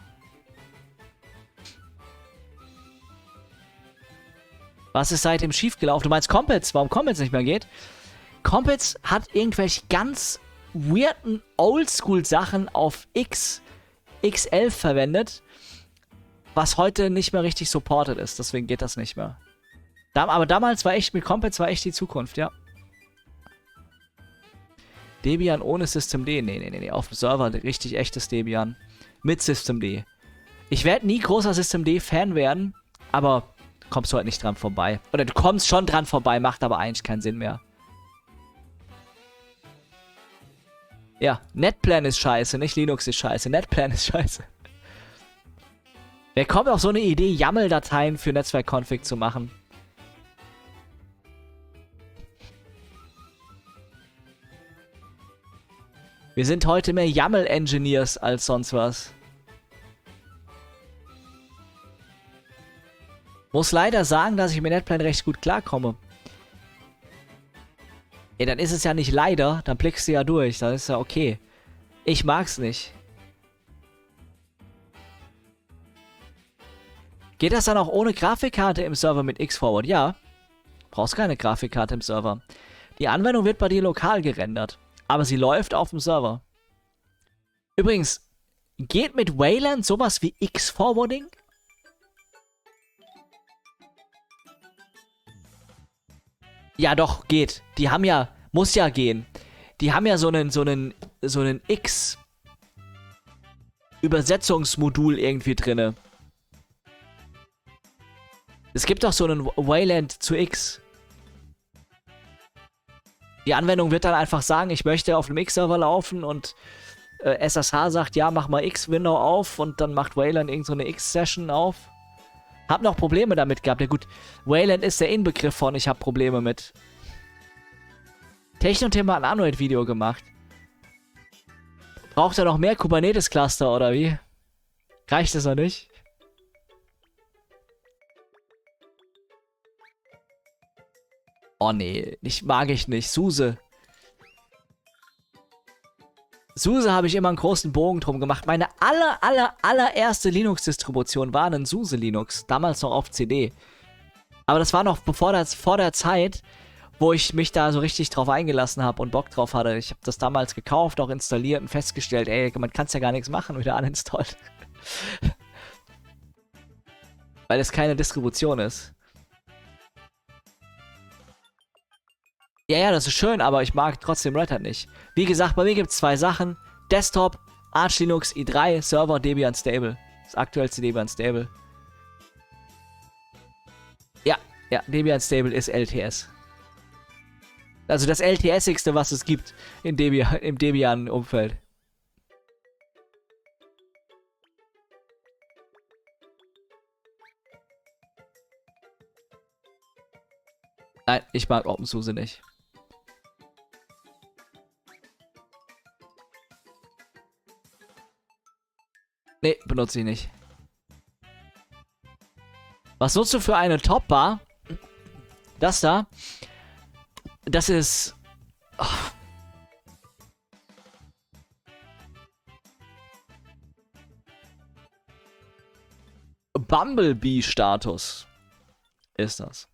Was ist seitdem schiefgelaufen? Du meinst Compets? Warum Compets nicht mehr geht? Compets hat irgendwelche ganz weirden Oldschool-Sachen auf X, X elf verwendet, was heute nicht mehr richtig supported ist. Deswegen geht das nicht mehr. Da, aber damals war echt, mit Compets war echt die Zukunft, ja. Debian ohne Systemd. Nee, nee, nee, nee. Auf dem Server richtig echtes Debian. Mit Systemd. Ich werde nie großer Systemd-Fan werden, aber kommst du halt nicht dran vorbei. Oder du kommst schon dran vorbei, macht aber eigentlich keinen Sinn mehr. Ja, Netplan ist scheiße, nicht Linux ist scheiße. Netplan ist scheiße. Wer kommt auf so eine Idee, YAML-Dateien für Netzwerk-Config zu machen? Wir sind heute mehr YAML-Engineers als sonst was. Muss leider sagen, dass ich mit Netplan recht gut klarkomme. Ja, dann ist es ja nicht leider, dann blickst du ja durch, dann ist ja okay. Ich mag's nicht. Geht das dann auch ohne Grafikkarte im Server mit X-Forward? Ja. Brauchst keine Grafikkarte im Server. Die Anwendung wird bei dir lokal gerendert. Aber sie läuft auf dem Server. Übrigens, geht mit Wayland sowas wie X-Forwarding? Ja, doch, geht. Die haben ja, muss ja gehen. Die haben ja so einen, so einen, so einen X-Übersetzungsmodul irgendwie drinne. Es gibt doch so einen Wayland zu X. Die Anwendung wird dann einfach sagen, ich möchte auf einem X-Server laufen und äh, S S H sagt, ja, mach mal X-Window auf und dann macht Wayland irgend so eine X-Session auf. Hab noch Probleme damit gehabt. Ja gut, Wayland ist der Inbegriff von, ich hab Probleme mit. Technotim hat ein Android-Video gemacht. Braucht er noch mehr Kubernetes-Cluster oder wie? Reicht das noch nicht? Oh nee, nicht, mag ich nicht. SUSE. SUSE habe ich immer einen großen Bogen drum gemacht. Meine aller, aller, allererste Linux-Distribution war ein SUSE Linux. Damals noch auf C D. Aber das war noch bevor das, vor der Zeit, wo ich mich da so richtig drauf eingelassen habe und Bock drauf hatte. Ich habe das damals gekauft, auch installiert und festgestellt, ey, man kann es ja gar nichts machen, wieder uninstallt. Weil es keine Distribution ist. Ja, ja, das ist schön, aber ich mag trotzdem Red Hat nicht. Wie gesagt, bei mir gibt es zwei Sachen. Desktop, Arch Linux i drei, Server, Debian Stable. Das aktuellste Debian Stable. Ja, ja, Debian Stable ist L T S. Also das LTSigste, was es gibt in Debian, im Debian-Umfeld. Nein, ich mag OpenSUSE nicht. Nee, benutze ich nicht. Was nutzt du für eine Top-Bar? Das da. Das ist... Oh. Bumblebee-Status ist das.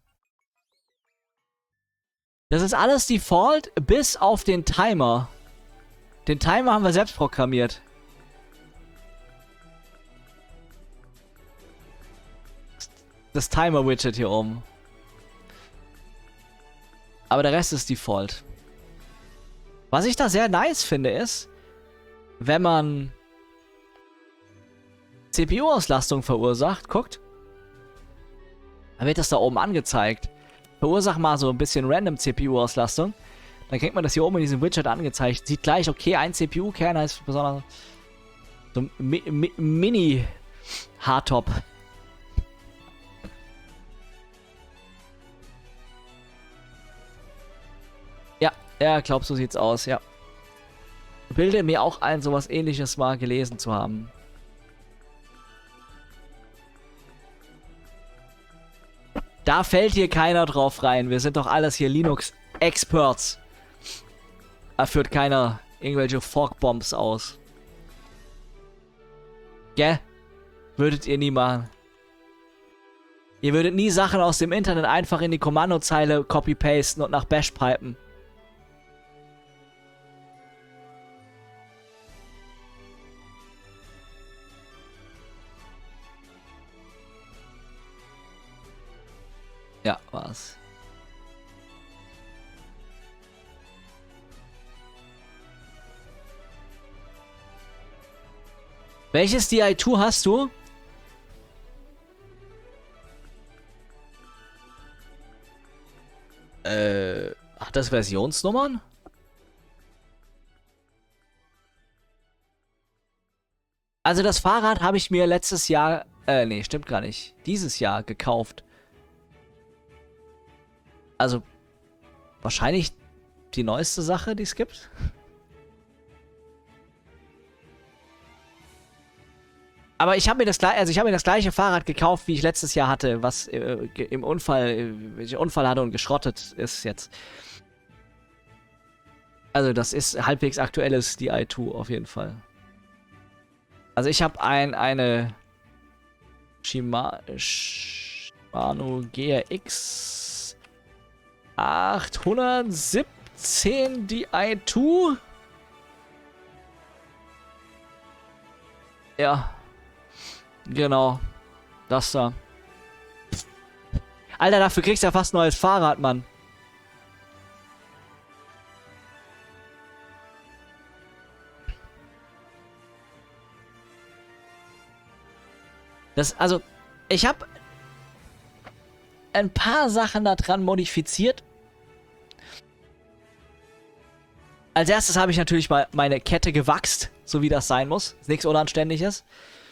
Das ist alles Default, bis auf den Timer. Den Timer haben wir selbst programmiert. Das Timer-Widget hier oben. Aber der Rest ist Default. Was ich da sehr nice finde ist, wenn man C P U-Auslastung verursacht, guckt, dann wird das da oben angezeigt. Verursacht mal so ein bisschen random C P U-Auslastung. Dann kriegt man das hier oben in diesem Widget angezeigt. Sieht gleich, okay, ein C P U-Kern heißt besonders so Mi Mi Mini-Hardtop. Ja, ja, glaub, so sieht's aus, ja. Bilde mir auch ein, sowas Ähnliches mal gelesen zu haben. Da fällt hier keiner drauf rein. Wir sind doch alles hier Linux-Experts. Da führt keiner irgendwelche Fork-Bombs aus. Gell? Würdet ihr nie machen. Ihr würdet nie Sachen aus dem Internet einfach in die Kommandozeile copy-pasten und nach Bash pipen. Ja, war's. Welches D I zwei hast du? Äh, hat das Versionsnummern? Also das Fahrrad habe ich mir letztes Jahr, äh, nee, stimmt gar nicht, dieses Jahr gekauft. Also, wahrscheinlich die neueste Sache, die es gibt. Aber ich habe mir das gleiche, also ich habe mir das gleiche Fahrrad gekauft, wie ich letztes Jahr hatte, was äh, im Unfall, äh, Unfall hatte und geschrottet ist jetzt. Also das ist halbwegs aktuelles D I zwei auf jeden Fall. Also ich habe ein, eine Shima, Shimano G R X achthundertsiebzehn D I zwei. Ja. Genau. Das da. Alter, dafür kriegst du ja fast ein neues Fahrrad, Mann. Das, also, ich habe ein paar Sachen daran modifiziert. Als erstes habe ich natürlich mal meine Kette gewachst, so wie das sein muss. Ist nichts Unanständiges.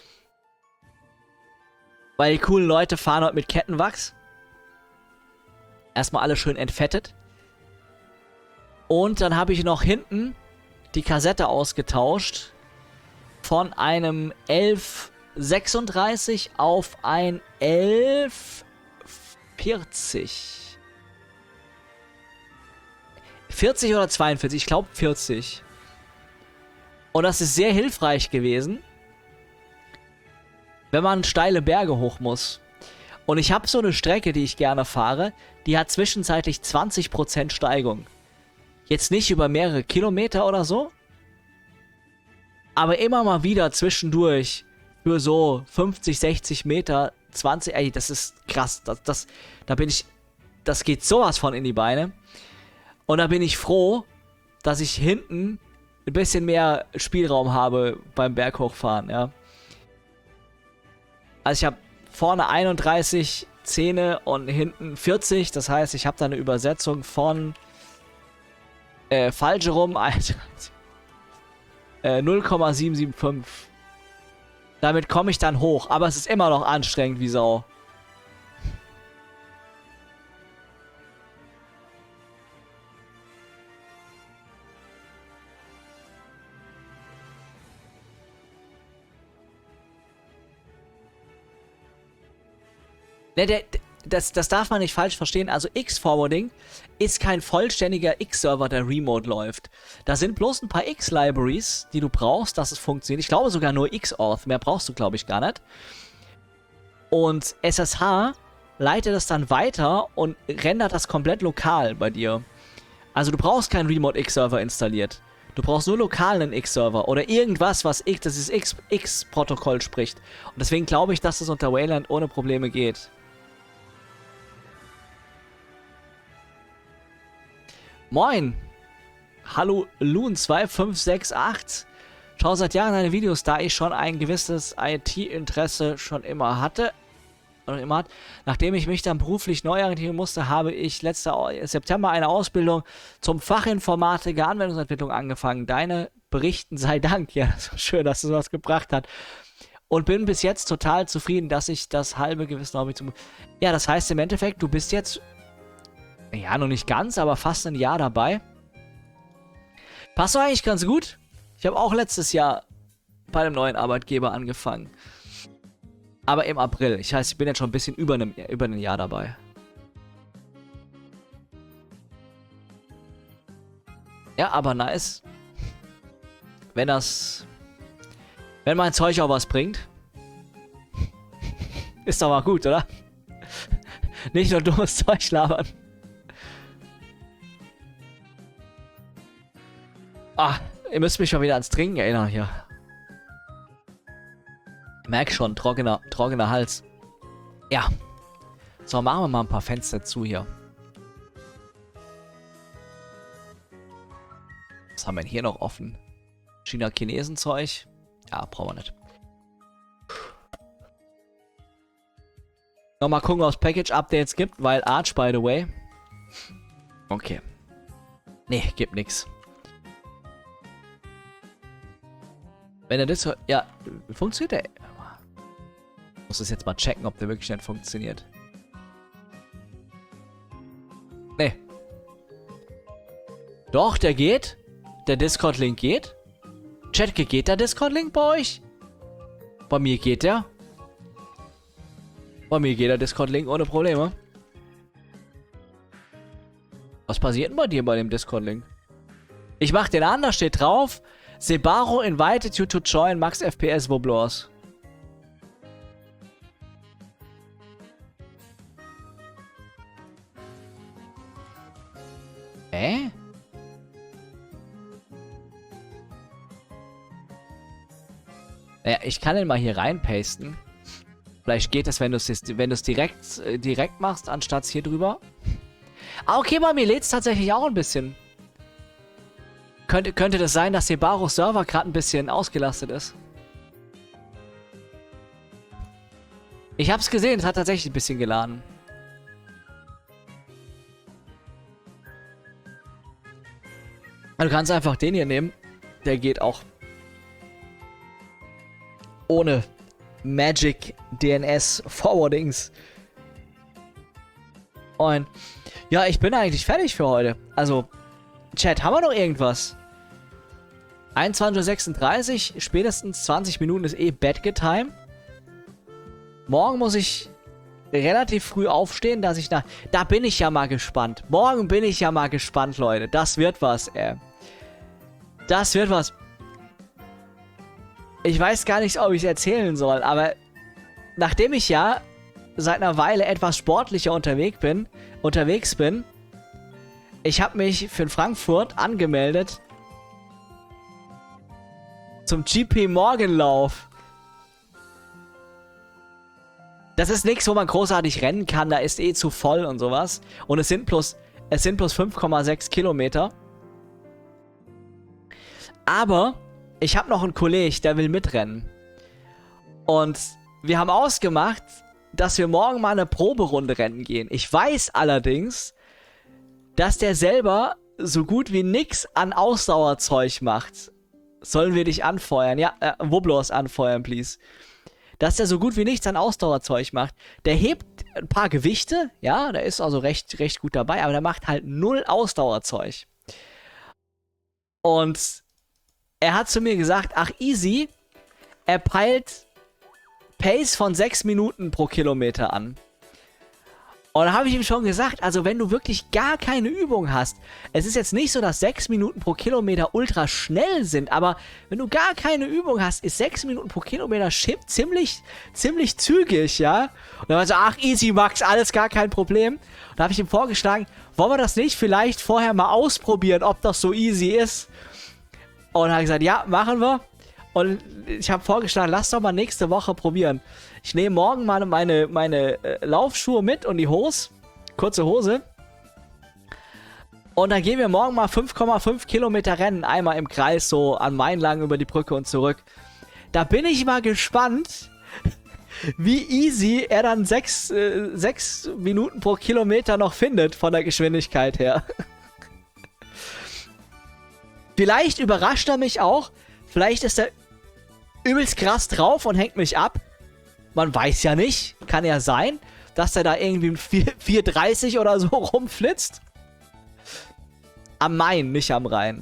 Weil die coolen Leute fahren heute mit Kettenwachs. Erstmal alles schön entfettet. Und dann habe ich noch hinten die Kassette ausgetauscht. Von einem elf sechsunddreißig auf ein elf vierzig. vierzig oder zweiundvierzig? Ich glaube vierzig. Und das ist sehr hilfreich gewesen, wenn man steile Berge hoch muss. Und ich habe so eine Strecke, die ich gerne fahre, die hat zwischenzeitlich zwanzig Prozent Steigung. Jetzt nicht über mehrere Kilometer oder so, aber immer mal wieder zwischendurch für so fünfzig, sechzig Meter, zwanzig, ey, das ist krass. Das, das, da bin ich, das geht sowas von in die Beine. Und da bin ich froh, dass ich hinten ein bisschen mehr Spielraum habe beim Berghochfahren, ja. Also ich habe vorne einunddreißig Zähne und hinten vierzig. Das heißt, ich habe da eine Übersetzung von äh, falsch rum äh, null Komma sieben sieben fünf. Damit komme ich dann hoch. Aber es ist immer noch anstrengend wie Sau. Ne, der, das, das darf man nicht falsch verstehen. Also X-Forwarding ist kein vollständiger X-Server, der remote läuft. Da sind bloß ein paar X-Libraries, die du brauchst, dass es funktioniert. Ich glaube sogar nur Xauth. Mehr brauchst du, glaube ich, gar nicht. Und S S H leitet das dann weiter und rendert das komplett lokal bei dir. Also du brauchst keinen Remote X-Server installiert. Du brauchst nur lokal einen X-Server oder irgendwas, was X, das ist X-Protokoll spricht. Und deswegen glaube ich, dass das unter Wayland ohne Probleme geht. Moin! Hallo Loon zwei fünf sechs acht. Schau seit Jahren deine Videos, da ich schon ein gewisses I T-Interesse schon immer hatte. Oder immer hat. Nachdem ich mich dann beruflich neu orientieren musste, habe ich letzten September eine Ausbildung zum Fachinformatiker Anwendungsentwicklung angefangen. Deine Berichten sei Dank. Ja, das war schön, dass du sowas gebracht hast. Und bin bis jetzt total zufrieden, dass ich das halbe Gewissen Hobby zum... Ja, das heißt im Endeffekt, du bist jetzt... Ja, noch nicht ganz, aber fast ein Jahr dabei. Passt doch eigentlich ganz gut. Ich habe auch letztes Jahr bei einem neuen Arbeitgeber angefangen. Aber im April. Ich heißt, ich bin jetzt schon ein bisschen über einem, über ein Jahr dabei. Ja, aber nice. Wenn das... Wenn mein Zeug auch was bringt. Ist doch mal gut, oder? Nicht nur dummes Zeug labern. Ah, ihr müsst mich mal wieder ans Trinken erinnern hier. Merk schon, trockener, trockener Hals. Ja. So, machen wir mal ein paar Fenster zu hier. Was haben wir denn hier noch offen? China-Chinesen-Zeug? Ja, brauchen wir nicht. Nochmal gucken, ob es Package-Updates gibt, weil Arch, by the way. Okay. Nee, gibt nix. Wenn er das... Ja, funktioniert der... Ich muss das jetzt mal checken, ob der wirklich nicht funktioniert. Nee. Doch, der geht. Der Discord-Link geht. Chat, geht der Discord-Link bei euch? Bei mir geht der. Bei mir geht der Discord-Link ohne Probleme. Was passiert denn bei dir bei dem Discord-Link? Ich mach den an, da steht drauf, Sebaro invited you to join Max F P S Wobblers. Hä? Ja, ich kann den mal hier reinpasten. Vielleicht geht es, wenn du es wenn du es direkt, äh, direkt machst, anstatt hier drüber. Ah, okay, bei mir lädt es tatsächlich auch ein bisschen. Könnte, könnte das sein, dass Sebaros Server gerade ein bisschen ausgelastet ist? Ich hab's gesehen, es hat tatsächlich ein bisschen geladen. Du kannst einfach den hier nehmen. Der geht auch. Ohne Magic D N S Forwardings. Und ja, ich bin eigentlich fertig für heute. Also, Chat, haben wir noch irgendwas? einundzwanzig Uhr sechsunddreißig, spätestens zwanzig Minuten ist eh Bedtime. Morgen muss ich relativ früh aufstehen, dass ich nach... Da bin ich ja mal gespannt. Morgen bin ich ja mal gespannt, Leute. Das wird was, ey. Das wird was. Ich weiß gar nicht, ob ich es erzählen soll, aber nachdem ich ja seit einer Weile etwas sportlicher unterwegs bin, unterwegs bin, ich habe mich für Frankfurt angemeldet zum G P Morgenlauf. Das ist nichts, wo man großartig rennen kann, da ist eh zu voll und sowas. Und es sind plus, es sind plus fünf Komma sechs Kilometer. Aber ich habe noch einen Kollegen, der will mitrennen. Und wir haben ausgemacht, dass wir morgen mal eine Proberunde rennen gehen. Ich weiß allerdings, dass der selber so gut wie nix an Ausdauerzeug macht. Sollen wir dich anfeuern? Ja, äh, Wobblers anfeuern, please. Dass der so gut wie nichts an Ausdauerzeug macht. Der hebt ein paar Gewichte, ja, der ist also recht, recht gut dabei, aber der macht halt null Ausdauerzeug. Und er hat zu mir gesagt, ach easy, er peilt Pace von sechs Minuten pro Kilometer an. Und da habe ich ihm schon gesagt, also wenn du wirklich gar keine Übung hast, es ist jetzt nicht so, dass sechs Minuten pro Kilometer ultra schnell sind, aber wenn du gar keine Übung hast, ist sechs Minuten pro Kilometer ziemlich, ziemlich zügig, ja. Und dann war er so, ach easy Max, alles gar kein Problem. Und da habe ich ihm vorgeschlagen, wollen wir das nicht vielleicht vorher mal ausprobieren, ob das so easy ist? Und er hat gesagt, ja, machen wir. Und ich habe vorgeschlagen, lass doch mal nächste Woche probieren. Ich nehme morgen mal meine, meine äh, Laufschuhe mit und die Hose. Kurze Hose. Und dann gehen wir morgen mal fünf Komma fünf Kilometer rennen. Einmal im Kreis, so an Main lang über die Brücke und zurück. Da bin ich mal gespannt, wie easy er dann sechs, äh, sechs Minuten pro Kilometer noch findet von der Geschwindigkeit her. Vielleicht überrascht er mich auch. Vielleicht ist er übelst krass drauf und hängt mich ab. Man weiß ja nicht. Kann ja sein, dass er da irgendwie vier dreißig oder so rumflitzt. Am Main, nicht am Rhein.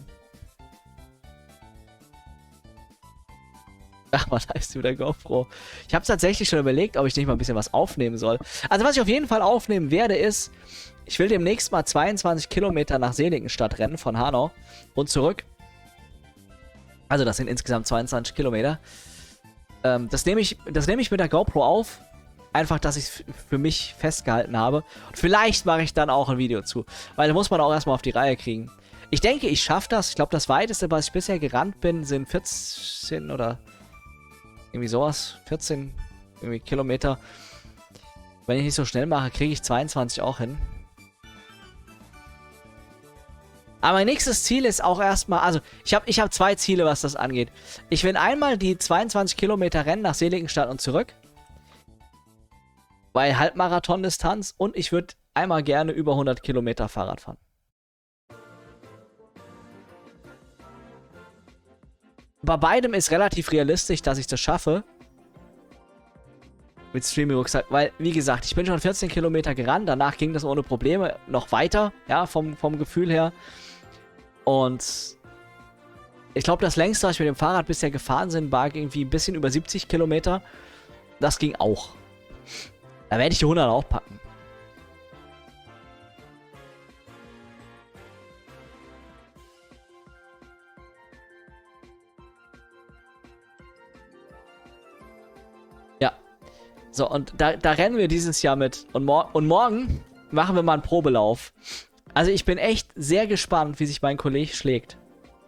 Ach, was heißt du, der GoPro? Ich habe tatsächlich schon überlegt, ob ich nicht mal ein bisschen was aufnehmen soll. Also was ich auf jeden Fall aufnehmen werde ist, ich will demnächst mal zweiundzwanzig Kilometer nach Seligenstadt rennen von Hanau und zurück. Also das sind insgesamt zweiundzwanzig Kilometer. Ähm, das nehme ich, das nehme ich mit der GoPro auf. Einfach, dass ich es für mich festgehalten habe. Und vielleicht mache ich dann auch ein Video zu. Weil da muss man auch erstmal auf die Reihe kriegen. Ich denke, ich schaffe das. Ich glaube, das weiteste, was ich bisher gerannt bin, sind vierzehn oder irgendwie sowas. vierzehn irgendwie Kilometer. Wenn ich nicht so schnell mache, kriege ich zweiundzwanzig auch hin. Aber mein nächstes Ziel ist auch erstmal, also ich habe ich hab zwei Ziele, was das angeht. Ich will einmal die zweiundzwanzig Kilometer rennen nach Seligenstadt und zurück. Bei Halbmarathon-Distanz. Und ich würde einmal gerne über hundert Kilometer Fahrrad fahren. Bei beidem ist relativ realistisch, dass ich das schaffe. Mit Streaming-Rucksack. Weil, wie gesagt, ich bin schon vierzehn Kilometer gerannt. Danach ging das ohne Probleme noch weiter. Ja, vom, vom Gefühl her. Und ich glaube, das längste, was ich mit dem Fahrrad bisher gefahren bin, war irgendwie ein bisschen über siebzig Kilometer. Das ging auch. Da werde ich die hundert auch packen. So, und da, da rennen wir dieses Jahr mit. Und, mor und morgen machen wir mal einen Probelauf. Also ich bin echt sehr gespannt, wie sich mein Kollege schlägt.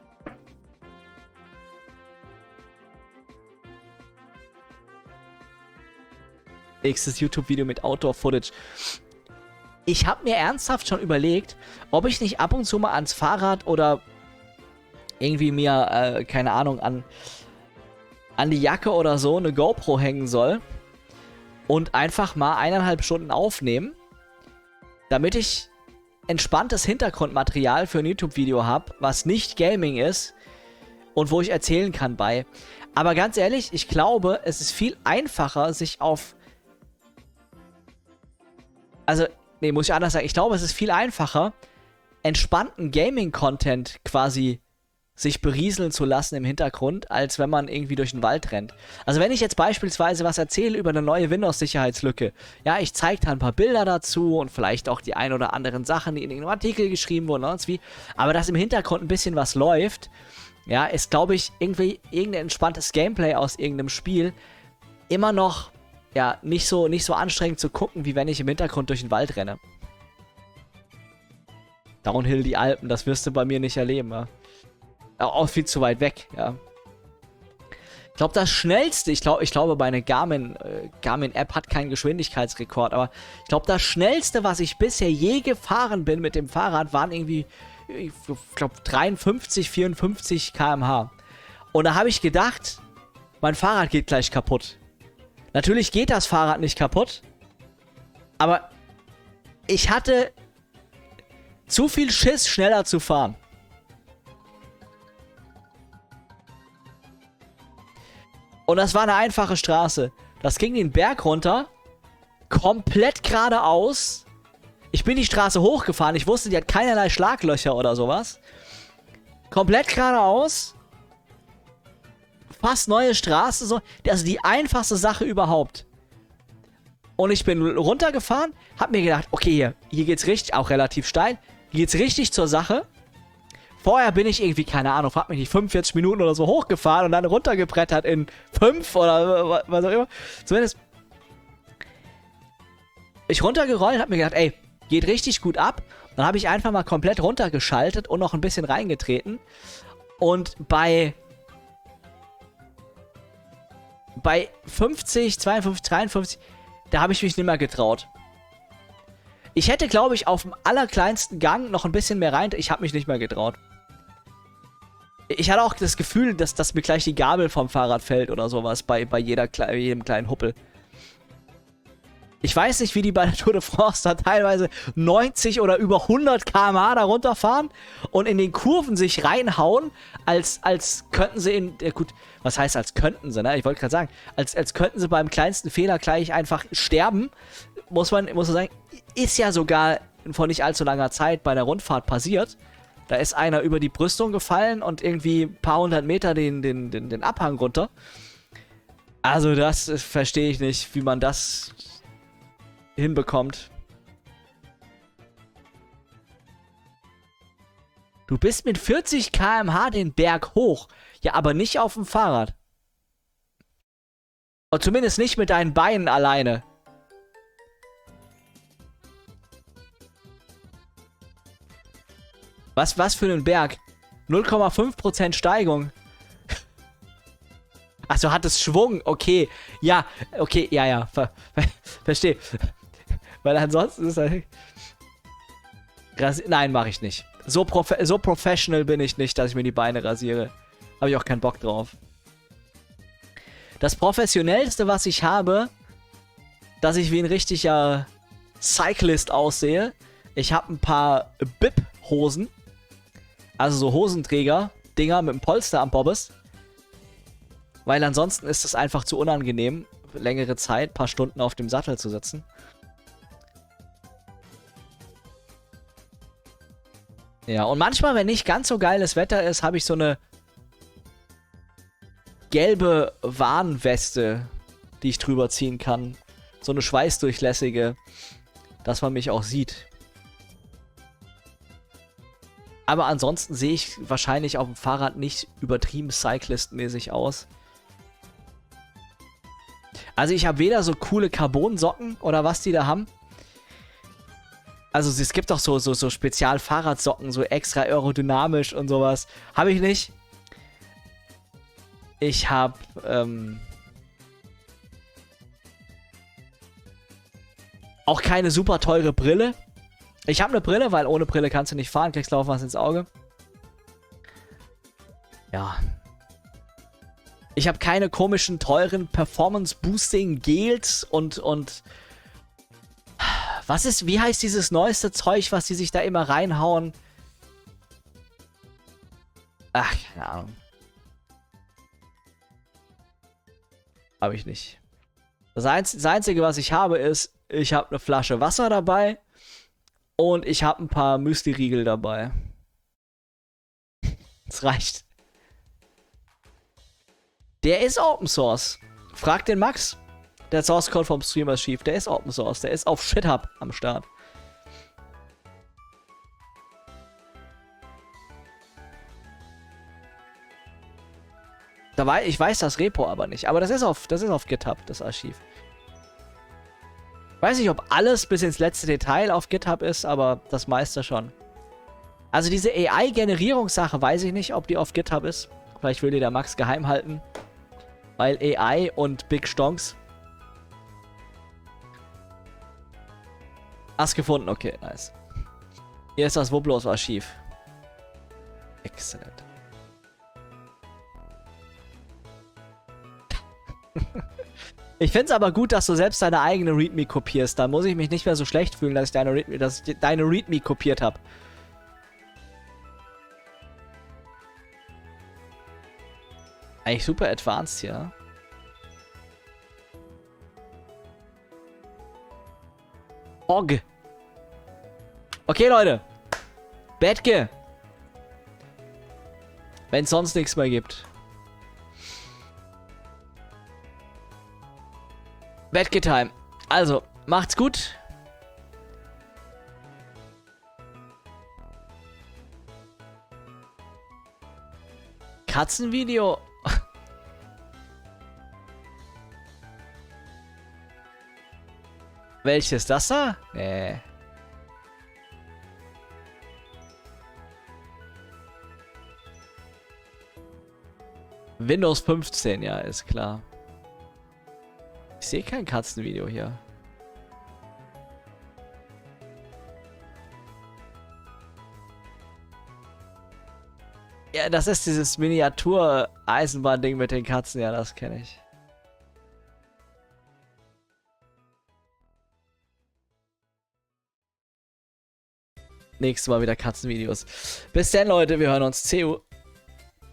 Nächstes YouTube-Video mit Outdoor-Footage. Ich habe mir ernsthaft schon überlegt, ob ich nicht ab und zu mal ans Fahrrad oder irgendwie mir, äh, keine Ahnung, an, an die Jacke oder so eine GoPro hängen soll und einfach mal eineinhalb Stunden aufnehmen, damit ich entspanntes Hintergrundmaterial für ein YouTube-Video habe, was nicht Gaming ist und wo ich erzählen kann bei. Aber ganz ehrlich, ich glaube, es ist viel einfacher, sich auf... Also, nee, muss ich anders sagen. Ich glaube, es ist viel einfacher, entspannten Gaming-Content quasi sich berieseln zu lassen im Hintergrund, als wenn man irgendwie durch den Wald rennt. Also wenn ich jetzt beispielsweise was erzähle über eine neue Windows-Sicherheitslücke, ja, ich zeige da ein paar Bilder dazu und vielleicht auch die ein oder anderen Sachen, die in einem Artikel geschrieben wurden, sonst wie, aber dass im Hintergrund ein bisschen was läuft, ja, ist, glaube ich, irgendwie irgendein entspanntes Gameplay aus irgendeinem Spiel immer noch, ja, nicht so, nicht so anstrengend zu gucken, wie wenn ich im Hintergrund durch den Wald renne. Downhill die Alpen, das wirst du bei mir nicht erleben, ja. Auch viel zu weit weg, ja. Ich glaube, das schnellste, ich glaube, ich glaube, meine Garmin, äh, Garmin-App hat keinen Geschwindigkeitsrekord, aber ich glaube, das schnellste, was ich bisher je gefahren bin mit dem Fahrrad, waren irgendwie, ich glaube, dreiundfünfzig, vierundfünfzig Kilometer pro Stunde. Und da habe ich gedacht, mein Fahrrad geht gleich kaputt. Natürlich geht das Fahrrad nicht kaputt, aber ich hatte zu viel Schiss, schneller zu fahren. Und das war eine einfache Straße. Das ging den Berg runter, komplett geradeaus. Ich bin die Straße hochgefahren. Ich wusste, die hat keinerlei Schlaglöcher oder sowas. Komplett geradeaus. Fast neue Straße. So. Also die einfachste Sache überhaupt. Und ich bin runtergefahren, hab mir gedacht, okay, hier, hier geht's richtig, auch relativ steil. Hier geht's richtig zur Sache. Vorher bin ich irgendwie, keine Ahnung, frag mich nicht, fünfundvierzig Minuten oder so hochgefahren und dann runtergebrettert in fünf oder was auch immer. Zumindest ich runtergerollt und hab mir gedacht, ey, geht richtig gut ab. Dann habe ich einfach mal komplett runtergeschaltet und noch ein bisschen reingetreten. Und bei bei fünfzig, zweiundfünfzig, dreiundfünfzig, da habe ich mich nicht mehr getraut. Ich hätte, glaube ich, auf dem allerkleinsten Gang noch ein bisschen mehr rein. Ich habe mich nicht mehr getraut. Ich hatte auch das Gefühl, dass, dass mir gleich die Gabel vom Fahrrad fällt oder sowas bei, bei jeder, jedem kleinen Huppel. Ich weiß nicht, wie die bei der Tour de France da teilweise neunzig oder über hundert Kilometer pro Stunde da runterfahren und in den Kurven sich reinhauen, als, als könnten sie in... Ja gut, was heißt als könnten sie, ne? Ich wollte gerade sagen, als, als könnten sie beim kleinsten Fehler gleich einfach sterben. Muss man, muss man sagen, ist ja sogar vor nicht allzu langer Zeit bei einer Rundfahrt passiert. Da ist einer über die Brüstung gefallen und irgendwie ein paar hundert Meter den, den, den, den Abhang runter. Also das verstehe ich nicht, wie man das hinbekommt. Du bist mit vierzig Kilometer pro Stunde den Berg hoch. Ja, aber nicht auf dem Fahrrad. Und zumindest nicht mit deinen Beinen alleine. Was, was für ein Berg? null Komma fünf Prozent Steigung. Achso, hat es Schwung? Okay. Ja, okay, ja, ja. Ver, ver, verstehe. Weil ansonsten ist er... Nein, mache ich nicht. So, prof so professional bin ich nicht, dass ich mir die Beine rasiere. Habe ich auch keinen Bock drauf. Das Professionellste, was ich habe, dass ich wie ein richtiger Cyclist aussehe. Ich habe ein paar B I P-Hosen. Also so Hosenträger-Dinger mit einem Polster am Bobbes. Weil ansonsten ist es einfach zu unangenehm, längere Zeit, paar Stunden auf dem Sattel zu sitzen. Ja, und manchmal, wenn nicht ganz so geiles Wetter ist, habe ich so eine gelbe Warnweste, die ich drüber ziehen kann. So eine schweißdurchlässige, dass man mich auch sieht. Aber ansonsten sehe ich wahrscheinlich auf dem Fahrrad nicht übertrieben Cyclist-mäßig aus. Also ich habe weder so coole Carbon-Socken oder was die da haben. Also es gibt doch so, so, so Spezial-Fahrradsocken, so extra aerodynamisch und sowas. Habe ich nicht. Ich habe, ähm... auch keine super teure Brille. Ich habe eine Brille, weil ohne Brille kannst du nicht fahren, kriegst laufen was ins Auge. Ja. Ich habe keine komischen, teuren Performance-Boosting-Gels und, und... Was ist, wie heißt dieses neueste Zeug, was die sich da immer reinhauen? Ach, keine Ahnung. Habe ich nicht. Das, Einz das Einzige, was ich habe, ist, ich habe eine Flasche Wasser dabei und ich habe ein paar Müsli-Riegel dabei. Das reicht. Der ist Open Source. Frag den Max. Der Source Code vom Streamer Chief, der ist Open Source. Der ist auf GitHub am Start. Da war, ich weiß das Repo aber nicht. Aber das ist auf, das ist auf GitHub, das Archiv. Ich weiß nicht, ob alles bis ins letzte Detail auf GitHub ist, aber das meiste schon. Also diese A I-Generierungssache weiß ich nicht, ob die auf GitHub ist. Vielleicht will die der Max geheim halten. Weil A I und Big Stonks. Hast gefunden, okay, nice. Hier ist das Woblos-Archiv. Excellent. Ich find's aber gut, dass du selbst deine eigene README kopierst. Dann muss ich mich nicht mehr so schlecht fühlen, dass ich deine README, dass ich deine README kopiert habe. Eigentlich super advanced hier. Og. Okay, Leute. Bettke. Wenn es sonst nichts mehr gibt. Bettke-Time. Also, macht's gut. Katzenvideo. Welches? Das da? Nee. Windows fünfzehn, ja, ist klar. Ich sehe kein Katzenvideo hier. Ja, das ist dieses Miniatur-Eisenbahn-Ding mit den Katzen. Ja, das kenne ich. Nächstes Mal wieder Katzenvideos. Bis dann, Leute. Wir hören uns. C U